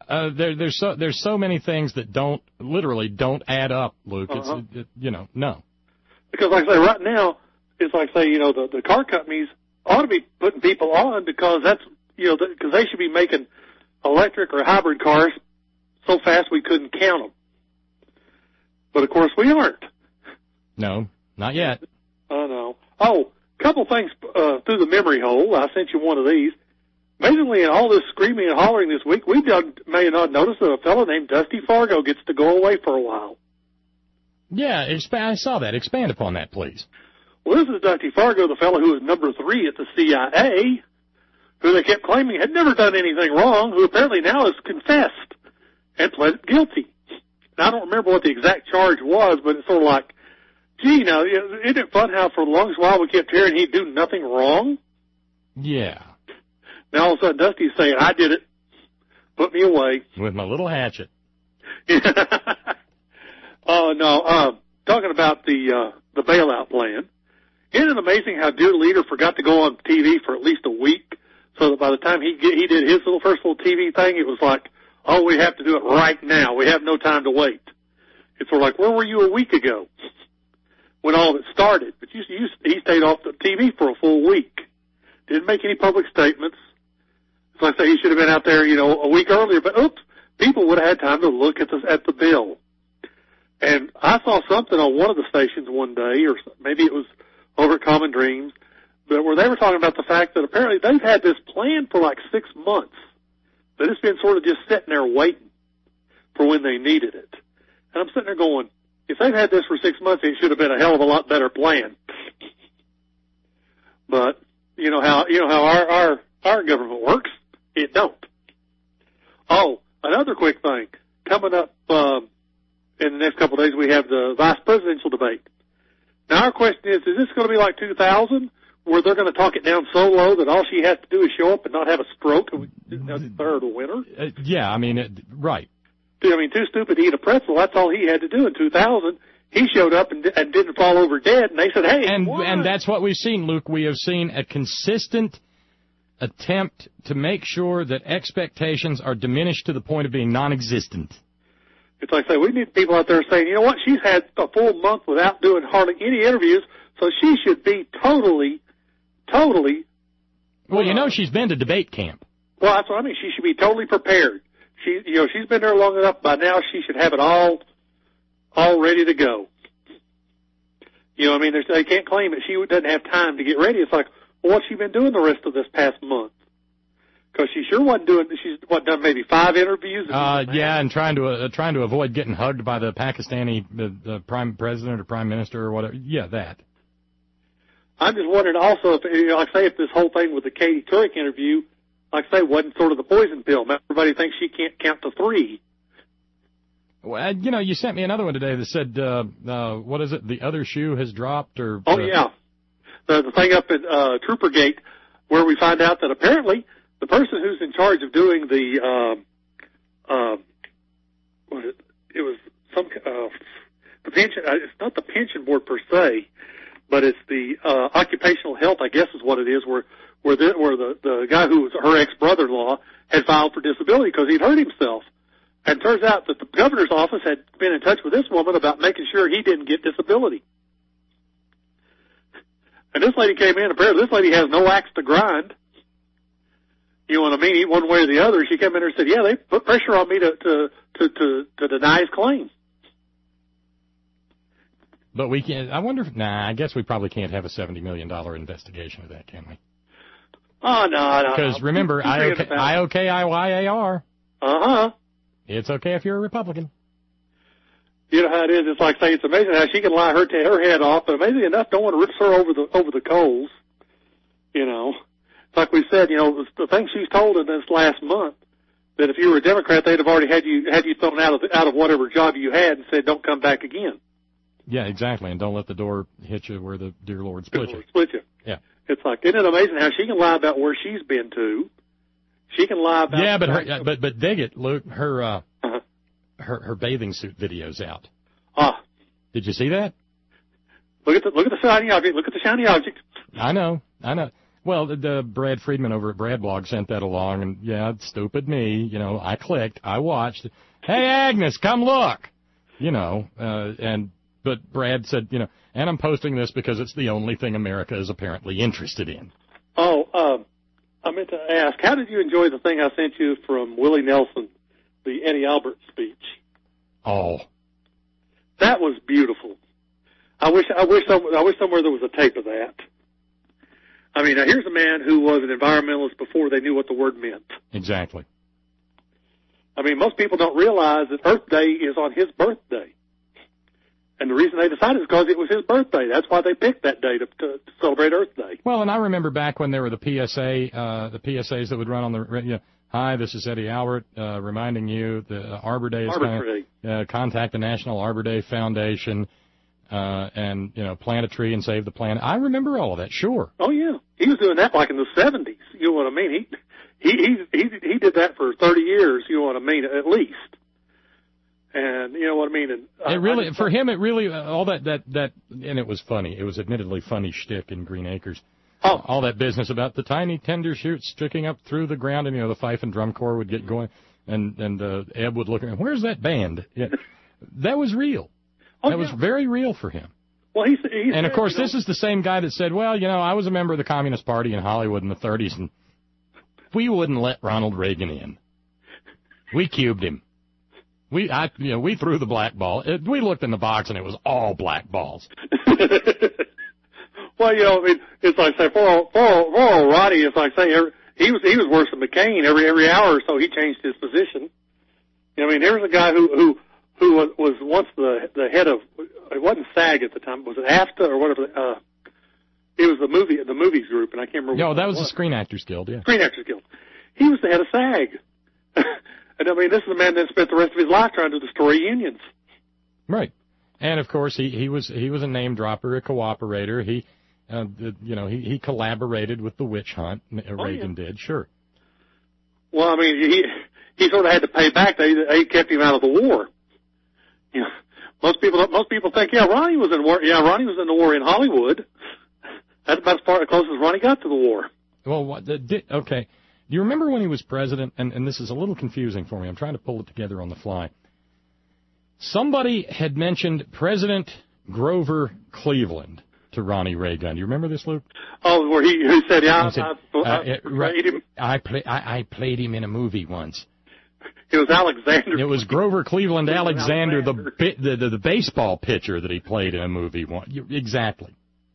uh, there, there's so there's so many things that don't literally don't add up, Luke. Uh-huh. It's it, you know no. Because like I say, right now, it's like say you know the the car companies ought to be putting people on because that's you know because they should be making electric or hybrid cars so fast we couldn't count them. But of course we aren't. No, not yet. I know. Oh, a couple things uh, through the memory hole. I sent you one of these. Amazingly, in all this screaming and hollering this week, we may not notice that a fellow named Dusty Fargo gets to go away for a while. Yeah, exp- I saw that. Expand upon that, please. Well, this is Dusty Fargo, the fellow who was number three at the C I A, who they kept claiming had never done anything wrong, who apparently now has confessed and pled guilty. Now, I don't remember what the exact charge was, but it's sort of like, gee, now, isn't it fun how for the longest while we kept hearing he'd do nothing wrong? Yeah. Now all of a sudden Dusty's saying, I did it. Put me away. With my little hatchet. Oh, no. Uh, talking about the uh, the bailout plan. Isn't it amazing how Dear Leader forgot to go on T V for at least a week, so that by the time he get, he did his little first little T V thing, it was like, oh, we have to do it right now. We have no time to wait. It's sort of like, where were you a week ago when all of it started? But you, you, he stayed off the T V for a full week. Didn't make any public statements. So I say he should have been out there, you know, a week earlier. But oops, people would have had time to look at the at the bill. And I saw something on one of the stations one day, or maybe it was over at Common Dreams, but where they were talking about the fact that apparently they've had this plan for like six months. That it's been sort of just sitting there waiting for when they needed it. And I'm sitting there going, if they've had this for six months, it should have been a hell of a lot better plan. But you know how you know how our our our government works. It don't. Oh, another quick thing. Coming up um, in the next couple of days, we have the vice presidential debate. Now, our question is, is this going to be like two thousand, where they're going to talk it down so low that all she has to do is show up and not have a stroke and we declare her the winner? Uh, yeah, I mean, it, right. I mean, too stupid to eat a pretzel. That's all he had to do in two thousand. He showed up and, and didn't fall over dead, and they said, hey, and what? And that's what we've seen, Luke. We have seen a consistent attempt to make sure that expectations are diminished to the point of being non-existent. It's like I say, we need people out there saying, you know what, she's had a full month without doing hardly any interviews, so she should be totally, totally... Well, you know she's been to debate camp. Well, that's what I mean. She should be totally prepared. She, you know, she's been there long enough. By now, she should have it all, all ready to go. You know, I mean, they can't claim that she doesn't have time to get ready. It's like, well, what's she been doing the rest of this past month? Because she sure wasn't doing. She's what done maybe five interviews. Uh, yeah, and trying to uh, trying to avoid getting hugged by the Pakistani uh, uh, prime president or prime minister or whatever. Yeah, that. I'm just wondering also if, you know, like I say, if this whole thing with the Katie Couric interview, like I say, wasn't sort of the poison pill. Everybody thinks she can't count to three. Well, you know, you sent me another one today that said, uh, uh, what is it? The other shoe has dropped, or oh uh, yeah, the the thing up at uh, Troopergate, where we find out that apparently the person who's in charge of doing the, uh, uh, what it, it was some uh, the pension. Uh, it's not the pension board per se, but it's the uh, occupational health, I guess, is what it is. Where where the where the the guy who was her ex brother-in-law had filed for disability because he'd hurt himself. And it turns out that the governor's office had been in touch with this woman about making sure he didn't get disability. And this lady came in, apparently this lady has no axe to grind. You know what I mean? One way or the other. She came in there and said, yeah, they put pressure on me to, to, to, to, to deny his claim. But we can't, I wonder if, nah, I guess we probably can't have a seventy million dollars investigation of that, can we? Oh, no, no. Because no. remember, I O K I Y A R. Uh-huh. It's okay if you're a Republican. You know how it is. It's like saying it's amazing how she can lie her t- her head off, but amazing enough, don't want to rip her over the over the coals. You know, it's like we said. You know, the thing she's told in this last month that if you were a Democrat, they'd have already had you had you thrown out of out of whatever job you had and said, "Don't come back again." Yeah, exactly, and don't let the door hit you where the dear Lord split you. Split you. Yeah. It's like, isn't it amazing how she can lie about where she's been to? She can lie about. Yeah, but her, but but dig it, Luke. Her uh, uh-huh. her her bathing suit video's out. Ah, did you see that? Look at the look at the shiny object. Look at the shiny object. I know, I know. Well, the, the Brad Friedman over at Bradblog sent that along, and yeah, stupid me. You know, I clicked, I watched. Hey, Agnes, come look. You know, uh, and but Brad said, you know, and I'm posting this because it's the only thing America is apparently interested in. Oh, uh, I meant to ask, how did you enjoy the thing I sent you from Willie Nelson, the Eddie Albert speech? Oh, that was beautiful. I wish, I wish, some, I wish somewhere there was a tape of that. I mean, now here's a man who was an environmentalist before they knew what the word meant. Exactly. I mean, most people don't realize that Earth Day is on his birthday. And the reason they decided is because it was his birthday. That's why they picked that day to, to celebrate Earth Day. Well, and I remember back when there were the P S A, uh, the P S As that would run on the, you know, hi, this is Eddie Albert, uh, reminding you the uh, Arbor Day is Arbor coming. Day. Uh, contact the National Arbor Day Foundation, uh, and, you know, plant a tree and save the planet. I remember all of that, sure. Oh, yeah. He was doing that like in the seventies. You know what I mean? He, he, he, he, he did that for thirty years, you know what I mean, at least. And you know what I mean? And it really, for him, it really, uh, all that, that, that, and it was funny. It was admittedly funny shtick in Green Acres. Oh. All that business about the tiny tender shoots sticking up through the ground, and, you know, the fife and drum corps would get going, and, and, uh, Ebb would look at, where's that band? Yeah. That was real. Oh, that yeah. was very real for him. Well, he's, he's and of course, you know, this is the same guy that said, well, you know, I was a member of the Communist Party in Hollywood in the thirties, and we wouldn't let Ronald Reagan in. We cubed him. We, I, you know, we threw the black ball. It, we looked in the box, and it was all black balls. Well, you know, I mean, it's like say for for for Roddy, it's like say every, he was he was worse than McCain every every hour or so. He changed his position. You know, I mean, here's a guy who who who was, was once the the head of, it wasn't SAG at the time, was it AFTA or whatever? Uh, it was the movie the movies group, and I can't remember. No, that was, was the Screen Actors Guild. Yeah, Screen Actors Guild. He was the head of SAG. And I mean, this is a man that spent the rest of his life trying to destroy unions. Right. And of course, he, he was he was a name dropper, a cooperator. He, uh, you know, he, he collaborated with the witch hunt. Reagan oh, yeah. did, sure. Well, I mean, he he sort of had to pay back. They they kept him out of the war. You know, most people most people think, yeah, Ronnie was in war. Yeah, Ronnie was in the war in Hollywood. That's about as far as close as Ronnie got to the war. Well, what, the, did, okay. Do you remember when he was president, and, and this is a little confusing for me, I'm trying to pull it together on the fly. Somebody had mentioned President Grover Cleveland to Ronnie Reagan. Do you remember this, Luke? Oh, where he, he said, yeah, he said, I, I, uh, I, played him. I, play, I, I played him in a movie once. It was Alexander. It was Grover Cleveland Alexander, Alexander. The, the, the baseball pitcher that he played in a movie once. Exactly.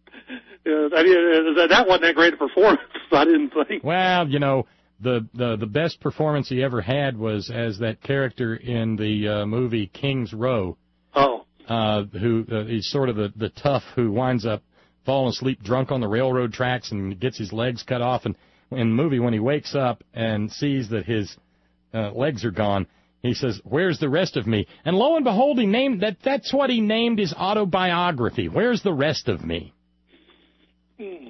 Uh, that, that wasn't that great a performance, I didn't think. Well, you know, The, the the best performance he ever had was as that character in the uh, movie King's Row. Oh. Uh, who uh, he's sort of the, the tough who winds up falling asleep drunk on the railroad tracks and gets his legs cut off. And in the movie, when he wakes up and sees that his uh, legs are gone, he says, "Where's the rest of me?" And lo and behold, he named that. That's what he named his autobiography. Where's the rest of me? Hmm.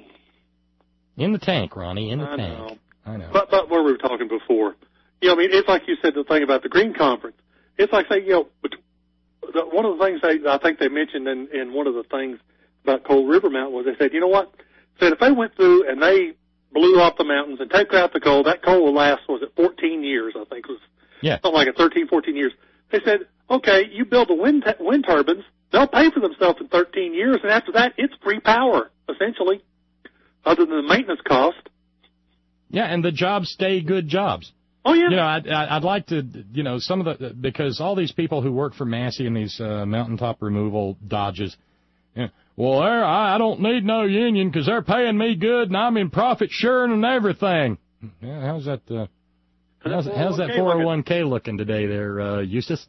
In the tank, Ronnie. In the I tank. know. I know. But, but where we were talking before, you know, I mean, it's like you said the thing about the Green Conference. It's like say, you know, the, one of the things they, I think they mentioned in, in one of the things about Cold River Mountain was they said, you know what? Said if they went through and they blew off the mountains and took out the coal, that coal will last, was it fourteen years? I think it was yeah. something like a thirteen, fourteen years. They said, okay, you build the wind t- wind turbines, they'll pay for themselves in thirteen years, and after that, it's free power essentially, other than the maintenance cost. Yeah, and the jobs stay good jobs. Oh, yeah. You know, I'd, I'd like to, you know, some of the, because all these people who work for Massey and these uh, mountaintop removal dodges, you know, well, I don't need no union because they're paying me good and I'm in profit sharing and everything. Yeah, how's that, uh, how's, how's that four oh one K looking today there, uh, Eustace?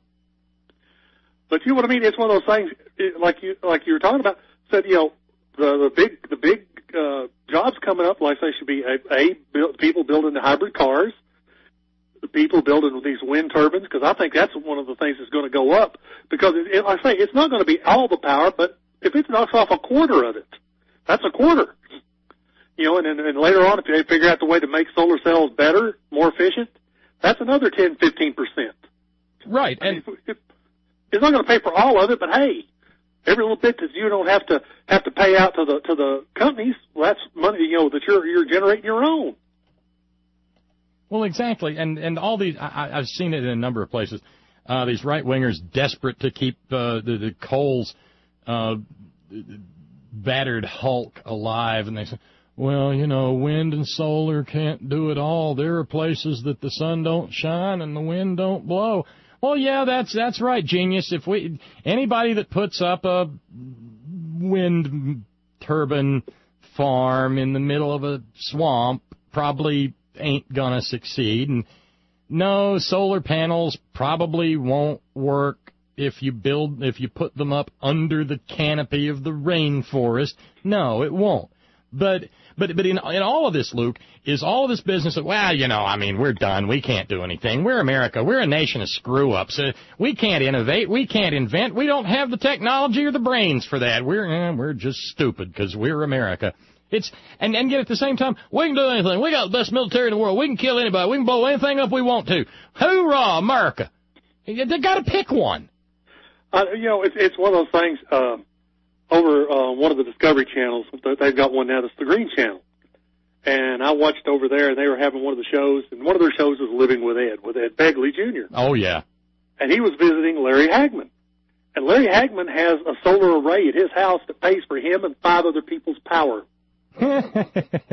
But you know what I mean? It's one of those things, it, like you like you were talking about, said, you know, the, the big, the big, Uh, jobs coming up, like they should be a, a build, people building the hybrid cars, the people building these wind turbines, because I think that's one of the things that's going to go up. Because it, it, like I say, it's not going to be all the power, but if it knocks off a quarter of it, that's a quarter. You know, and, and, and later on, if they figure out the way to make solar cells better, more efficient, that's another ten, fifteen percent. Right, I and mean, it, it's not going to pay for all of it, but hey, every little bit that you don't have to have to pay out to the to the companies, well, that's money, you know, that you're you're generating your own. Well, exactly, and and all these I, I've seen it in a number of places. Uh, these right wingers desperate to keep uh, the, the coal's uh, battered hulk alive, and they say, well, you know, wind and solar can't do it all. There are places that the sun don't shine and the wind don't blow. Well, yeah, that's that's right, genius. If we anybody that puts up a wind turbine farm in the middle of a swamp probably ain't gonna succeed. And no, solar panels probably won't work if you build if you put them up under the canopy of the rainforest. No, it won't. But but but in in all of this, Luke, is all of this business of, well, you know, I mean, we're done. We can't do anything. We're America. We're a nation of screw-ups. Uh, we can't innovate. We can't invent. We don't have the technology or the brains for that. We're eh, we're just stupid because we're America. It's and and yet at the same time, we can do anything. We got the best military in the world. We can kill anybody. We can blow anything up we want to. Hoorah, America! They got to pick one. Uh, you know, it's it's one of those things. Uh, over uh, one of the Discovery channels, they've got one now that's the Green Channel, and I watched over there, and they were having one of the shows, and one of their shows was Living with Ed, with Ed Begley Junior Oh yeah, and he was visiting Larry Hagman, and Larry Hagman has a solar array at his house that pays for him and five other people's power. and,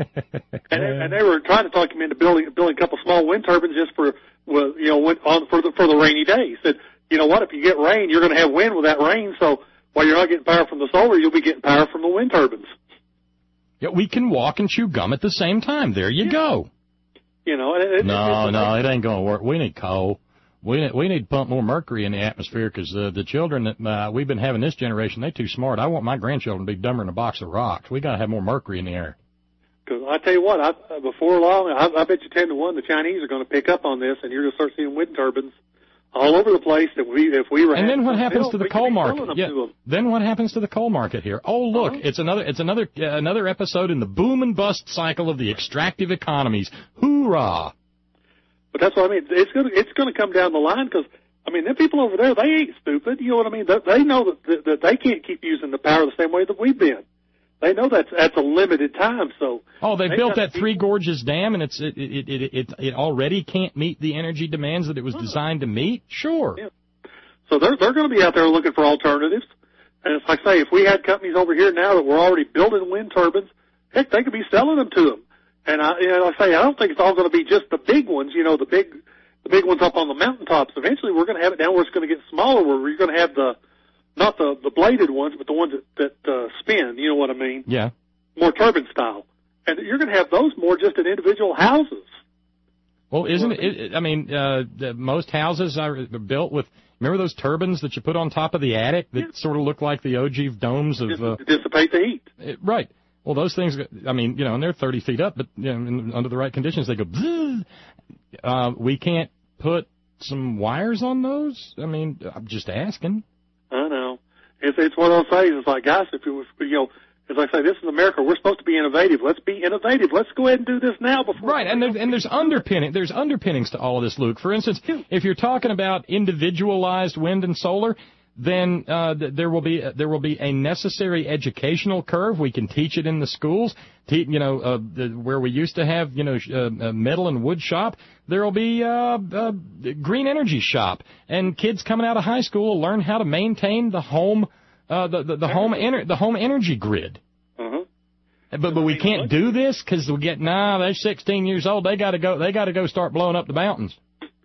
and they were trying to talk him into building building a couple small wind turbines just for, well, you know, on for the for the rainy days. Said, you know what? If you get rain, you're going to have wind with that rain. So while you're not getting power from the solar, you'll be getting power from the wind turbines. Yeah, we can walk and chew gum at the same time. There you yeah. go. You know, it, it, no, no, it ain't going to work. We need coal. We need, we need to pump more mercury in the atmosphere because uh, the children that uh, we've been having this generation, they're too smart. I want my grandchildren to be dumber than a box of rocks. We got to have more mercury in the air. Because I tell you what, I, before long, I, I bet you ten to one the Chinese are going to pick up on this, and you're going to start seeing wind turbines all over the place. That we, if we were, and then what happens to the coal market? Yeah. Then what happens to the coal market here? Oh, look, uh-huh. it's another, it's another, uh, another episode in the boom and bust cycle of the extractive economies. Hoorah! But that's what I mean. It's going to, it's going to come down the line because, I mean, them people over there, they ain't stupid. You know what I mean? They, they know that, that, that they can't keep using the power the same way that we've been. They know that's that's a limited time. So oh, they, they built that Three Gorges Dam, and it's it it, it it it already can't meet the energy demands that it was designed to meet. Sure. Yeah. So they're they're going to be out there looking for alternatives. And it's like I say, if we had companies over here now that were already building wind turbines, heck, they could be selling them to them. And I, you know, I say, I don't think it's all going to be just the big ones, you know, the big, the big ones up on the mountaintops. Eventually, we're going to have it down where it's going to get smaller, where you're going to have the, not the the bladed ones, but the ones that that uh, spin. You know what I mean? Yeah. More turbine style, and you're going to have those more just in individual houses. Well, isn't it? I mean, uh, the, most houses are built with. Remember those turbines that you put on top of the attic that yeah. sort of look like the ogive domes of uh, to dissipate the heat? It, right. Well, those things, I mean, you know, and they're thirty feet up, but you know, under the right conditions, they go, bzzz. Uh, we can't put some wires on those? I mean, I'm just asking. I know. It's, it's one of those things. It's like, guys, if it was, you know, as I say, this is America. We're supposed to be innovative. Let's be innovative. Let's go ahead and do this now before. Right, and there's, and there's underpinning. There's underpinnings to all of this, Luke. For instance, if you're talking about individualized wind and solar, then uh, there will be there will be a necessary educational curve. We can teach it in the schools. Te- you know, uh, the, where we used to have you know uh, a metal and wood shop, there will be uh, a green energy shop, and kids coming out of high school will learn how to maintain the home uh, the the, the home ener- the home energy grid. Uh-huh. But but we can't do this because we get nah. They're sixteen years old. They got to go. They got to go start blowing up the mountains.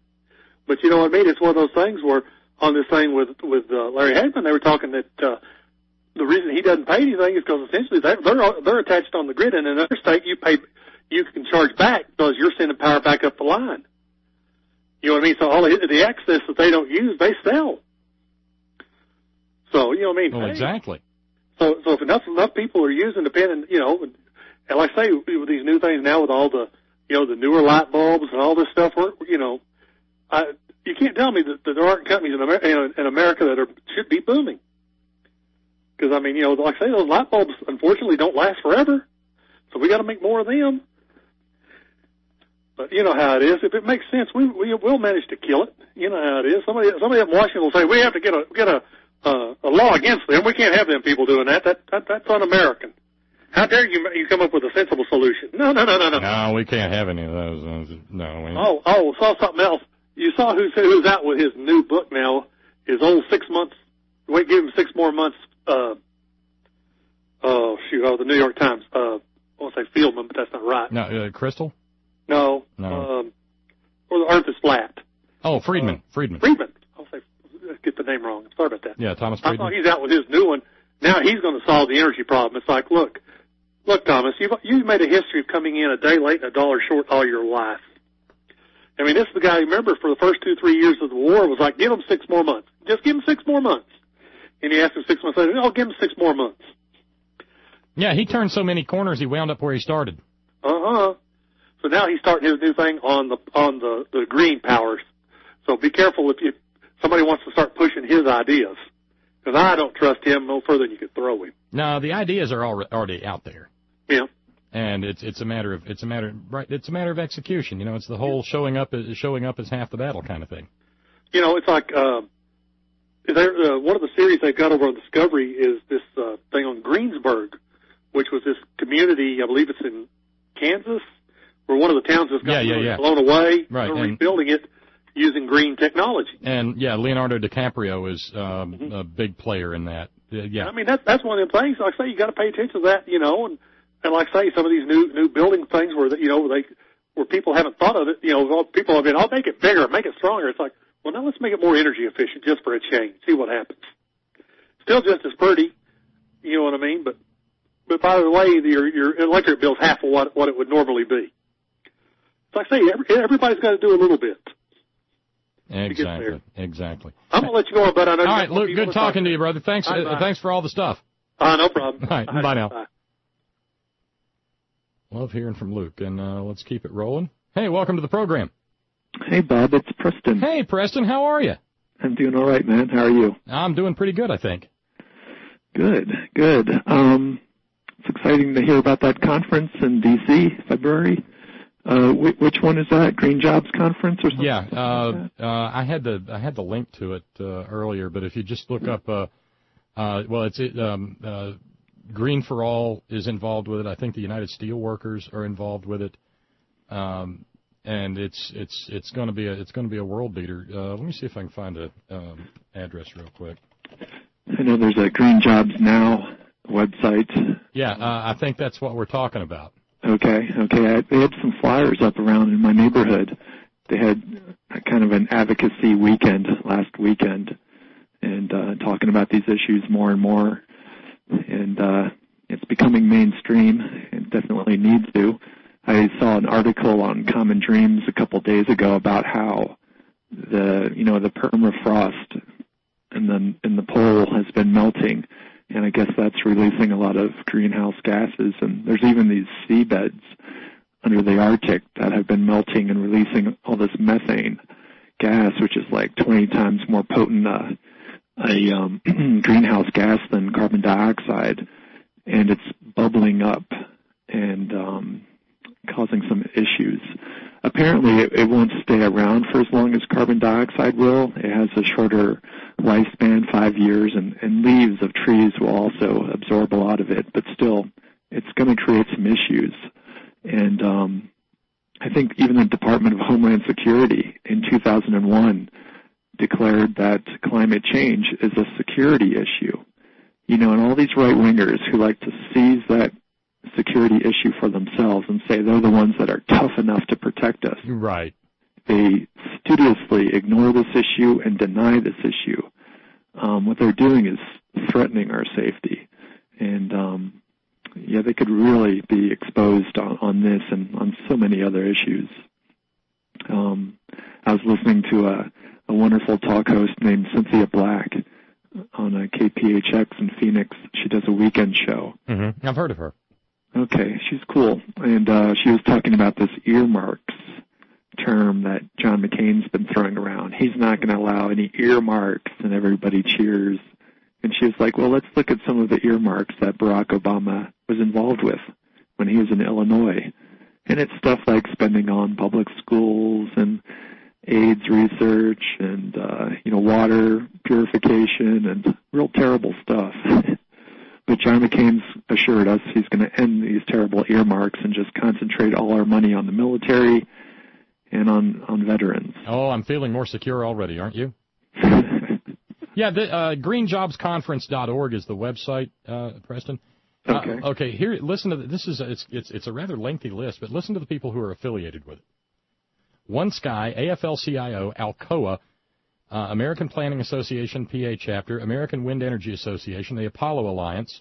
But you know what I mean? It's one of those things where. On this thing with with uh, Larry Hagman, they were talking that uh, the reason he doesn't pay anything is because essentially they, they're they're attached on the grid, and in another state you pay you can charge back because you're sending power back up the line. You know what I mean? So all the, the excess that they don't use, they sell. So you know what I mean? Well, hey, exactly. So so if enough enough people are using depending, you know, and, and like I say with these new things now with all the you know the newer light bulbs and all this stuff, we're, you know, I. You can't tell me that, that there aren't companies in America, in America that are, should be booming. Because, I mean, you know, like I say, those light bulbs, unfortunately, don't last forever. So we got to make more of them. But you know how it is. If it makes sense, we, we will manage to kill it. You know how it is. Somebody, somebody up in Washington will say, we have to get a, get a, uh, a law against them. We can't have them people doing that. That, that that's un-American. How dare you you come up with a sensible solution? No, no, no, no, no. No, we can't have any of those. Uh, no. We... Oh, oh, saw something else. You saw who's who's out with his new book now. His old six months. Wait, give him six more months. Uh, oh shoot! Oh, the New York Times. Uh, I won't say Fieldman, but that's not right. No, uh, Crystal. No. No. Um, or the Earth is flat. Oh, Friedman. Uh, Friedman. Friedman. I'll say get the name wrong. Sorry about that. Yeah, Thomas Friedman. I thought he's out with his new one. Now he's going to solve the energy problem. It's like, look. Look, Thomas, you've, you've made a history of coming in a day late and a dollar short all your life. I mean, this is the guy, remember, for the first two, three years of the war, was like, give him six more months. Just give him six more months. And he asked him six months later, oh, give him six more months. Yeah, he turned so many corners, he wound up where he started. Uh-huh. So now he's starting his new thing on the on the, the green powers. So be careful if you, somebody wants to start pushing his ideas. Because I don't trust him no further than you could throw him. No, the ideas are already out there. Yeah. And it's it's a matter of it's a matter right it's a matter of execution. You know, it's the whole showing up is showing up as half the battle kind of thing. You know, it's like uh, there, uh, one of the series they've got over on Discovery is this uh, thing on Greensburg, which was this community. I believe it's in Kansas, where one of the towns has got yeah, yeah, yeah. blown away. Right. They're rebuilding it using green technology. And yeah, Leonardo DiCaprio is um, mm-hmm. a big player in that. Uh, yeah. I mean, that's that's one of the things. Like I say, you got to pay attention to that. You know, and. And like I say, some of these new new building things where you know they where people haven't thought of it. You know, people have been, I'll make it bigger, make it stronger. It's like, well, now let's make it more energy efficient just for a change. See what happens. Still just as pretty, you know what I mean? But but by the way, your your electric bill's half of what what it would normally be. So like I say, every, everybody's got to do a little bit. Exactly. Exactly. I'm gonna let you go, but I know. All right, Luke. Good talking to you, brother. Thanks. Bye, uh, bye. Thanks for all the stuff. Uh, no problem. All right. Bye, bye now. Bye. Love hearing from Luke, and uh, let's keep it rolling. Hey, welcome to the program. Hey, Bob, it's Preston. Hey, Preston, how are you? I'm doing all right, man. How are you? I'm doing pretty good, I think. Good, good. Um, it's exciting to hear about that conference in D C, February. Uh, which, which one is that? Green Jobs Conference or something? Yeah, uh, like uh, I had the I had the link to it uh, earlier, but if you just look up, uh, uh, well, it's it. Um, uh, Green for All is involved with it. I think the United Steelworkers are involved with it, um, and it's it's it's going to be a it's going to be a world beater. Uh, let me see if I can find a um, address real quick. I know there's a Green Jobs Now website. Yeah, uh, I think that's what we're talking about. Okay, okay. I, they had some flyers up around in my neighborhood. They had kind of an advocacy weekend last weekend, and uh, talking about these issues more and more. And uh, it's becoming mainstream. It definitely needs to. I saw an article on Common Dreams a couple days ago about how the you know the permafrost and the in the pole has been melting, and I guess that's releasing a lot of greenhouse gases. And there's even these seabeds under the Arctic that have been melting and releasing all this methane gas, which is like twenty times more potent uh, a um, greenhouse gas than carbon dioxide, and it's bubbling up and um, causing some issues. Apparently, it, it won't stay around for as long as carbon dioxide will. It has a shorter lifespan, five years, and, and leaves of trees will also absorb a lot of it, but still, it's going to create some issues. And um, I think even the Department of Homeland Security in two thousand one declared that climate change is a security issue. You know, and all these right-wingers who like to seize that security issue for themselves and say they're the ones that are tough enough to protect us. Right. They studiously ignore this issue and deny this issue. Um, what they're doing is threatening our safety. And, um, yeah, they could really be exposed on, on this and on so many other issues. Um, I was listening to a a wonderful talk host named Cynthia Black on a K P H X in Phoenix. She does a weekend show. Mm-hmm. I've heard of her. Okay, she's cool. And uh, she was talking about this earmarks term that John McCain's been throwing around. He's not going to allow any earmarks, and everybody cheers. And she was like, well, let's look at some of the earmarks that Barack Obama was involved with when he was in Illinois. And it's stuff like spending on public schools and AIDS research and, uh, you know, water purification and real terrible stuff. But John McCain's assured us he's going to end these terrible earmarks and just concentrate all our money on the military and on, on veterans. Oh, I'm feeling more secure already, aren't you? Yeah, the, uh, green jobs conference dot org is the website, uh, Preston. Okay. Uh, okay, here, listen to the, this is, a, it's, it's, it's a rather lengthy list, but listen to the people who are affiliated with it. One Sky, A F L C I O, Alcoa, uh, American Planning Association, P A chapter, American Wind Energy Association, the Apollo Alliance,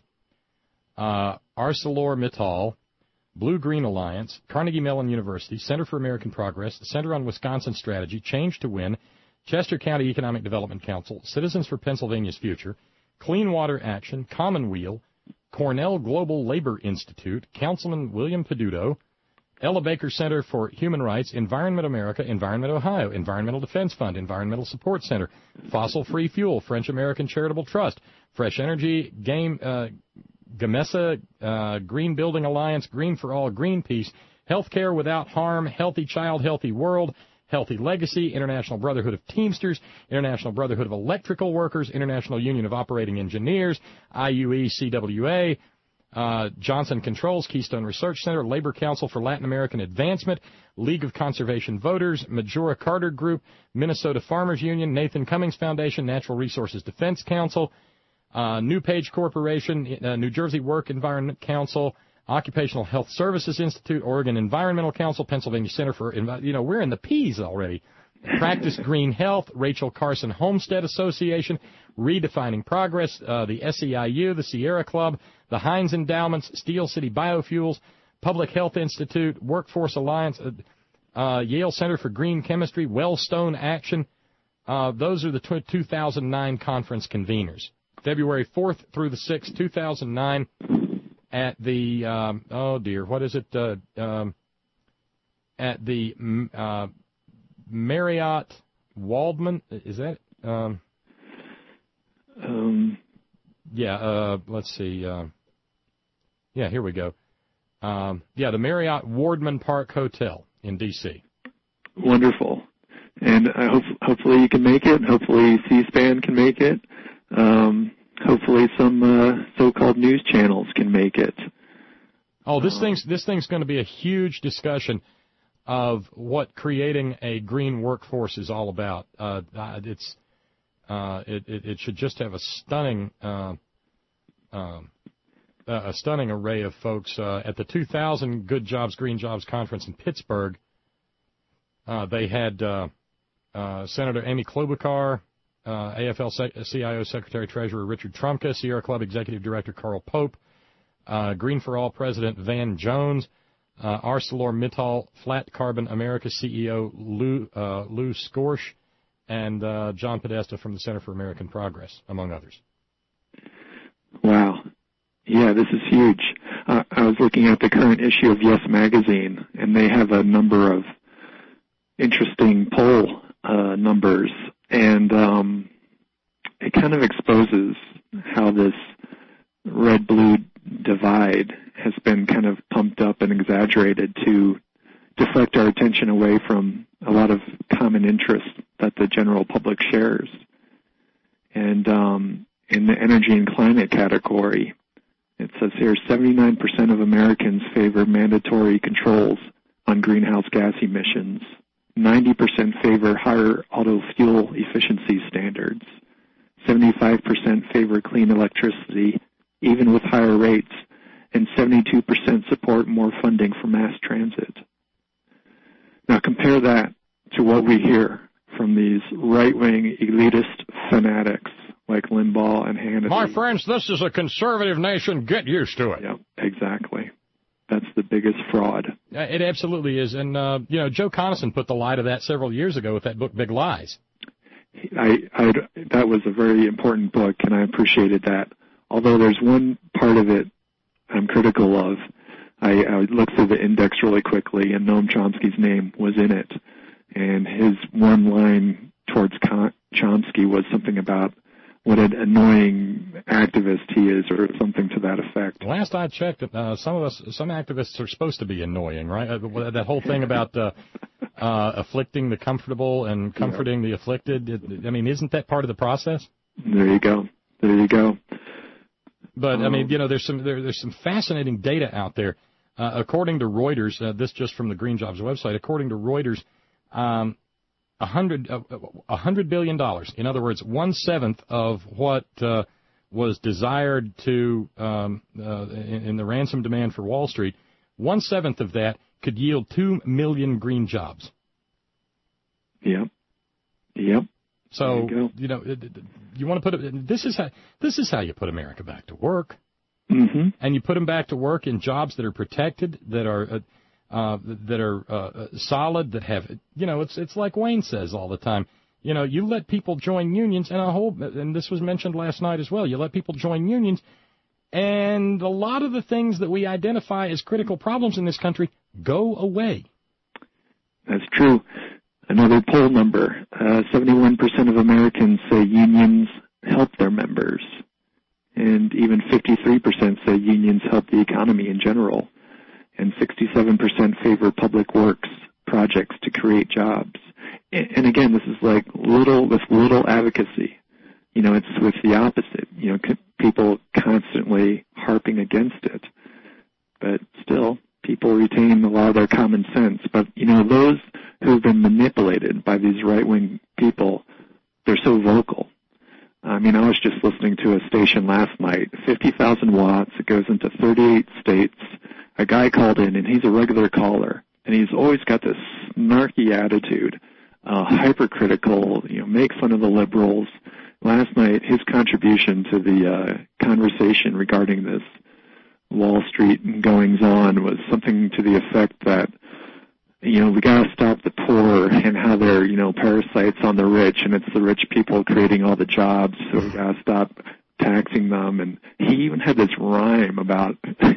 uh, ArcelorMittal, Blue Green Alliance, Carnegie Mellon University, Center for American Progress, Center on Wisconsin Strategy, Change to Win, Chester County Economic Development Council, Citizens for Pennsylvania's Future, Clean Water Action, Commonweal, Cornell Global Labor Institute, Councilman William Peduto, Ella Baker Center for Human Rights, Environment America, Environment Ohio, Environmental Defense Fund, Environmental Support Center, Fossil Free Fuel, French American Charitable Trust, Fresh Energy, Game, uh, Gamesa, uh, Green Building Alliance, Green for All, Greenpeace, Healthcare Without Harm, Healthy Child, Healthy World, Healthy Legacy, International Brotherhood of Teamsters, International Brotherhood of Electrical Workers, International Union of Operating Engineers, I U E C W A, uh, Johnson Controls, Keystone Research Center, Labor Council for Latin American Advancement, League of Conservation Voters, Majora Carter Group, Minnesota Farmers Union, Nathan Cummings Foundation, Natural Resources Defense Council, uh, New Page Corporation, uh, New Jersey Work Environment Council, Occupational Health Services Institute, Oregon Environmental Council, Pennsylvania Center for, you know, we're in the P's already. Practice Green Health, Rachel Carson Homestead Association, Redefining Progress, uh, the S E I U, the Sierra Club, the Heinz Endowments, Steel City Biofuels, Public Health Institute, Workforce Alliance, uh, uh, Yale Center for Green Chemistry, Wellstone Action. Uh, those are the t- two thousand nine conference conveners. February fourth through the sixth, two thousand nine. At the, um, oh dear, what is it, uh, um, at the uh, Marriott Waldman, is that, um, um, yeah, uh, let's see, uh, yeah, here we go. Um, yeah, the Marriott Wardman Park Hotel in D C Wonderful. And I hope, hopefully you can make it. Hopefully C-SPAN can make it. Um, Hopefully some uh, so-called news channels can make it. Oh, this thing's this thing's going to be a huge discussion of what creating a green workforce is all about. Uh, it's uh, it, it it should just have a stunning uh, um, a stunning array of folks uh, at the two thousand Good Jobs Green Jobs conference in Pittsburgh. Uh, they had uh, uh, Senator Amy Klobuchar. Uh, A F L C I O Secretary-Treasurer Richard Trumka, Sierra Club Executive Director Carl Pope, uh, Green for All President Van Jones, uh, ArcelorMittal Flat Carbon America C E O Lou, uh, Lou Skorsh, and uh, John Podesta from the Center for American Progress, among others. Wow. Yeah, this is huge. Uh, I was looking at the current issue of Yes Magazine, and they have a number of interesting poll uh, numbers. And um, it kind of exposes how this red-blue divide has been kind of pumped up and exaggerated to deflect our attention away from a lot of common interests that the general public shares. And um, in the energy and climate category, it says here seventy-nine percent of Americans favor mandatory controls on greenhouse gas emissions. ninety percent favor higher auto fuel efficiency standards. seventy-five percent favor clean electricity, even with higher rates. And seventy-two percent support more funding for mass transit. Now compare that to what we hear from these right-wing elitist fanatics like Limbaugh and Hannity. My friends, this is a conservative nation. Get used to it. Yeah, exactly. That's the biggest fraud. It absolutely is. And, uh, you know, Joe Conason put the lie to that several years ago with that book, Big Lies. I, I, that was a very important book, and I appreciated that. Although there's one part of it I'm critical of. I, I looked through the index really quickly, and Noam Chomsky's name was in it. And his one line towards Chomsky was something about what an annoying activist he is, or something to that effect. Last I checked, uh, some of us, some activists are supposed to be annoying, right? Uh, that whole thing about uh, uh, afflicting the comfortable and comforting yeah. the afflicted. It, I mean, isn't that part of the process? There you go. There you go. But I mean, you know, there's some there, there's some fascinating data out there. Uh, according to Reuters, uh, this just from the Green Jobs website. According to Reuters, um, a hundred a uh, hundred billion dollars. In other words, one seventh of what uh, was desired to um, uh, in, in the ransom demand for Wall Street. One seventh of that could yield two million green jobs. Yep. Yep. So you, you know, you want to put it. This is how this is how you put America back to work. Mm-hmm. And you put them back to work in jobs that are protected, that are uh, uh, that are uh, solid, that have, you know, it's it's like Wayne says all the time. You know, you let people join unions, and a whole, and this was mentioned last night as well. You let people join unions, and a lot of the things that we identify as critical problems in this country go away. That's true. Another poll number: uh, seventy-one percent of Americans say unions help their members. And even fifty-three percent say unions help the economy in general. And sixty-seven percent favor public works projects to create jobs. And again, this is like little, with little advocacy. You know, it's with the opposite. You know, people constantly harping against it. But still, people retain a lot of their common sense. But, you know, those who have been manipulated by these right-wing people, they're so vocal. I mean, I was just listening to a station last night, fifty thousand watts. It goes into thirty-eight states. A guy called in, and he's a regular caller, and he's always got this snarky attitude, uh, hypercritical, you know, make fun of the liberals. Last night, his contribution to the uh, conversation regarding this Wall Street goings-on was something to the effect that, you know, we got to stop the poor and how they're, you know, parasites on the rich, and it's the rich people creating all the jobs, so we got to stop taxing them. And he even had this rhyme about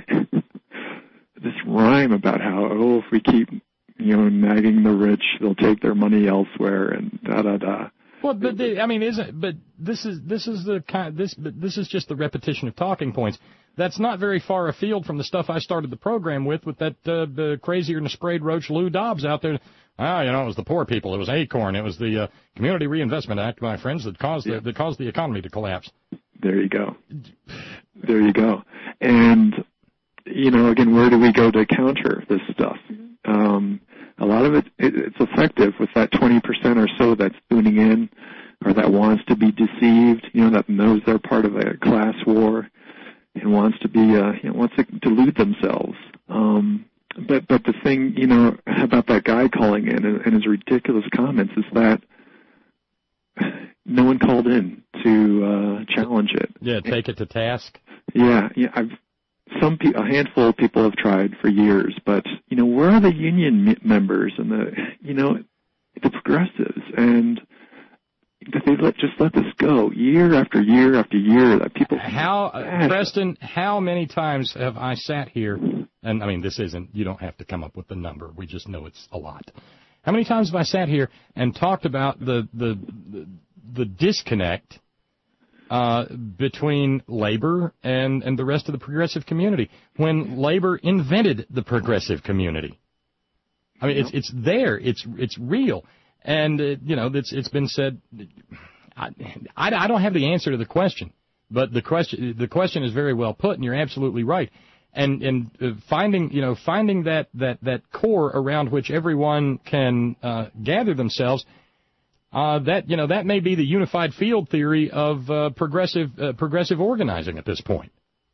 this rhyme about how, oh, if we keep, you know, nagging the rich, they'll take their money elsewhere, and da da da. Well, but the, I mean, isn't? But this is this is the kind this but this is just the repetition of talking points. That's not very far afield from the stuff I started the program with, with that uh, the crazier than a sprayed roach Lou Dobbs out there. Ah, you know, it was the poor people. It was ACORN. It was the uh, Community Reinvestment Act, my friends, that caused the, that caused the economy to collapse. There you go. There you go. And, you know, again, where do we go to counter this stuff? Um, a lot of it, it, it's effective with that twenty percent or so that's tuning in or that wants to be deceived, you know, that knows they're part of a class war and wants to be, uh, you know, wants to delude themselves. Um, but, but the thing, you know, about that guy calling in and, and his ridiculous comments is that no one called in to, uh, challenge it. Yeah, take it to task. Yeah, yeah, I've, some pe- a handful of people have tried for years, but, you know, where are the union m- members and the, you know, the progressives, and that they let just let this go year after year after year. That people how uh, Preston, how many times have I sat here? And I mean, this isn't. You don't have to come up with the number. We just know it's a lot. How many times have I sat here and talked about the the the, the disconnect uh, between labor and and the rest of the progressive community when labor invented the progressive community? I mean, it's it's there. It's it's real. And, uh, you know, it's, it's been said, I, I, I don't have the answer to the question, but the question, the question is very well put, and you're absolutely right. And, and uh, finding, you know, finding that, that, that core around which everyone can, uh, gather themselves, uh, that, you know, that may be the unified field theory of, uh, progressive, uh, progressive organizing at this point.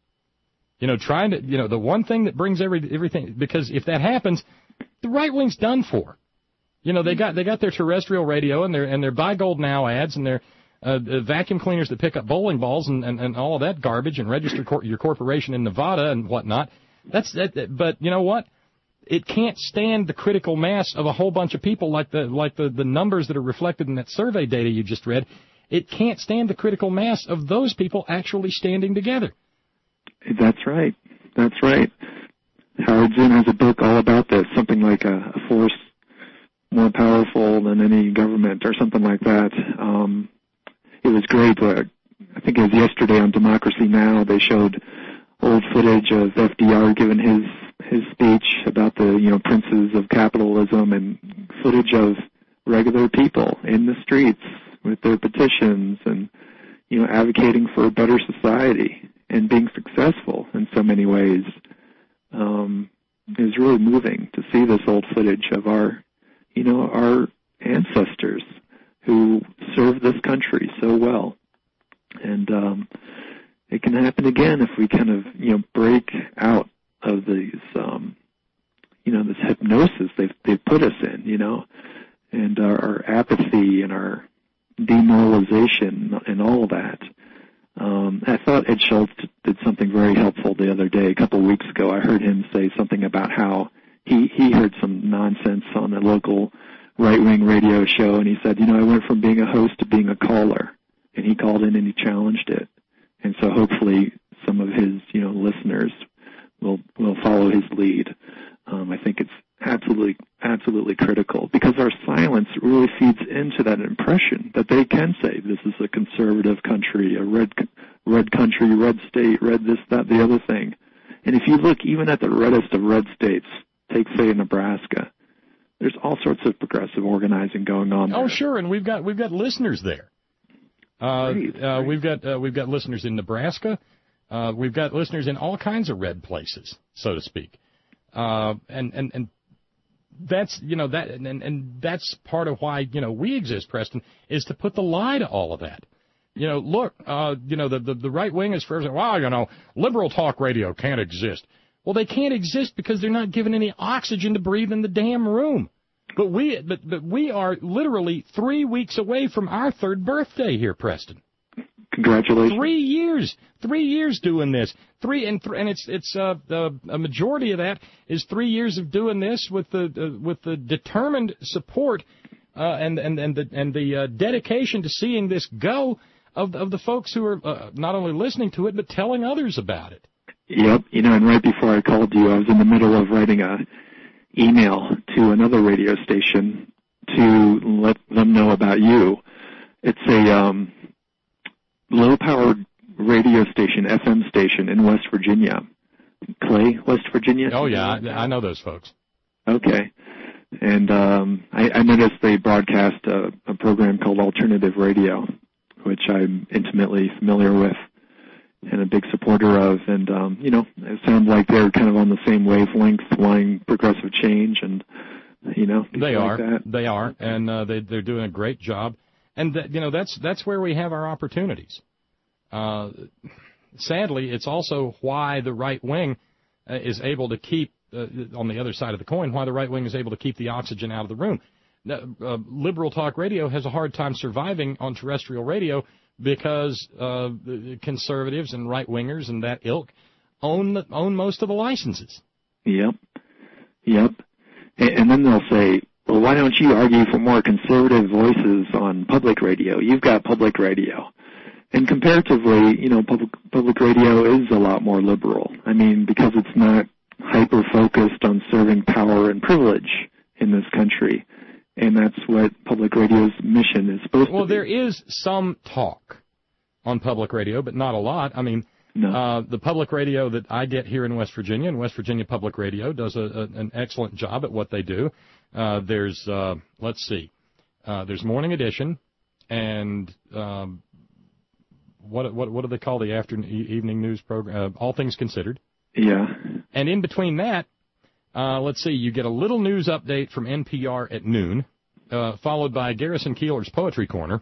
You know, trying to, you know, the one thing that brings every, everything, because if that happens, the right wing's done for. You know, they got they got their terrestrial radio and their and their Buy Gold Now ads and their uh, vacuum cleaners that pick up bowling balls and, and, and all of that garbage and register cor- your corporation in Nevada and whatnot. That's that. But you know what? It can't stand the critical mass of a whole bunch of people like the like the, the numbers that are reflected in that survey data you just read. It can't stand the critical mass of those people actually standing together. That's right. That's right. Howard Zinn has a book all about this, something like a, a force more powerful than any government or something like that. Um, it was great. Uh, I think it was yesterday on Democracy Now! They showed old footage of F D R giving his his speech about the, you know, princes of capitalism, and footage of regular people in the streets with their petitions and, you know, advocating for a better society and being successful in so many ways. Um, it was really moving to see this old footage of our, you know, our ancestors who served this country so well. And um, it can happen again if we kind of, you know, break out of these, um, you know, this hypnosis they've, they've put us in, you know, and our, our apathy and our demoralization and all of that. Um, I thought Ed Schultz did something very helpful the other day. A couple of weeks ago, I heard him say something about how he, he heard some nonsense on a local right-wing radio show, and he said, you know, I went from being a host to being a caller, and he called in and he challenged it. And so hopefully some of his, you know, listeners will will follow his lead. Um, I think it's absolutely, absolutely critical, because our silence really feeds into that impression that they can say this is a conservative country, a red red country, red state, red this, that, the other thing. And if you look even at the reddest of red states, take, say, Nebraska, there's all sorts of progressive organizing going on there. Oh, sure, and we've got we've got listeners there. Uh, great, uh, great. We've got uh, we've got listeners in Nebraska. Uh, we've got listeners in all kinds of red places, so to speak. Uh, and and and that's you know that and and that's part of why you know we exist, Preston, is to put the lie to all of that. You know, look, uh, you know the the, the right wing is for wow, you know, liberal talk radio can't exist. Well, they can't exist because they're not given any oxygen to breathe in the damn room. But we, but, but we are literally three weeks away from our third birthday here, Preston. Congratulations. Three years, three years doing this. Three and th- and it's it's uh, the a majority of that is three years of doing this with the uh, with the determined support uh, and and and the and the uh, dedication to seeing this go of of the folks who are uh, not only listening to it but telling others about it. Yep, you know, and right before I called you, I was in the middle of writing a email to another radio station to let them know about you. It's a um, low-powered radio station, F M station in West Virginia. Clay, West Virginia? Oh, yeah, I, I know those folks. Okay. And um, I, I noticed they broadcast a, a program called Alternative Radio, which I'm intimately familiar with and a big supporter of, and, um, you know, it sounds like they're kind of on the same wavelength, wanting progressive change, and, you know. They are, like that. they are, and uh, they, they're doing a great job, and, th- you know, that's that's where we have our opportunities. Uh, sadly, it's also why the right wing uh, is able to keep, uh, on the other side of the coin, why the right wing is able to keep the oxygen out of the room. Now, uh, liberal talk radio has a hard time surviving on terrestrial radio because uh, the conservatives and right-wingers and that ilk own the, own most of the licenses. Yep, yep. And, and then they'll say, well, why don't you argue for more conservative voices on public radio? You've got public radio. And comparatively, you know, public, public radio is a lot more liberal. I mean, because it's not hyper-focused on serving power and privilege in this country. And that's what public radio's mission is supposed well, to be. Well, there is some talk on public radio, but not a lot. I mean, no. uh, the public radio that I get here in West Virginia, and West Virginia Public Radio does a, a, an excellent job at what they do. Uh, there's, uh, let's see, uh, there's Morning Edition, and um, what what what do they call the afternoon evening news program? Uh, All Things Considered. Yeah. And in between that, Uh, let's see, you get a little news update from N P R at noon, uh, followed by Garrison Keillor's Poetry Corner,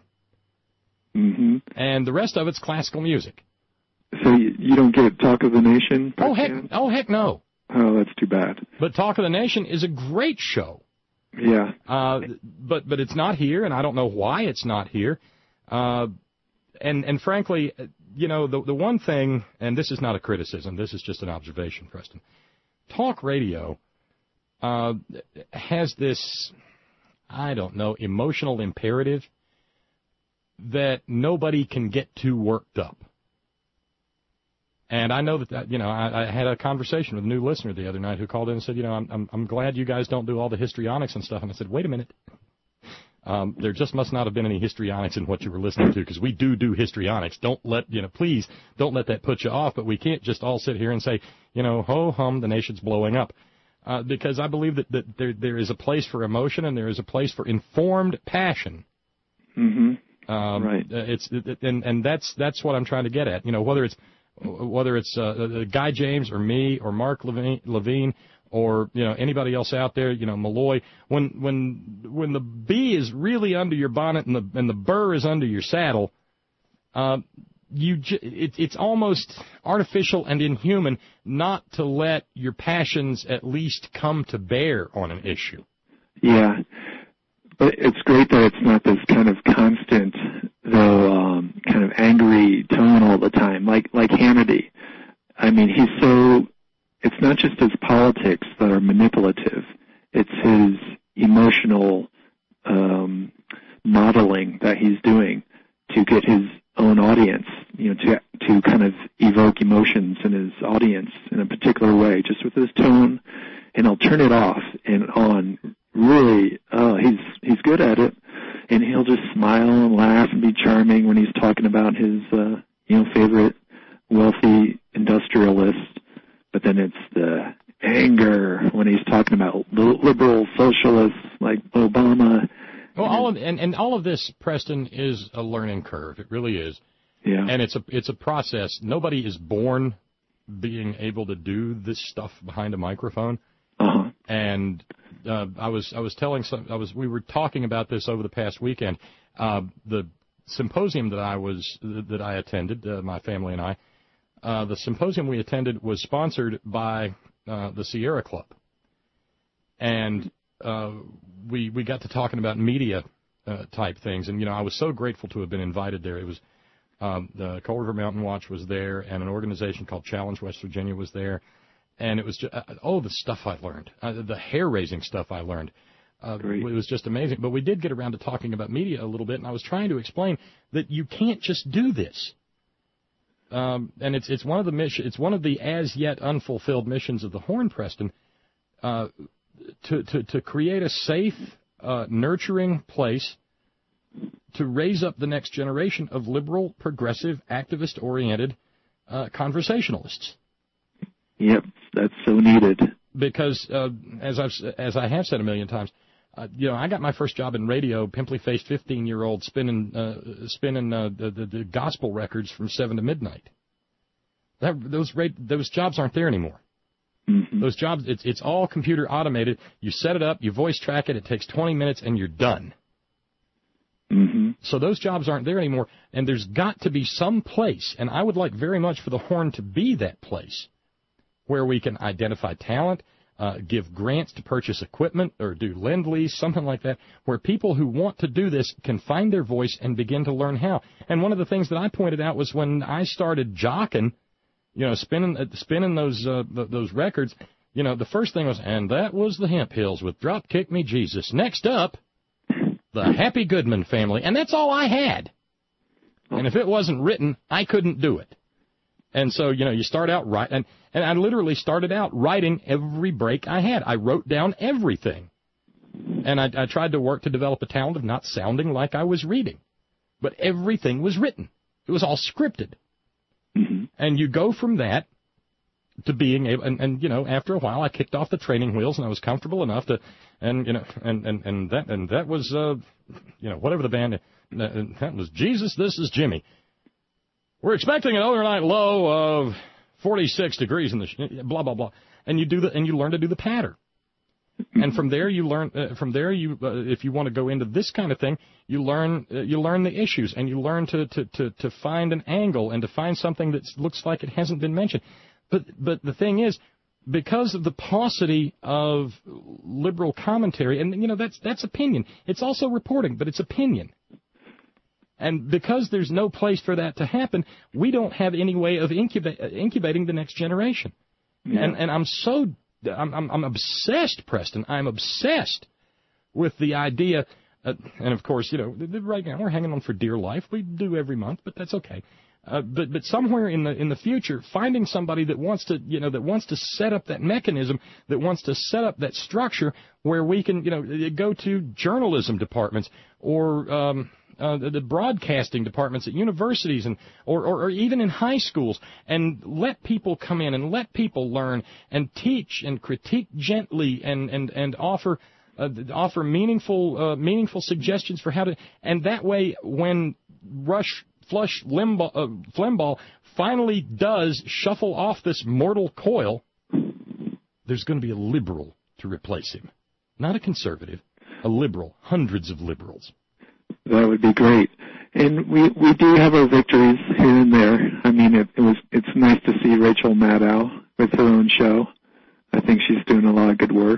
mm-hmm. and the rest of it's classical music. So you, you don't get Talk of the Nation? Oh, heck, oh, heck no. Oh, that's too bad. But Talk of the Nation is a great show. Yeah. Uh, but but it's not here, and I don't know why it's not here. Uh, and, and frankly, you know, the, the one thing, and this is not a criticism, this is just an observation, Preston. Talk radio uh, has this, I don't know, emotional imperative that nobody can get too worked up. And I know that, that you know, I, I had a conversation with a new listener the other night who called in and said, you know, I'm, I'm, I'm glad you guys don't do all the histrionics and stuff. And I said, wait a minute. Um, there just must not have been any histrionics in what you were listening to, because we do do histrionics. Don't let, you know, please don't let that put you off. But we can't just all sit here and say, you know, ho hum, the nation's blowing up. Uh, because I believe that, that there there is a place for emotion and there is a place for informed passion. Mm-hmm. Um, right. It's and and that's that's what I'm trying to get at. You know, whether it's whether it's uh, Guy James or me or Mark Levine, Levine or you know anybody else out there, you know Malloy. When when when the bee is really under your bonnet and the and the burr is under your saddle, uh, you j- it, it's almost artificial and inhuman not to let your passions at least come to bear on an issue. Yeah. But it's great that it's not this kind of constant, though, um, kind of angry tone all the time, like like Hannity. I mean, he's so, it's not just his politics that are manipulative. It's his emotional um, modeling that he's doing to get his own audience, you know, to to kind of evoke emotions in his audience in a particular way, just with his tone, and he'll turn it off and on. Really, uh, he's he's good at it, and he'll just smile and laugh and be charming when he's talking about his uh, you know favorite wealthy industrialist. But then it's the anger when he's talking about liberal socialists like Obama. Well, all of and, and all of this, Preston, is a learning curve. It really is. Yeah. And it's a it's a process. Nobody is born being able to do this stuff behind a microphone. Uh-huh. And uh, I was I was telling some I was we were talking about this over the past weekend. Uh, the symposium that I was that I attended, uh, my family and I, uh, the symposium we attended was sponsored by uh, the Sierra Club, and uh, we we got to talking about media uh, type things. And you know, I was so grateful to have been invited there. It was um, the Coal River Mountain Watch was there, and an organization called Challenge West Virginia was there. And it was just, uh, oh, the stuff I learned, uh, the hair-raising stuff I learned. Uh, it was just amazing. But we did get around to talking about media a little bit, and I was trying to explain that you can't just do this. Um, and it's it's one of the mission, it's one of the as yet unfulfilled missions of the Horn, Preston, uh, to, to to create a safe, uh, nurturing place to raise up the next generation of liberal, progressive, activist-oriented uh, conversationalists. Yep, that's so needed. Because uh, as I've as I have said a million times, uh, you know, I got my first job in radio, pimply-faced fifteen-year-old spinning uh, spinning uh, the, the the gospel records from seven to midnight. That those those jobs aren't there anymore. Mm-hmm. Those jobs, it's it's all computer automated. You set it up, you voice track it. It takes twenty minutes, and you're done. Mm-hmm. So those jobs aren't there anymore, and there's got to be some place, and I would like very much for the Horn to be that place, where we can identify talent, uh, give grants to purchase equipment, or do lend-lease, something like that, where people who want to do this can find their voice and begin to learn how. And one of the things that I pointed out was when I started jocking, you know, spinning uh, spinning those uh, those records, you know, the first thing was, and that was the Hemp Hills with Drop Kick Me Jesus. Next up, the Happy Goodman Family. And that's all I had. And if it wasn't written, I couldn't do it. And so, you know, you start out right, and, and I literally started out writing every break I had. I wrote down everything. And I, I tried to work to develop a talent of not sounding like I was reading. But everything was written. It was all scripted. Mm-hmm. And you go from that to being able, and, and, you know, after a while I kicked off the training wheels and I was comfortable enough to, and, you know, and, and, and that, and that was, uh, you know, whatever the band, uh, that was Jesus, This Is Jimmy. We're expecting an overnight low of forty-six degrees in the blah blah blah, and you do the and you learn to do the pattern, and from there you learn uh, from there you uh, if you want to go into this kind of thing, you learn uh, you learn the issues, and you learn to, to to to find an angle and to find something that looks like it hasn't been mentioned. But but the thing is, because of the paucity of liberal commentary, and you know that's that's opinion. It's also reporting, but it's opinion. And because there's no place for that to happen, we don't have any way of incuba- incubating the next generation. Yeah. And and I'm so I'm, I'm I'm obsessed, Preston. I'm obsessed with the idea. Uh, and of course, you know, right now we're hanging on for dear life. We do every month, but that's okay. Uh, but but somewhere in the in the future, finding somebody that wants to you know that wants to set up that mechanism, that wants to set up that structure where we can you know go to journalism departments or um, uh, the, the broadcasting departments at universities and or, or or even in high schools, and let people come in and let people learn and teach and critique gently and and and offer uh, offer meaningful uh, meaningful suggestions for how to, and that way when Rush Flush Limbaugh, uh, Flimbaugh finally does shuffle off this mortal coil, there's going to be a liberal to replace him, not a conservative, a liberal, hundreds of liberals. That would be great. And we we do have our victories here and there. I mean, it, it was it's nice to see Rachel Maddow with her own show. I think she's doing a lot of good work.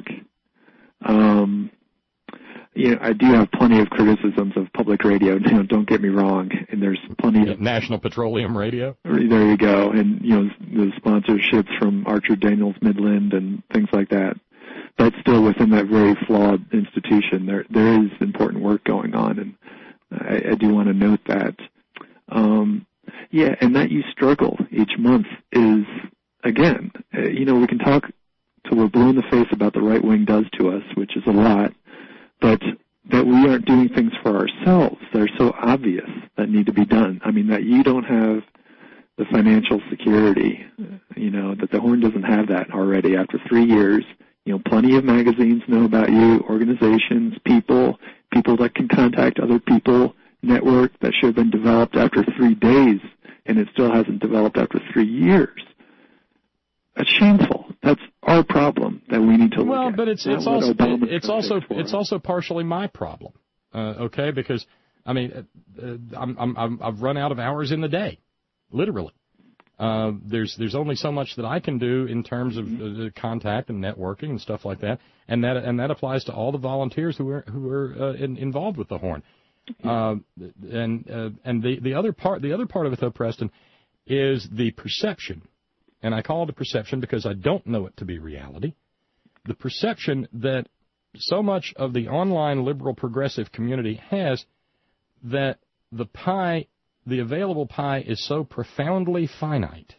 Um, you know, I do have plenty of criticisms of public radio. You know, don't get me wrong. And there's plenty yeah, of National Petroleum Radio. There you go. And you know, the sponsorships from Archer Daniels Midland and things like that. But still, within that very flawed institution, there there is important work going on, and I, I do want to note that. Um, yeah, and that you struggle each month is, again, uh, you know, we can talk till we're blue in the face about the right wing does to us, which is a lot, but that we aren't doing things for ourselves that are so obvious that need to be done. I mean, that you don't have the financial security, you know, that the Horn doesn't have that already after three years. You know, plenty of magazines know about you, organizations, people, people that can contact other people, network that should have been developed after three days, and it still hasn't developed after three years. That's shameful. That's our problem that we need to look well, at. but it's Not it's what also Obama's it's gonna also fix for it's us. also partially my problem. Uh, okay, because I mean, uh, uh, I'm, I'm I'm I've run out of hours in the day, literally. Uh, there's there's only so much that I can do in terms of uh, contact and networking and stuff like that, and that and that applies to all the volunteers who are who are uh, in, involved with the Horn. Uh, and uh, and the, the other part the other part of it though, Preston, is the perception, and I call it a perception because I don't know it to be reality. The perception that so much of the online liberal progressive community has that the pie. The available pie is so profoundly finite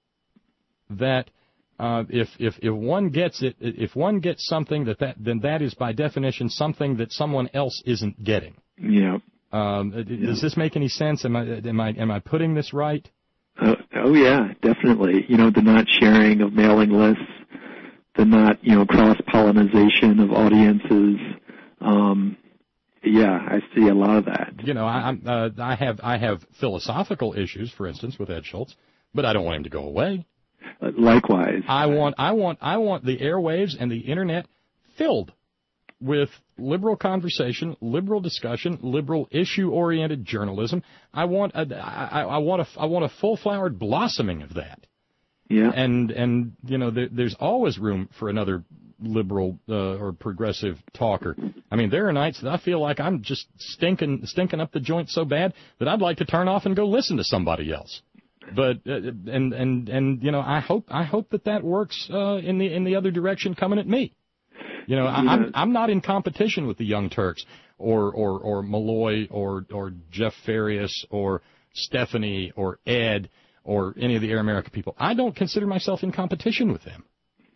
that uh, if if if one gets it, if one gets something that, that then that is by definition something that someone else isn't getting. Yeah. Um, yeah. Does this make any sense? Am I am I am I putting this right? Uh, oh yeah, definitely. You know, the not sharing of mailing lists, the not you know cross pollination of audiences. Um, Yeah, I see a lot of that. You know, I, I'm, uh, I have I have philosophical issues, for instance, with Ed Schultz, but I don't want him to go away. Uh, likewise, I want I want I want the airwaves and the internet filled with liberal conversation, liberal discussion, liberal issue-oriented journalism. I want a, I, I want a I want a full-flowered blossoming of that. Yeah, and and you know, there, there's always room for another liberal uh, or progressive talker. I mean, there are nights that I feel like I'm just stinking stinking up the joint so bad that I'd like to turn off and go listen to somebody else. But uh, and and and you know, I hope I hope that that works uh, in the in the other direction coming at me. You know, I, I'm I'm not in competition with the Young Turks or or or Malloy or or Jeff Farias or Stephanie or Ed or any of the Air America people. I don't consider myself in competition with them.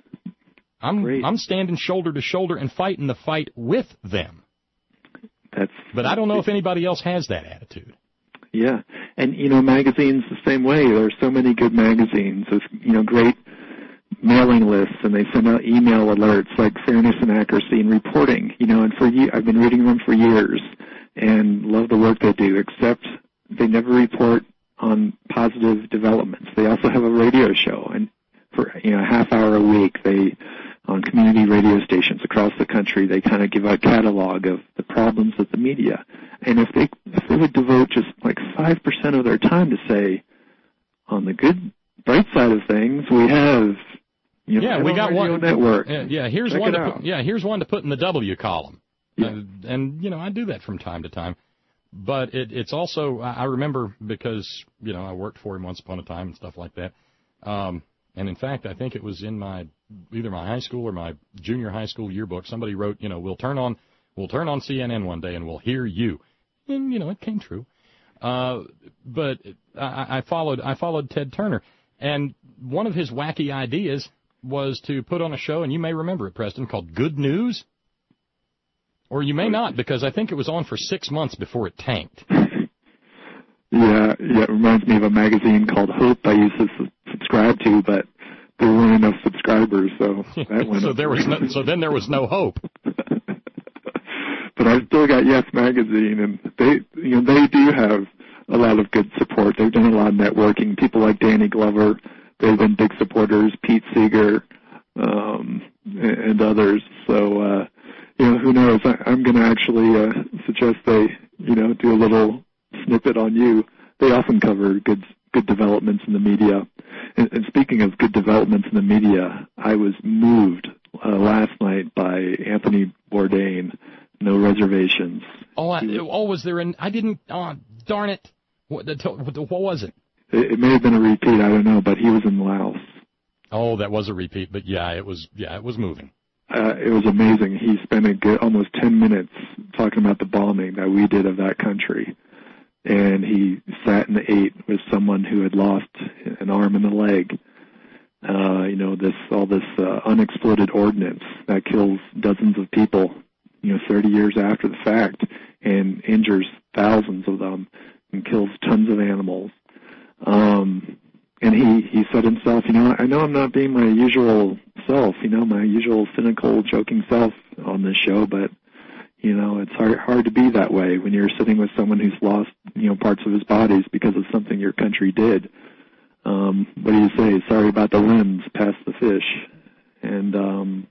I'm Great. I'm standing shoulder to shoulder and fighting the fight with them. That's. But I don't know if anybody else has that attitude. Yeah, and you know, magazines the same way. There are so many good magazines with you know great mailing lists, and they send out email alerts like Fairness and Accuracy and Reporting. You know, and for ye- I've been reading them for years and love the work they do. Except they never report on positive developments. They also have a radio show, and for you know a half hour a week, they on community radio stations across the country, they kind of give a catalog of the problems of the media. And if they if they would devote just like five percent of their time to say, on the good bright side of things, we have you know, yeah, we got one network. Yeah, yeah here's Check one. To out. put, yeah, here's one to put in the W column. Yeah. Uh, and you know, I do that from time to time. But it, it's also I remember because you know I worked for him once upon a time and stuff like that. Um, And in fact, I think it was in my either my high school or my junior high school yearbook. Somebody wrote, you know, we'll turn on we'll turn on C N N one day and we'll hear you. And you know, it came true. Uh, but I, I followed I followed Ted Turner, and one of his wacky ideas was to put on a show, and you may remember it, Preston, called Good News, or you may not, because I think it was on for six months before it tanked. Yeah, yeah, it reminds me of a magazine called Hope I used to su- subscribe to, but there weren't enough subscribers, so that went so up. there was no, so then there was no hope. but I've still got Yes Magazine, and they, you know, they do have a lot of good support. They've done a lot of networking. People like Danny Glover, they've been big supporters. Pete Seeger, um, and others. So, uh, you know, who knows? I, I'm going to actually uh, suggest they, you know, do a little snippet on you. They often cover good good developments in the media. And, and speaking of good developments in the media, I was moved uh, last night by Anthony Bourdain. No reservations. Oh, I, oh, was there an? I didn't. Oh, darn it! What, what was it? it? It may have been a repeat. I don't know, but he was in Laos. Oh, that was a repeat, but yeah, it was. Yeah, it was moving. Uh, it was amazing. He spent a good almost ten minutes talking about the bombing that we did of that country, and he sat and ate with someone who had lost an arm and a leg. Uh, you know, this all this uh, unexploded ordnance that kills dozens of people, you know, thirty years after the fact, and injures thousands of them and kills tons of animals. Um, and he, he said himself, you know, I know I'm not being my usual self, you know, my usual cynical, joking self on this show, but, you know, it's hard, hard to be that way when you're sitting with someone who's lost, you know, parts of his bodies because of something your country did. Um, what do you say? Sorry about the limbs, pass the fish. And, um,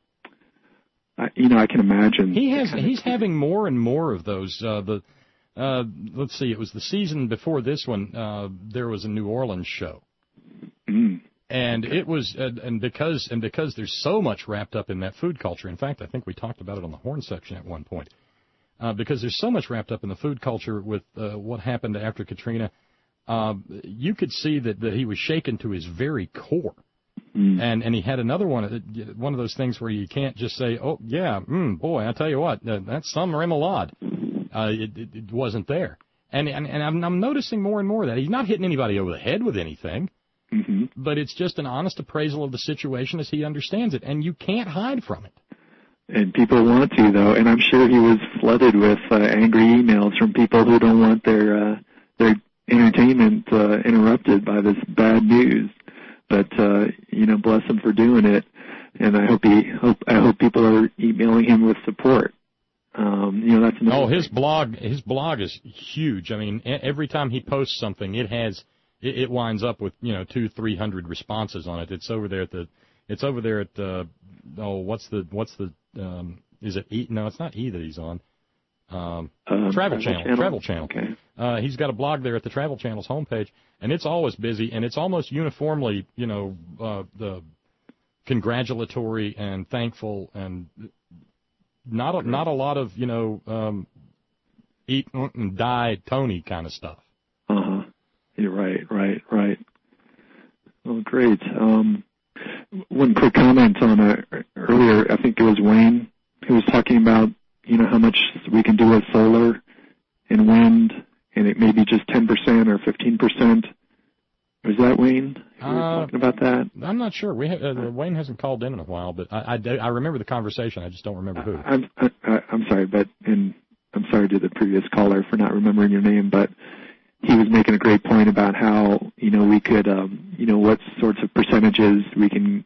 I, you know, I can imagine. He has. He's having more and more of those. Uh, the uh, let's see. It was the season before this one. Uh, there was a New Orleans show, mm. and it was. Uh, and because and because there's so much wrapped up in that food culture. In fact, I think we talked about it on the Horn section at one point. Uh, because there's so much wrapped up in the food culture with uh, what happened after Katrina. Uh, you could see that, that he was shaken to his very core. Mm. And and he had another one, one of those things where you can't just say, oh, yeah, mm, boy, I tell you what, uh, that's some remoulade. Uh, it, it, it wasn't there. And and, and I'm, I'm noticing more and more that he's not hitting anybody over the head with anything, mm-hmm. but it's just an honest appraisal of the situation as he understands it, and you can't hide from it. And people want to, though, and I'm sure he was flooded with uh, angry emails from people who don't want their uh, their entertainment uh, interrupted by this bad news. But uh, you know, bless him for doing it, and I hope he hope I hope people are emailing him with support. Um, you know, that's another oh, his thing. blog his blog is huge. I mean, every time he posts something, it has it, it winds up with you know two three hundred responses on it. It's over there at the it's over there at uh, oh what's the what's the um, is it E? No, it's not E that he's on. Um, um, Travel, Travel Channel, Channel. Travel Channel. Okay. Uh, he's got a blog there at the Travel Channel's homepage, and it's always busy, and it's almost uniformly, you know, uh, the congratulatory and thankful, and not a, not a lot of, you know, um, eat and die Tony kind of stuff. Uh huh. You're right, right, right. Oh, great. Um, one quick comment on uh, earlier. I think it was Wayne who was talking about, you know, how much we can do with solar and wind, and it may be just ten percent or fifteen percent. Was that Wayne who was Uh, talking about that? I'm not sure. We ha- uh, Wayne hasn't called in in a while, but I, I, do- I remember the conversation. I just don't remember who. I'm, I, I'm sorry, but and I'm sorry to the previous caller for not remembering your name, but he was making a great point about how, you know, we could, um, you know, what sorts of percentages we can,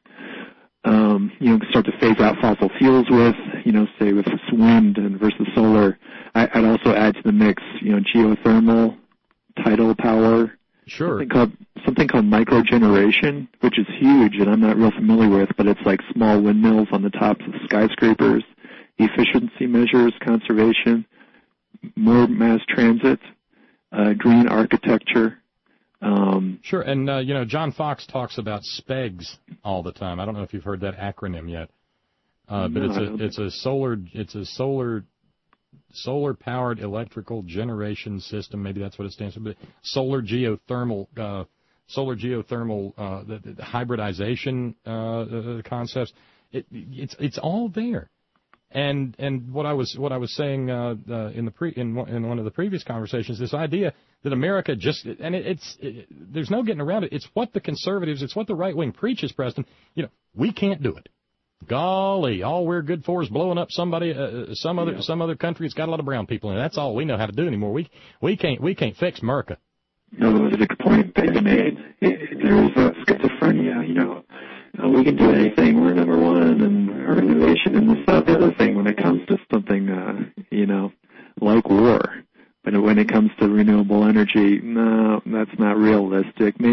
um, you know, start to phase out fossil fuels with, you know, say with wind and versus solar. I, I'd also add to the mix, you know, geothermal, tidal power. Sure. Something called, something called microgeneration, which is huge and I'm not real familiar with, but it's like small windmills on the tops of skyscrapers, efficiency measures, conservation, more mass transit, uh, green architecture. Um, Sure, and, uh, you know, John Fox talks about SPEGS all the time. I don't know if you've heard that acronym yet, uh, but No, it's I a don't it's a solar it's a solar solar powered electrical generation system. Maybe that's what it stands for. But solar geothermal uh, solar geothermal uh, the, the hybridization uh, uh, concepts. It, it's it's all there. And and what I was what I was saying uh, uh, in the pre in one, in one of the previous conversations, this idea that America just and it, it's it, there's no getting around it. It's what the conservatives, it's what the right wing preaches, Preston. You know, we can't do it. Golly, all we're good for is blowing up somebody, uh, some other yeah. some other country. It's got a lot of brown people in it. That's all we know how to do anymore. We we can't we can't fix America. No, it was a good point that you made. There's uh, schizophrenia, you know. Uh, we can do anything. We're number one, and our innovation and this, that, the other thing when it comes to something, uh, you know.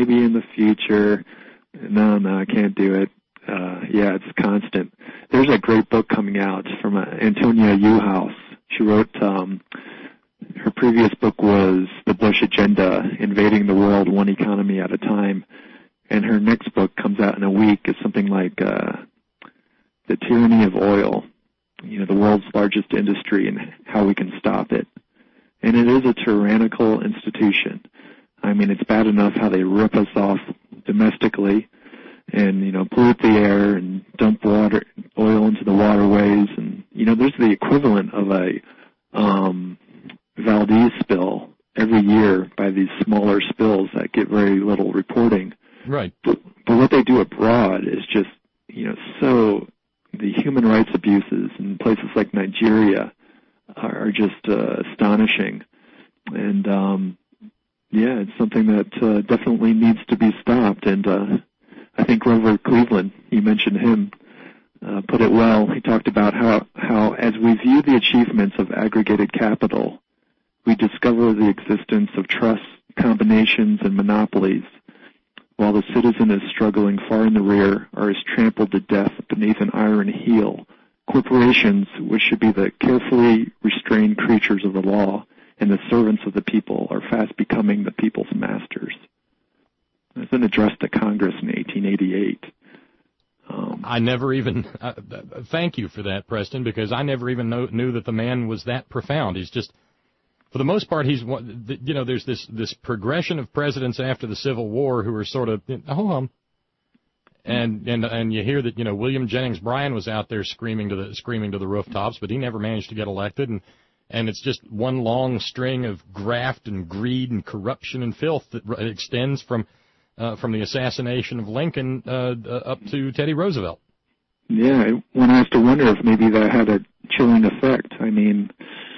maybe in the future. No, no, I can't do it. Uh, yeah, it's constant. There's a great book coming out from uh, Antonia Newhouse. She wrote, um, her previous book was The Bush Agenda, Invading the World One Economy at a Time. And her next book comes out in a week. It's something like uh, The Tyranny of Oil, you know, the world's largest industry and how we can stop it. And it is a tyrannical institution. I mean, it's bad enough how they rip us off domestically and, you know, pollute the air and dump water, oil into the waterways. And, you know, there's the equivalent of a um, Valdez spill every year by these smaller spills that get very little reporting. Right. But, but what they do abroad is just, you know, so the human rights abuses in places like Nigeria are just uh, astonishing. And, um, yeah, it's something that uh, definitely needs to be stopped. And uh, I think Grover Cleveland, you mentioned him, uh, put it well. He talked about how, how as we view the achievements of aggregated capital, we discover the existence of trusts, combinations, and monopolies, while the citizen is struggling far in the rear or is trampled to death beneath an iron heel. Corporations, which should be the carefully restrained creatures of the law and the servants of the people, are fast becoming the people's masters. It was an address to Congress in eighteen eighty-eight. Um, I never even, uh, thank you for that, Preston, because I never even know, knew that the man was that profound. He's just, for the most part, he's, you know, there's this, this progression of presidents after the Civil War who are sort of, oh, um, and, and, and you hear that, you know, William Jennings Bryan was out there screaming to the, screaming to the rooftops, but he never managed to get elected. And, and it's just one long string of graft and greed and corruption and filth that extends from, uh, from the assassination of Lincoln, uh, up to Teddy Roosevelt. Yeah, one has to wonder if maybe that had a chilling effect. I mean,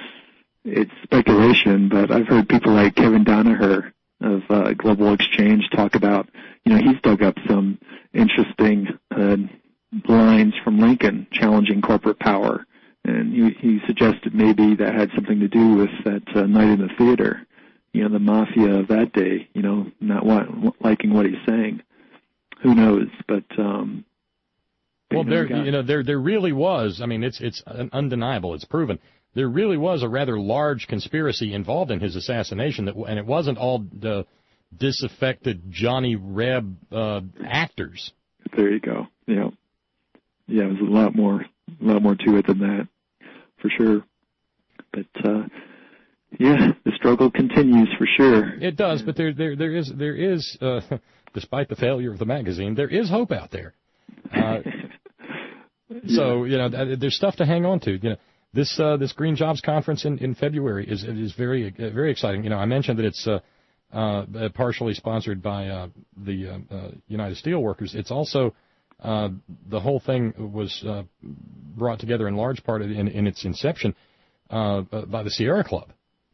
it's speculation, but I've heard people like Kevin Danaher of uh, Global Exchange talk about, you know, he's dug up some interesting uh, lines from Lincoln challenging corporate power, and he, he suggested maybe that had something to do with that uh, night in the theater, you know, the mafia of that day, you know, not what, liking what he's saying. Who knows, but... Um, well, there, you know, there there really was, I mean, it's it's undeniable, it's proven. There really was a rather large conspiracy involved in his assassination, that, and it wasn't all the disaffected Johnny Reb uh, actors. There you go. Yeah, yeah, it was a lot more, a lot more to it than that, for sure. But uh, yeah, the struggle continues for sure. It does, but there, there, there is, there is, uh, despite the failure of the magazine, there is hope out there. Uh, so you know, there's stuff to hang on to. You know. This uh, this Green Jobs Conference in, in February is is very uh, very exciting. You know, I mentioned that it's uh, uh, partially sponsored by uh, the uh, uh, United Steelworkers. It's also uh, the whole thing was uh, brought together in large part in, in its inception uh, by the Sierra Club,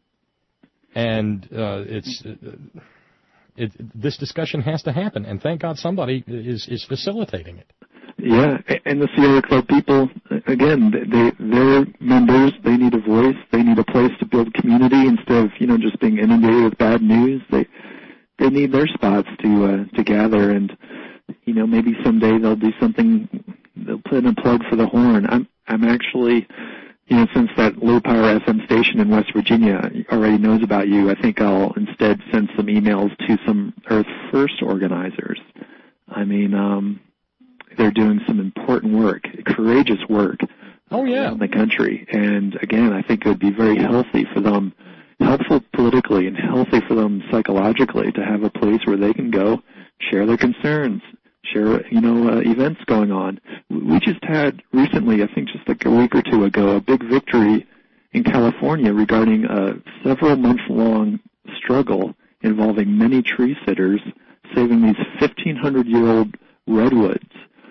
and uh, it's uh, it, this discussion has to happen. And thank God somebody is is facilitating it. Yeah, and the Sierra Club people, again, they, they're members. They need a voice. They need a place to build community instead of, you know, just being inundated with bad news. They they need their spots to uh, to gather, and, you know, maybe someday they'll do something. They'll put in a plug for the Horn. I'm I'm actually, you know, since that low power F M station in West Virginia already knows about you, I think I'll instead send some emails to some Earth First organizers. I mean, um. They're doing some important work, courageous work oh, yeah. around the country. And, again, I think it would be very healthy for them, helpful politically and healthy for them psychologically to have a place where they can go, share their concerns, share, you know, uh, events going on. We just had recently, I think just like a week or two ago, a big victory in California regarding a several-month-long struggle involving many tree sitters saving these fifteen hundred year old redwoods.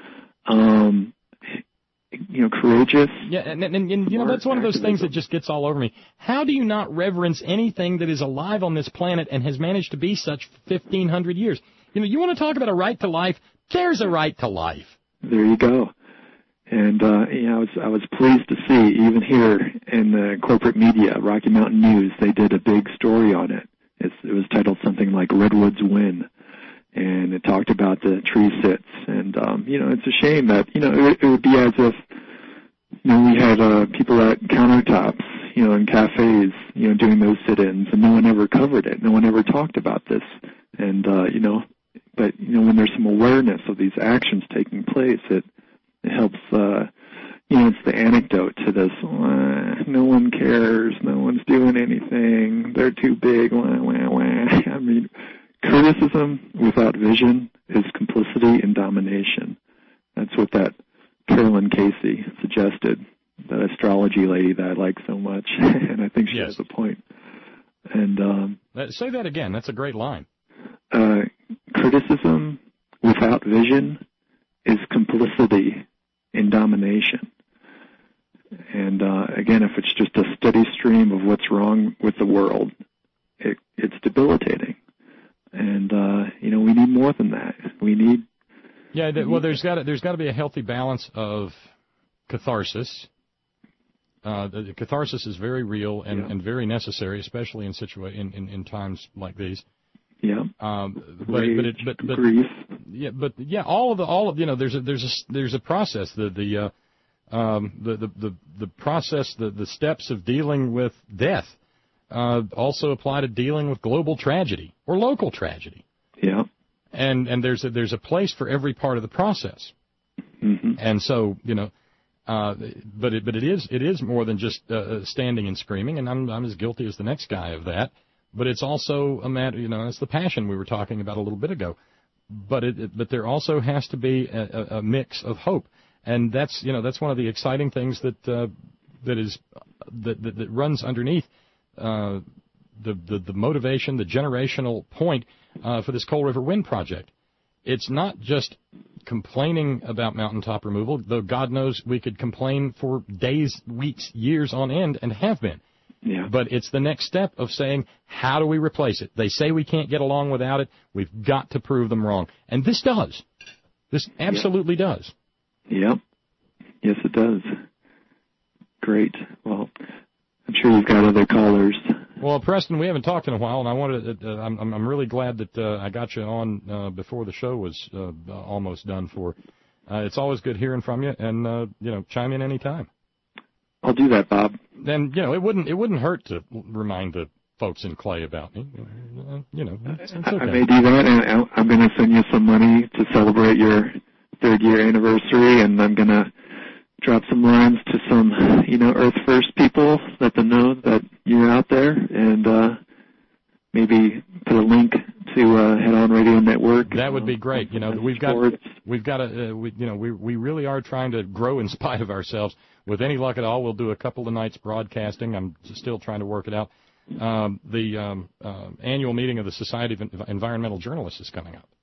Um, you know, courageous. Yeah, and, and, and you know, that's one of those things that just gets all over me. How do you not reverence anything that is alive on this planet and has managed to be such fifteen hundred years? You know, you want to talk about a right to life? There's a right to life. There you go. And, uh, you know, I was, I was pleased to see, even here in the corporate media, Rocky Mountain News, they did a big story on it. It's, it was titled something like Redwoods Win. and it talked about the tree sits. And, um, you know, it's a shame that, you know, it, it would be as if, you know, we had uh, people at countertops, you know, in cafes, you know, doing those sit-ins, and no one ever covered it. No one ever talked about this. And, uh, you know, but, you know, when there's some awareness of these actions taking place, it, it helps, uh, you know, it's the anecdote to this, uh, no one cares, no one's doing anything, they're too big, wah, wah, wah. I mean, criticism without vision is complicity and domination. That's what that Carolyn Casey suggested, that astrology lady that I like so much, and I think she yes. has a point. And um, say that again. That's a great line. Uh, criticism without vision is complicity in domination. And uh, again, if it's just a steady stream of what's wrong with the world, it, it's debilitating. And uh, you know, we need more than that. We need yeah. Th- well, there's got there's got to be a healthy balance of catharsis. Uh, the, the catharsis is very real and, yeah. and very necessary, especially in situa- in, in, in times like these. Yeah. Um, but, but, it, but, but, grief. Yeah, but yeah, all of the, all of, you know, there's a, there's a, there's a process, the, the, uh, um, the, the, the, the process, the, the steps of dealing with death, uh, also apply to dealing with global tragedy or local tragedy. Yeah. And, and there's a, there's a place for every part of the process. Mm-hmm. And so, you know, uh, but it, but it is, it is more than just, uh, standing and screaming, and I'm, I'm as guilty as the next guy of that. But it's also a matter, you know, it's the passion we were talking about a little bit ago. But it, it but there also has to be a, a mix of hope, and that's, you know, that's one of the exciting things that uh, that is that, that that runs underneath uh, the, the the motivation, the generational point uh, for this Coal River Wind project. It's not just complaining about mountaintop removal, though God knows we could complain for days, weeks, years on end, and have been. Yeah. But it's the next step of saying, how do we replace it? They say we can't get along without it. We've got to prove them wrong. And this does. This absolutely yep. does. Yep. Yes, it does. Great. Well, I'm sure you've got other callers. Well, Preston, we haven't talked in a while, and I wanted to, uh, I'm, I'm really glad that uh, I got you on uh, before the show was uh, almost done for. Uh, it's always good hearing from you, and, uh, you know, chime in any time. I'll do that, Bob. Then, you know, it wouldn't it wouldn't hurt to remind the folks in Clay about me. You know, it's, it's okay. I may do that, and I'm going to send you some money to celebrate your third year anniversary, and I'm going to drop some lines to some, you know, Earth First people, let them know that you're out there, and uh, maybe put a link to uh, Head On Radio Network. That would be great. You know, we've got we've got a uh, we, you know we we really are trying to grow in spite of ourselves. With any luck at all, we'll do a couple of nights broadcasting. I'm still trying to work it out. Um, the um, uh, annual meeting of the Society of Environmental Journalists is coming up.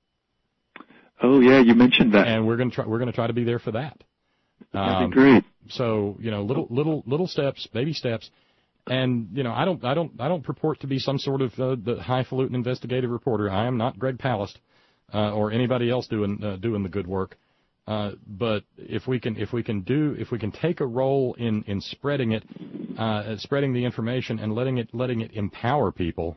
Oh yeah, you mentioned that. And we're going to try. We're going to try to be there for that. That'd um, be great. So you know, little little little steps, baby steps. And you know, I don't I don't I don't purport to be some sort of uh, the highfalutin investigative reporter. I am not Greg Palast uh, or anybody else doing uh, doing the good work. Uh, but if we can, if we can do, if we can take a role in, in spreading it, uh, spreading the information and letting it, letting it empower people,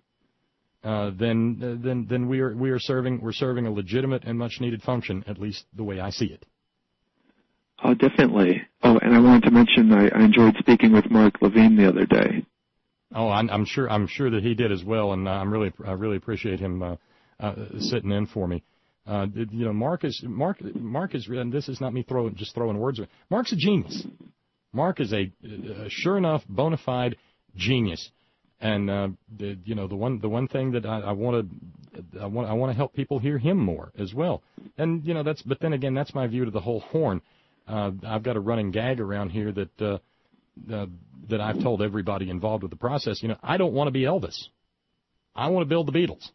uh, then, uh, then, then we are, we are serving, we're serving a legitimate and much needed function, at least the way I see it. Oh, definitely. Oh, and I wanted to mention I, I enjoyed speaking with Mark Levine the other day. Oh, I'm, I'm sure, I'm sure that he did as well, and uh, I'm really, I really appreciate him uh, uh, sitting in for me. Uh, you know, Mark is Mark. Mark is, and this is not me throwing just throwing words. Mark's a genius. Mark is a, a sure enough, bona fide genius. And uh, the, you know, the one the one thing that I, I want to I want I want to help people hear him more as well. And you know, that's but then again, that's my view to the whole horn. Uh, I've got a running gag around here that uh, uh, that I've told everybody involved with the process. You know, I don't want to be Elvis. I want to build the Beatles.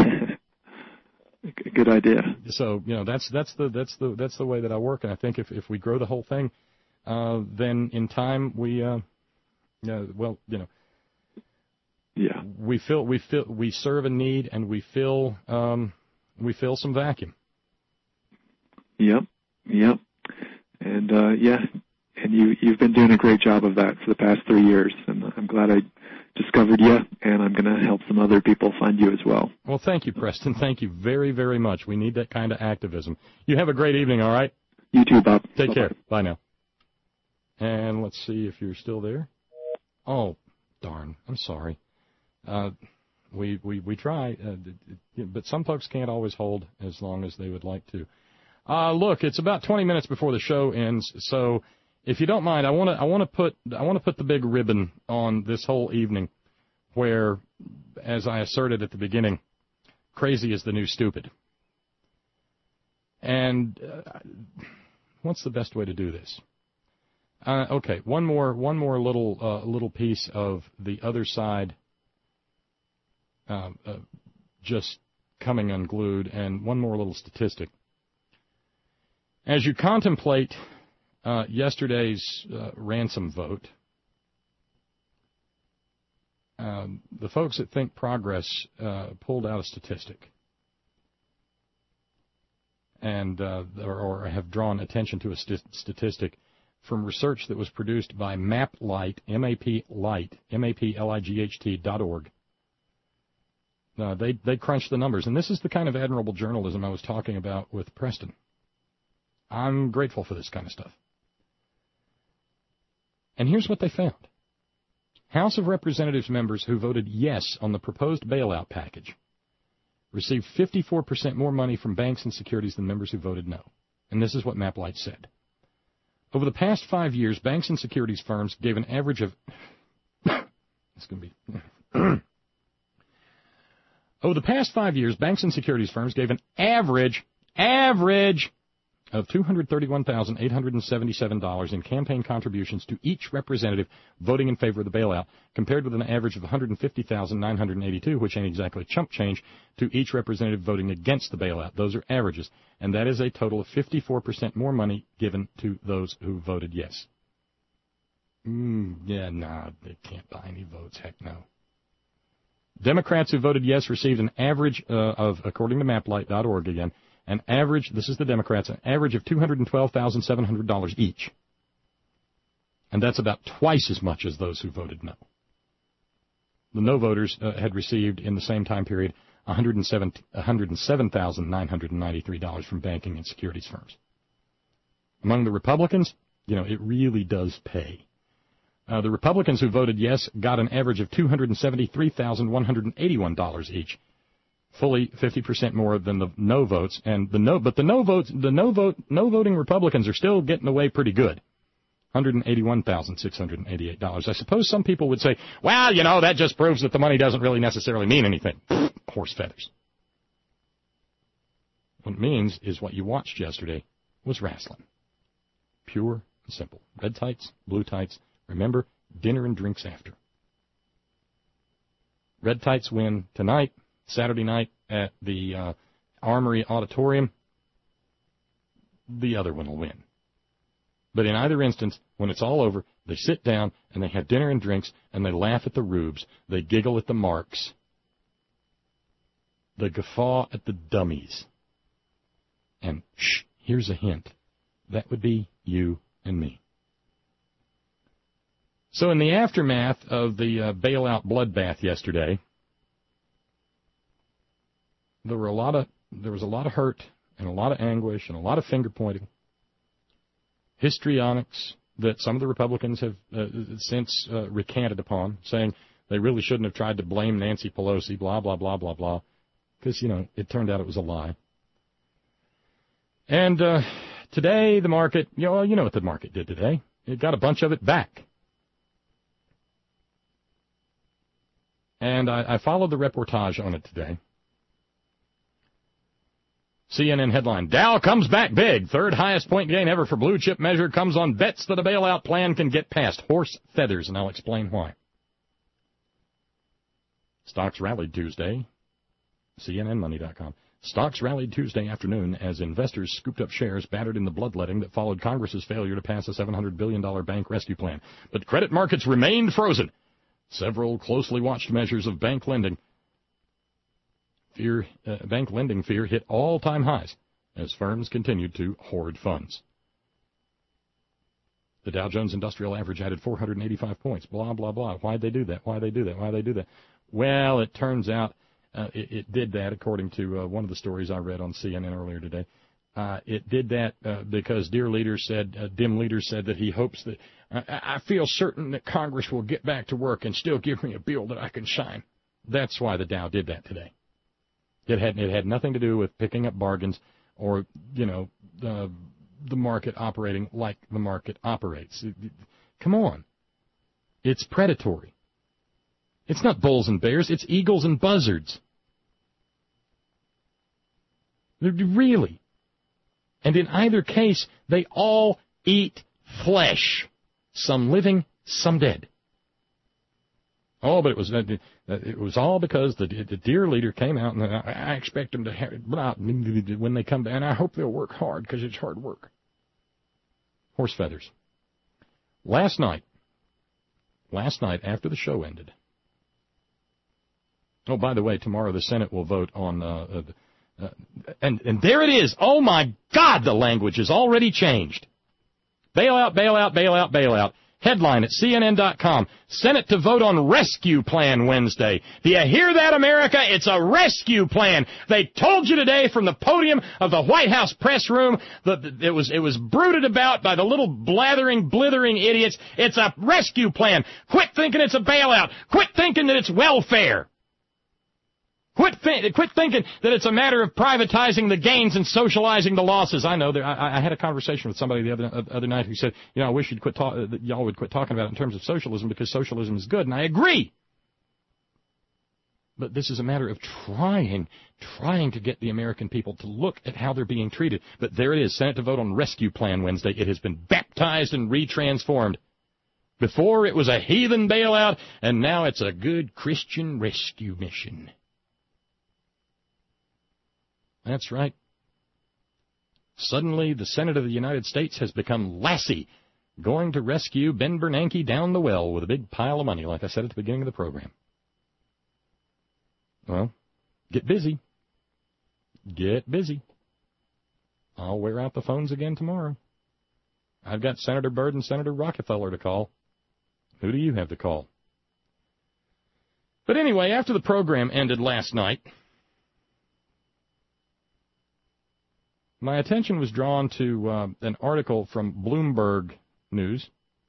Good idea. So you know that's that's the that's the that's the way that I work, and I think if if we grow the whole thing, uh, then in time we, uh, uh, well, you know, yeah, we fill we fill we serve a need, and we fill um, we fill some vacuum. Yep, yep, and uh, yeah, and you you've been doing a great job of that for the past three years, and I'm glad I discovered you, and I'm going to help some other people find you as well. Well, thank you, Preston. Thank you very, very much. We need that kind of activism. You have a great evening, all right? You too, Bob. Take Bye-bye. care. Bye now. And let's see if you're still there. Oh, darn. I'm sorry. Uh, we, we, we try, uh, but some folks can't always hold as long as they would like to. Uh, look, it's about twenty minutes before the show ends, so if you don't mind, I want to I want to put I want to put the big ribbon on this whole evening, where, as I asserted at the beginning, crazy is the new stupid. And uh, what's the best way to do this? Uh, okay, one more one more little uh, little piece of the other side, uh, uh, just coming unglued, and one more little statistic. As you contemplate uh, yesterday's uh, ransom vote, um, the folks at Think Progress uh, pulled out a statistic, and uh, or, or have drawn attention to a st- statistic from research that was produced by MapLight, M A P Light, M A P L I G H T dot org. Uh, they they crunched the numbers, and this is the kind of admirable journalism I was talking about with Preston. I'm grateful for this kind of stuff. And here's what they found. House of Representatives members who voted yes on the proposed bailout package received fifty-four percent more money from banks and securities than members who voted no. And this is what MapLight said. Over the past five years, banks and securities firms gave an average of... it's going to be... Over the past five years, banks and securities firms gave an average, average... of two hundred thirty-one thousand eight hundred seventy-seven dollars in campaign contributions to each representative voting in favor of the bailout, compared with an average of one hundred fifty thousand nine hundred eighty-two dollars, which ain't exactly chump change, to each representative voting against the bailout. Those are averages, and that is a total of fifty-four percent more money given to those who voted yes. Mm, yeah, nah, they can't buy any votes. Heck no. Democrats who voted yes received an average uh, of, according to maplight dot org again, an average, this is the Democrats, an average of two hundred twelve thousand seven hundred dollars each. And that's about twice as much as those who voted no. The no voters uh, had received in the same time period one hundred seven thousand nine hundred ninety-three dollars from banking and securities firms. Among the Republicans, you know, it really does pay. Uh, the Republicans who voted yes got an average of two hundred seventy-three thousand one hundred eighty-one dollars each. Fully fifty percent more than the no votes, and the no, but the no votes, the no vote, no voting Republicans are still getting away pretty good. one hundred eighty-one thousand six hundred eighty-eight dollars. I suppose some people would say, well, you know, that just proves that the money doesn't really necessarily mean anything. Horse feathers. What it means is what you watched yesterday was wrestling. Pure and simple. Red tights, blue tights. Remember, dinner and drinks after. Red tights win tonight. Saturday night at the uh, Armory Auditorium, the other one will win. But in either instance, when it's all over, they sit down and they have dinner and drinks and they laugh at the rubes. They giggle at the marks. They guffaw at the dummies. And shh, here's a hint. That would be you and me. So in the aftermath of the uh, bailout bloodbath yesterday, There were a lot of there was a lot of hurt and a lot of anguish and a lot of finger pointing, histrionics that some of the Republicans have uh, since uh, recanted upon, saying they really shouldn't have tried to blame Nancy Pelosi, blah blah blah blah blah, because you know it turned out it was a lie. And uh, today the market, you know, you know what the market did today? It got a bunch of it back. And I, I followed the reportage on it today. C N N headline, Dow comes back big. Third highest point gain ever for blue chip measure comes on bets that a bailout plan can get past. Horse feathers, and I'll explain why. Stocks rallied Tuesday. C N N money dot com. Stocks rallied Tuesday afternoon as investors scooped up shares battered in the bloodletting that followed Congress's failure to pass a seven hundred billion dollars bank rescue plan. But credit markets remained frozen. Several closely watched measures of bank lending Fear, uh, bank lending fear hit all-time highs as firms continued to hoard funds. The Dow Jones Industrial Average added four hundred eighty-five points. Blah, blah, blah. Why'd they do that? Why'd they do that? Why'd they do that? Well, it turns out uh, it, it did that, according to uh, one of the stories I read on C N N earlier today. Uh, it did that uh, because dear leader said, uh, dim leader said that he hopes that, I, I feel certain that Congress will get back to work and still give me a bill that I can sign. That's why the Dow did that today. It had it had nothing to do with picking up bargains or, you know, uh, the market operating like the market operates. Come on. It's predatory. It's not bulls and bears. It's eagles and buzzards. Really. And in either case, they all eat flesh. Some living, some dead. Oh, but it was it was all because the, the dear leader came out, and I expect them to have it blah, when they come back, and I hope they'll work hard because it's hard work. Horse feathers. Last night, last night after the show ended. Oh, by the way, tomorrow the Senate will vote on, uh, uh, and and there it is. Oh my God, the language has already changed. Bailout, bailout, bailout, bailout. Headline at C N N dot com. Senate to vote on rescue plan Wednesday. Do you hear that, America? It's a rescue plan. They told you today from the podium of the White House press room that it was, it was brooded about by the little blathering, blithering idiots. It's a rescue plan. Quit thinking it's a bailout. Quit thinking that it's welfare. Quit, th- quit thinking that it's a matter of privatizing the gains and socializing the losses. I know. There, I, I had a conversation with somebody the other uh, other night who said, you know, I wish you'd quit ta- that y'all would quit talking about it in terms of socialism because socialism is good, and I agree. But this is a matter of trying, trying to get the American people to look at how they're being treated. But there it is, Senate to vote on rescue plan Wednesday. It has been baptized and retransformed. Before it was a heathen bailout, and now it's a good Christian rescue mission. That's right. Suddenly, the Senate of the United States has become Lassie, going to rescue Ben Bernanke down the well with a big pile of money, like I said at the beginning of the program. Well, get busy. Get busy. I'll wear out the phones again tomorrow. I've got Senator Byrd and Senator Rockefeller to call. Who do you have to call? But anyway, after the program ended last night, my attention was drawn to uh, an article from Bloomberg News.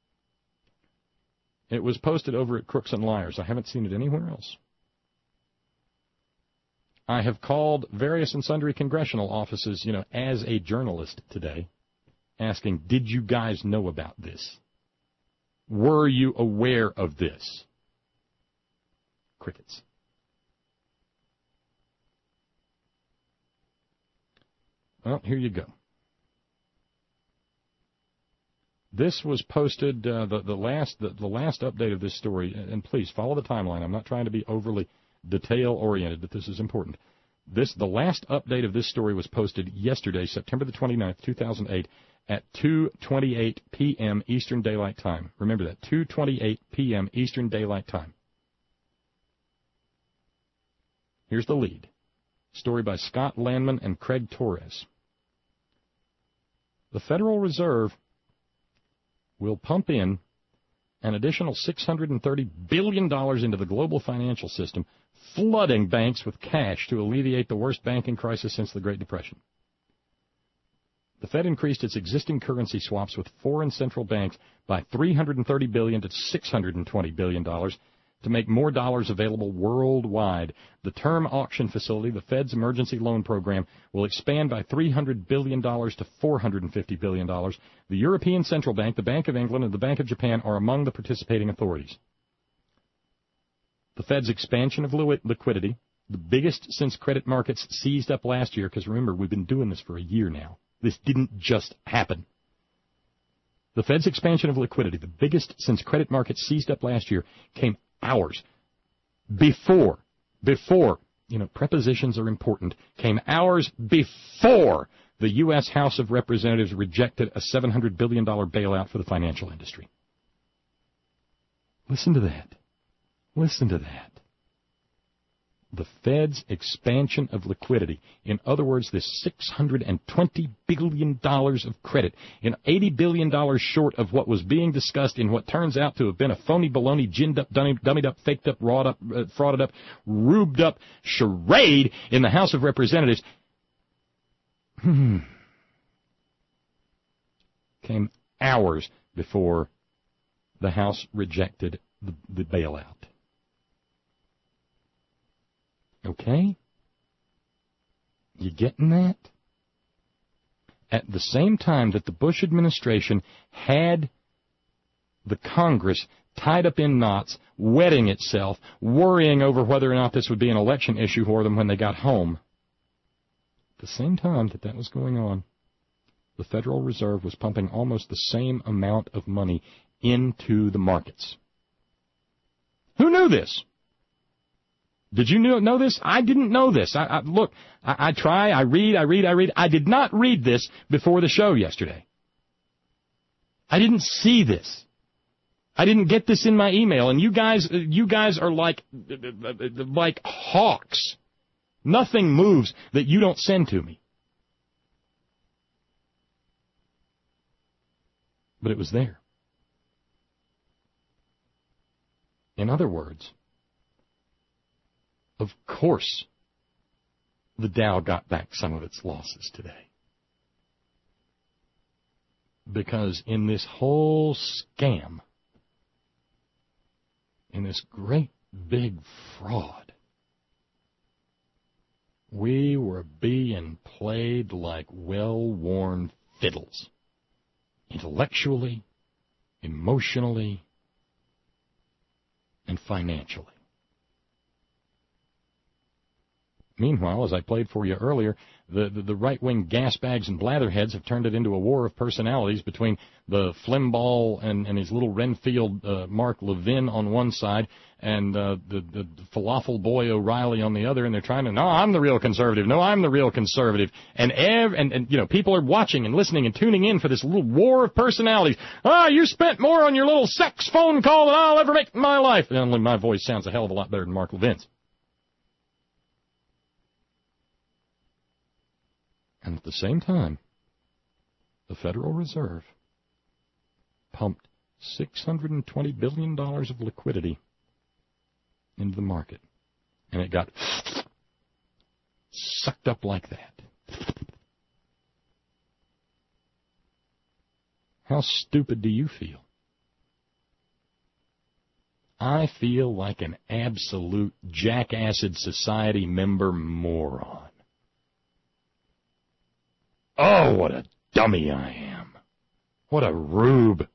It was posted over at Crooks and Liars. I haven't seen it anywhere else. I have called various and sundry congressional offices, you know, as a journalist today, asking, did you guys know about this? Were you aware of this? Crickets. Well, here you go. This was posted, uh, the, the last the, the last update of this story, and please follow the timeline. I'm not trying to be overly detail-oriented, but this is important. This The last update of this story was posted yesterday, September the twenty-ninth, two thousand eight, at two twenty-eight p.m. Eastern Daylight Time. Remember that, two twenty-eight p.m. Eastern Daylight Time. Here's the lead. Story by Scott Landman and Craig Torres. The Federal Reserve will pump in an additional six hundred thirty billion dollars into the global financial system, flooding banks with cash to alleviate the worst banking crisis since the Great Depression. The Fed increased its existing currency swaps with foreign central banks by three hundred thirty billion dollars to six hundred twenty billion dollars to make more dollars available worldwide. The term auction facility, the Fed's emergency loan program, will expand by three hundred billion dollars to four hundred fifty billion dollars. The European Central Bank, the Bank of England, and the Bank of Japan are among the participating authorities. The Fed's expansion of liquidity, the biggest since credit markets seized up last year, because remember, we've been doing this for a year now. This didn't just happen. The Fed's expansion of liquidity, the biggest since credit markets seized up last year, came hours before, before, you know, prepositions are important, came hours before the U S House of Representatives rejected a seven hundred billion dollars bailout for the financial industry. Listen to that. Listen to that. the Fed's expansion of liquidity. In other words, this six hundred twenty billion dollars of credit, in eighty billion dollars short of what was being discussed in what turns out to have been a phony, baloney, ginned up, dummied up, faked up, wrought up, uh, frauded up, rubed up charade in the House of Representatives. Hmm. Came hours before the House rejected the, the bailout. Okay? You getting that? At the same time that the Bush administration had the Congress tied up in knots, wetting itself, worrying over whether or not this would be an election issue for them when they got home. At the same time that that was going on, the Federal Reserve was pumping almost the same amount of money into the markets. Who knew this? Did you know this? I didn't know this. I, I, look, I, I try, I read, I read, I read. I did not read this before the show yesterday. I didn't see this. I didn't get this in my email. And you guys, you guys are like, like hawks. Nothing moves that you don't send to me. But it was there. In other words, of course, the Dow got back some of its losses today. Because in this whole scam, in this great big fraud, we were being played like well-worn fiddles. Intellectually, emotionally, and financially. Meanwhile, as I played for you earlier, the, the, the right-wing gasbags and blatherheads have turned it into a war of personalities between the Flimball and, and his little Renfield uh, Mark Levin on one side and uh, the, the, the falafel boy O'Reilly on the other, and they're trying to, no, I'm the real conservative, no, I'm the real conservative. And, ev- and, and you know, people are watching and listening and tuning in for this little war of personalities. Ah, you spent more on your little sex phone call than I'll ever make in my life. And only my voice sounds a hell of a lot better than Mark Levin's. And at the same time, the Federal Reserve pumped six hundred twenty billion dollars of liquidity into the market. And it got sucked up like that. How stupid do you feel? I feel like an absolute Jackassed Society member moron. Oh, what a dummy I am. What a rube.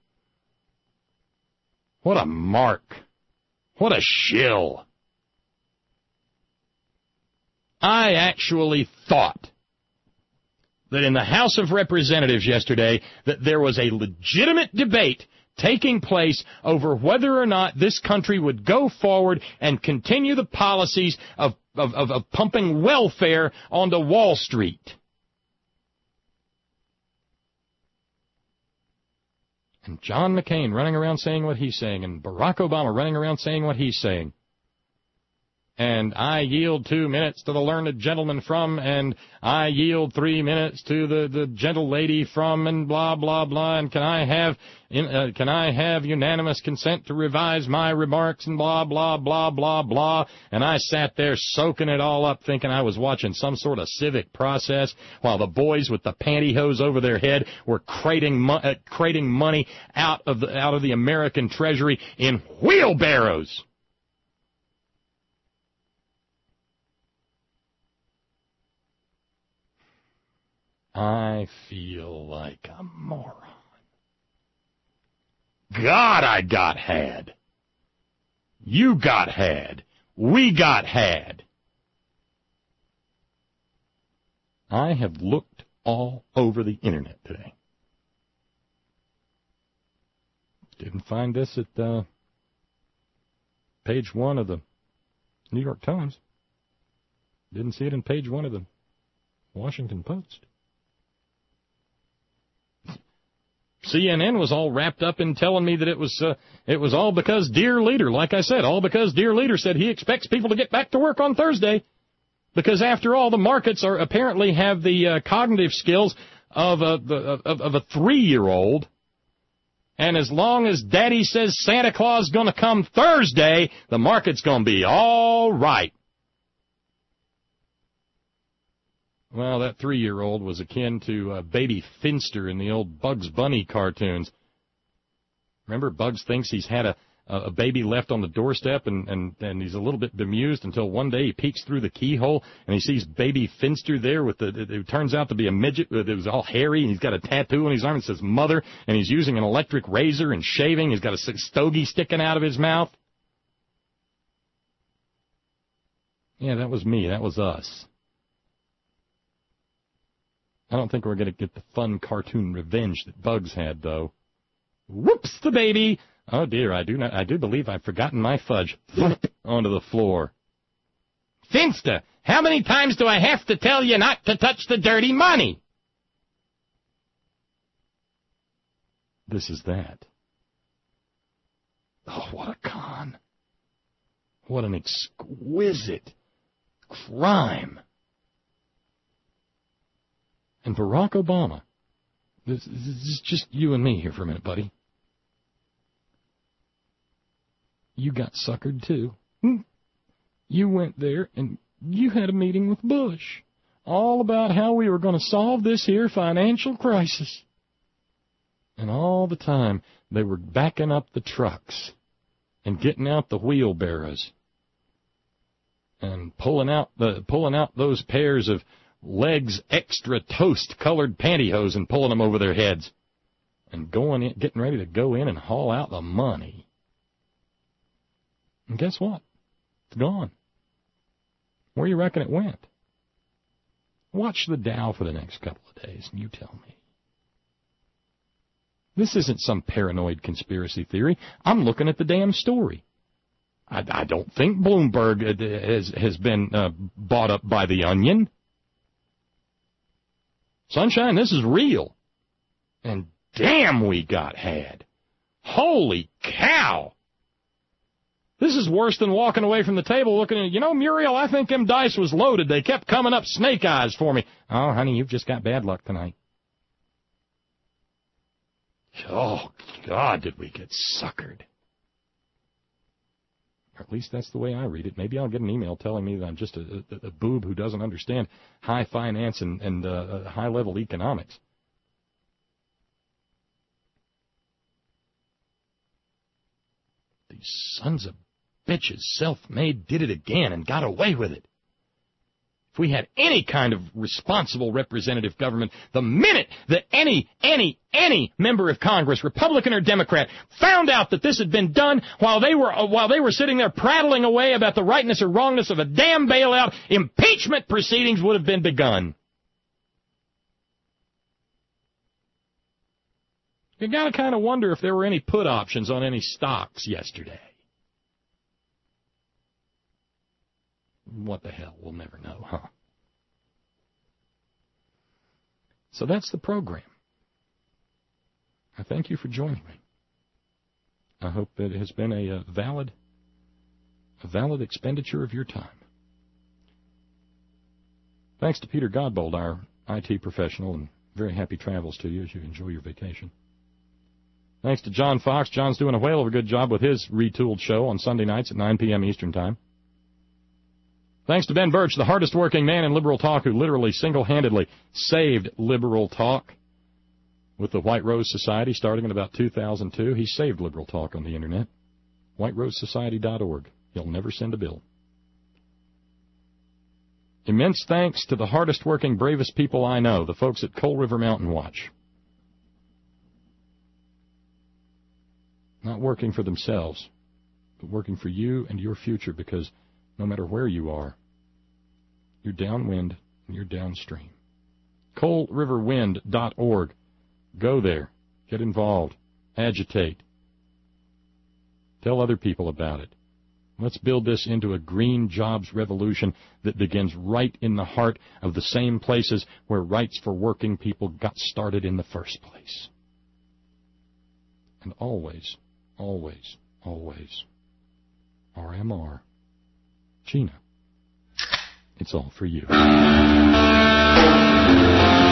What a mark. What a shill. I actually thought that in the House of Representatives yesterday that there was a legitimate debate taking place over whether or not this country would go forward and continue the policies of, of, of, of pumping welfare onto Wall Street. And John McCain running around saying what he's saying, and Barack Obama running around saying what he's saying. And I yield two minutes to the learned gentleman from, and I yield three minutes to the, the gentle lady from, and blah, blah, blah, and can I have in, uh, can I have unanimous consent to revise my remarks, and blah, blah, blah, blah, blah. And I sat there soaking it all up, thinking I was watching some sort of civic process, while the boys with the pantyhose over their head were crating, mo- uh, crating money out of the, out of the American Treasury in wheelbarrows. I feel like a moron. God, I got had. You got had. We got had. I have looked all over the internet today. Didn't find this at uh, page one of the New York Times. Didn't see it in page one of the C N N was all wrapped up in telling me that it was uh, it was all because Dear Leader, like I said, all because Dear Leader said he expects people to get back to work on Thursday. Because after all, the markets are apparently have the uh, cognitive skills of a the, of, of a three-year-old. And as long as Daddy says Santa Claus is going to come Thursday, the market's going to be all right. Well, that three-year-old was akin to uh, Baby Finster in the old Bugs Bunny cartoons. Remember, Bugs thinks he's had a, a baby left on the doorstep, and, and, and he's a little bit bemused until one day he peeks through the keyhole, and he sees Baby Finster there with the, it, it turns out to be a midget. It was all hairy, and he's got a tattoo on his arm that says Mother, and he's using an electric razor and shaving. He's got a stogie sticking out of his mouth. Yeah, that was me. That was us. I don't think we're going to get the fun cartoon revenge that Bugs had, though. Whoops, the baby! Oh, dear, I do not. I do believe I've forgotten my fudge. Onto the floor. Finster, how many times do I have to tell you not to touch the dirty money? This is that. Oh, what a con. What an exquisite crime. And Barack Obama, this, this is just you and me here for a minute, buddy. You got suckered, too. You went there and you had a meeting with Bush, all about how we were going to solve this here financial crisis. And all the time, they were backing up the trucks and getting out the wheelbarrows and pulling out the pulling out those pairs of legs extra toast-colored pantyhose and pulling them over their heads and going in, getting ready to go in and haul out the money. And guess what? It's gone. Where do you reckon it went? Watch the Dow for the next couple of days, and you tell me. This isn't some paranoid conspiracy theory. I'm looking at the damn story. I, I don't think Bloomberg has, has been uh, bought up by the Onion. Sunshine, this is real. And damn, we got had. Holy cow. This is worse than walking away from the table looking at, you know, Muriel, I think them dice was loaded. They kept coming up snake eyes for me. Oh, honey, you've just got bad luck tonight. Oh, God, did we get suckered. Or at least that's the way I read it. Maybe I'll get an email telling me that I'm just a, a, a boob who doesn't understand high finance and, and uh, high-level economics. These sons of bitches, self-made, did it again and got away with it. If we had any kind of responsible representative government, the minute that any, any, any member of Congress, Republican or Democrat, found out that this had been done while they were, uh, while they were sitting there prattling away about the rightness or wrongness of a damn bailout, impeachment proceedings would have been begun. You got to kind of wonder if there were any put options on any stocks yesterday. What the hell? We'll never know, huh? So that's the program. I thank you for joining me. I hope that it has been a, a valid, a valid expenditure of your time. Thanks to Peter Godbold, our I T professional, and very happy travels to you as you enjoy your vacation. Thanks to John Fox. John's doing a whale of a good job with his retooled show on Sunday nights at nine p.m. Eastern Time. Thanks to Ben Birch, the hardest working man in liberal talk who literally single-handedly saved liberal talk with the White Rose Society starting in about two thousand two. He saved liberal talk on the Internet. white rose society dot org. He'll never send a bill. Immense thanks to the hardest working, bravest people I know, the folks at Coal River Mountain Watch. Not working for themselves, but working for you and your future, because no matter where you are, you're downwind and you're downstream. coal river wind dot org. Go there. Get involved. Agitate. Tell other people about it. Let's build this into a green jobs revolution that begins right in the heart of the same places where rights for working people got started in the first place. And always, always, always, R M R, Gina, it's all for you.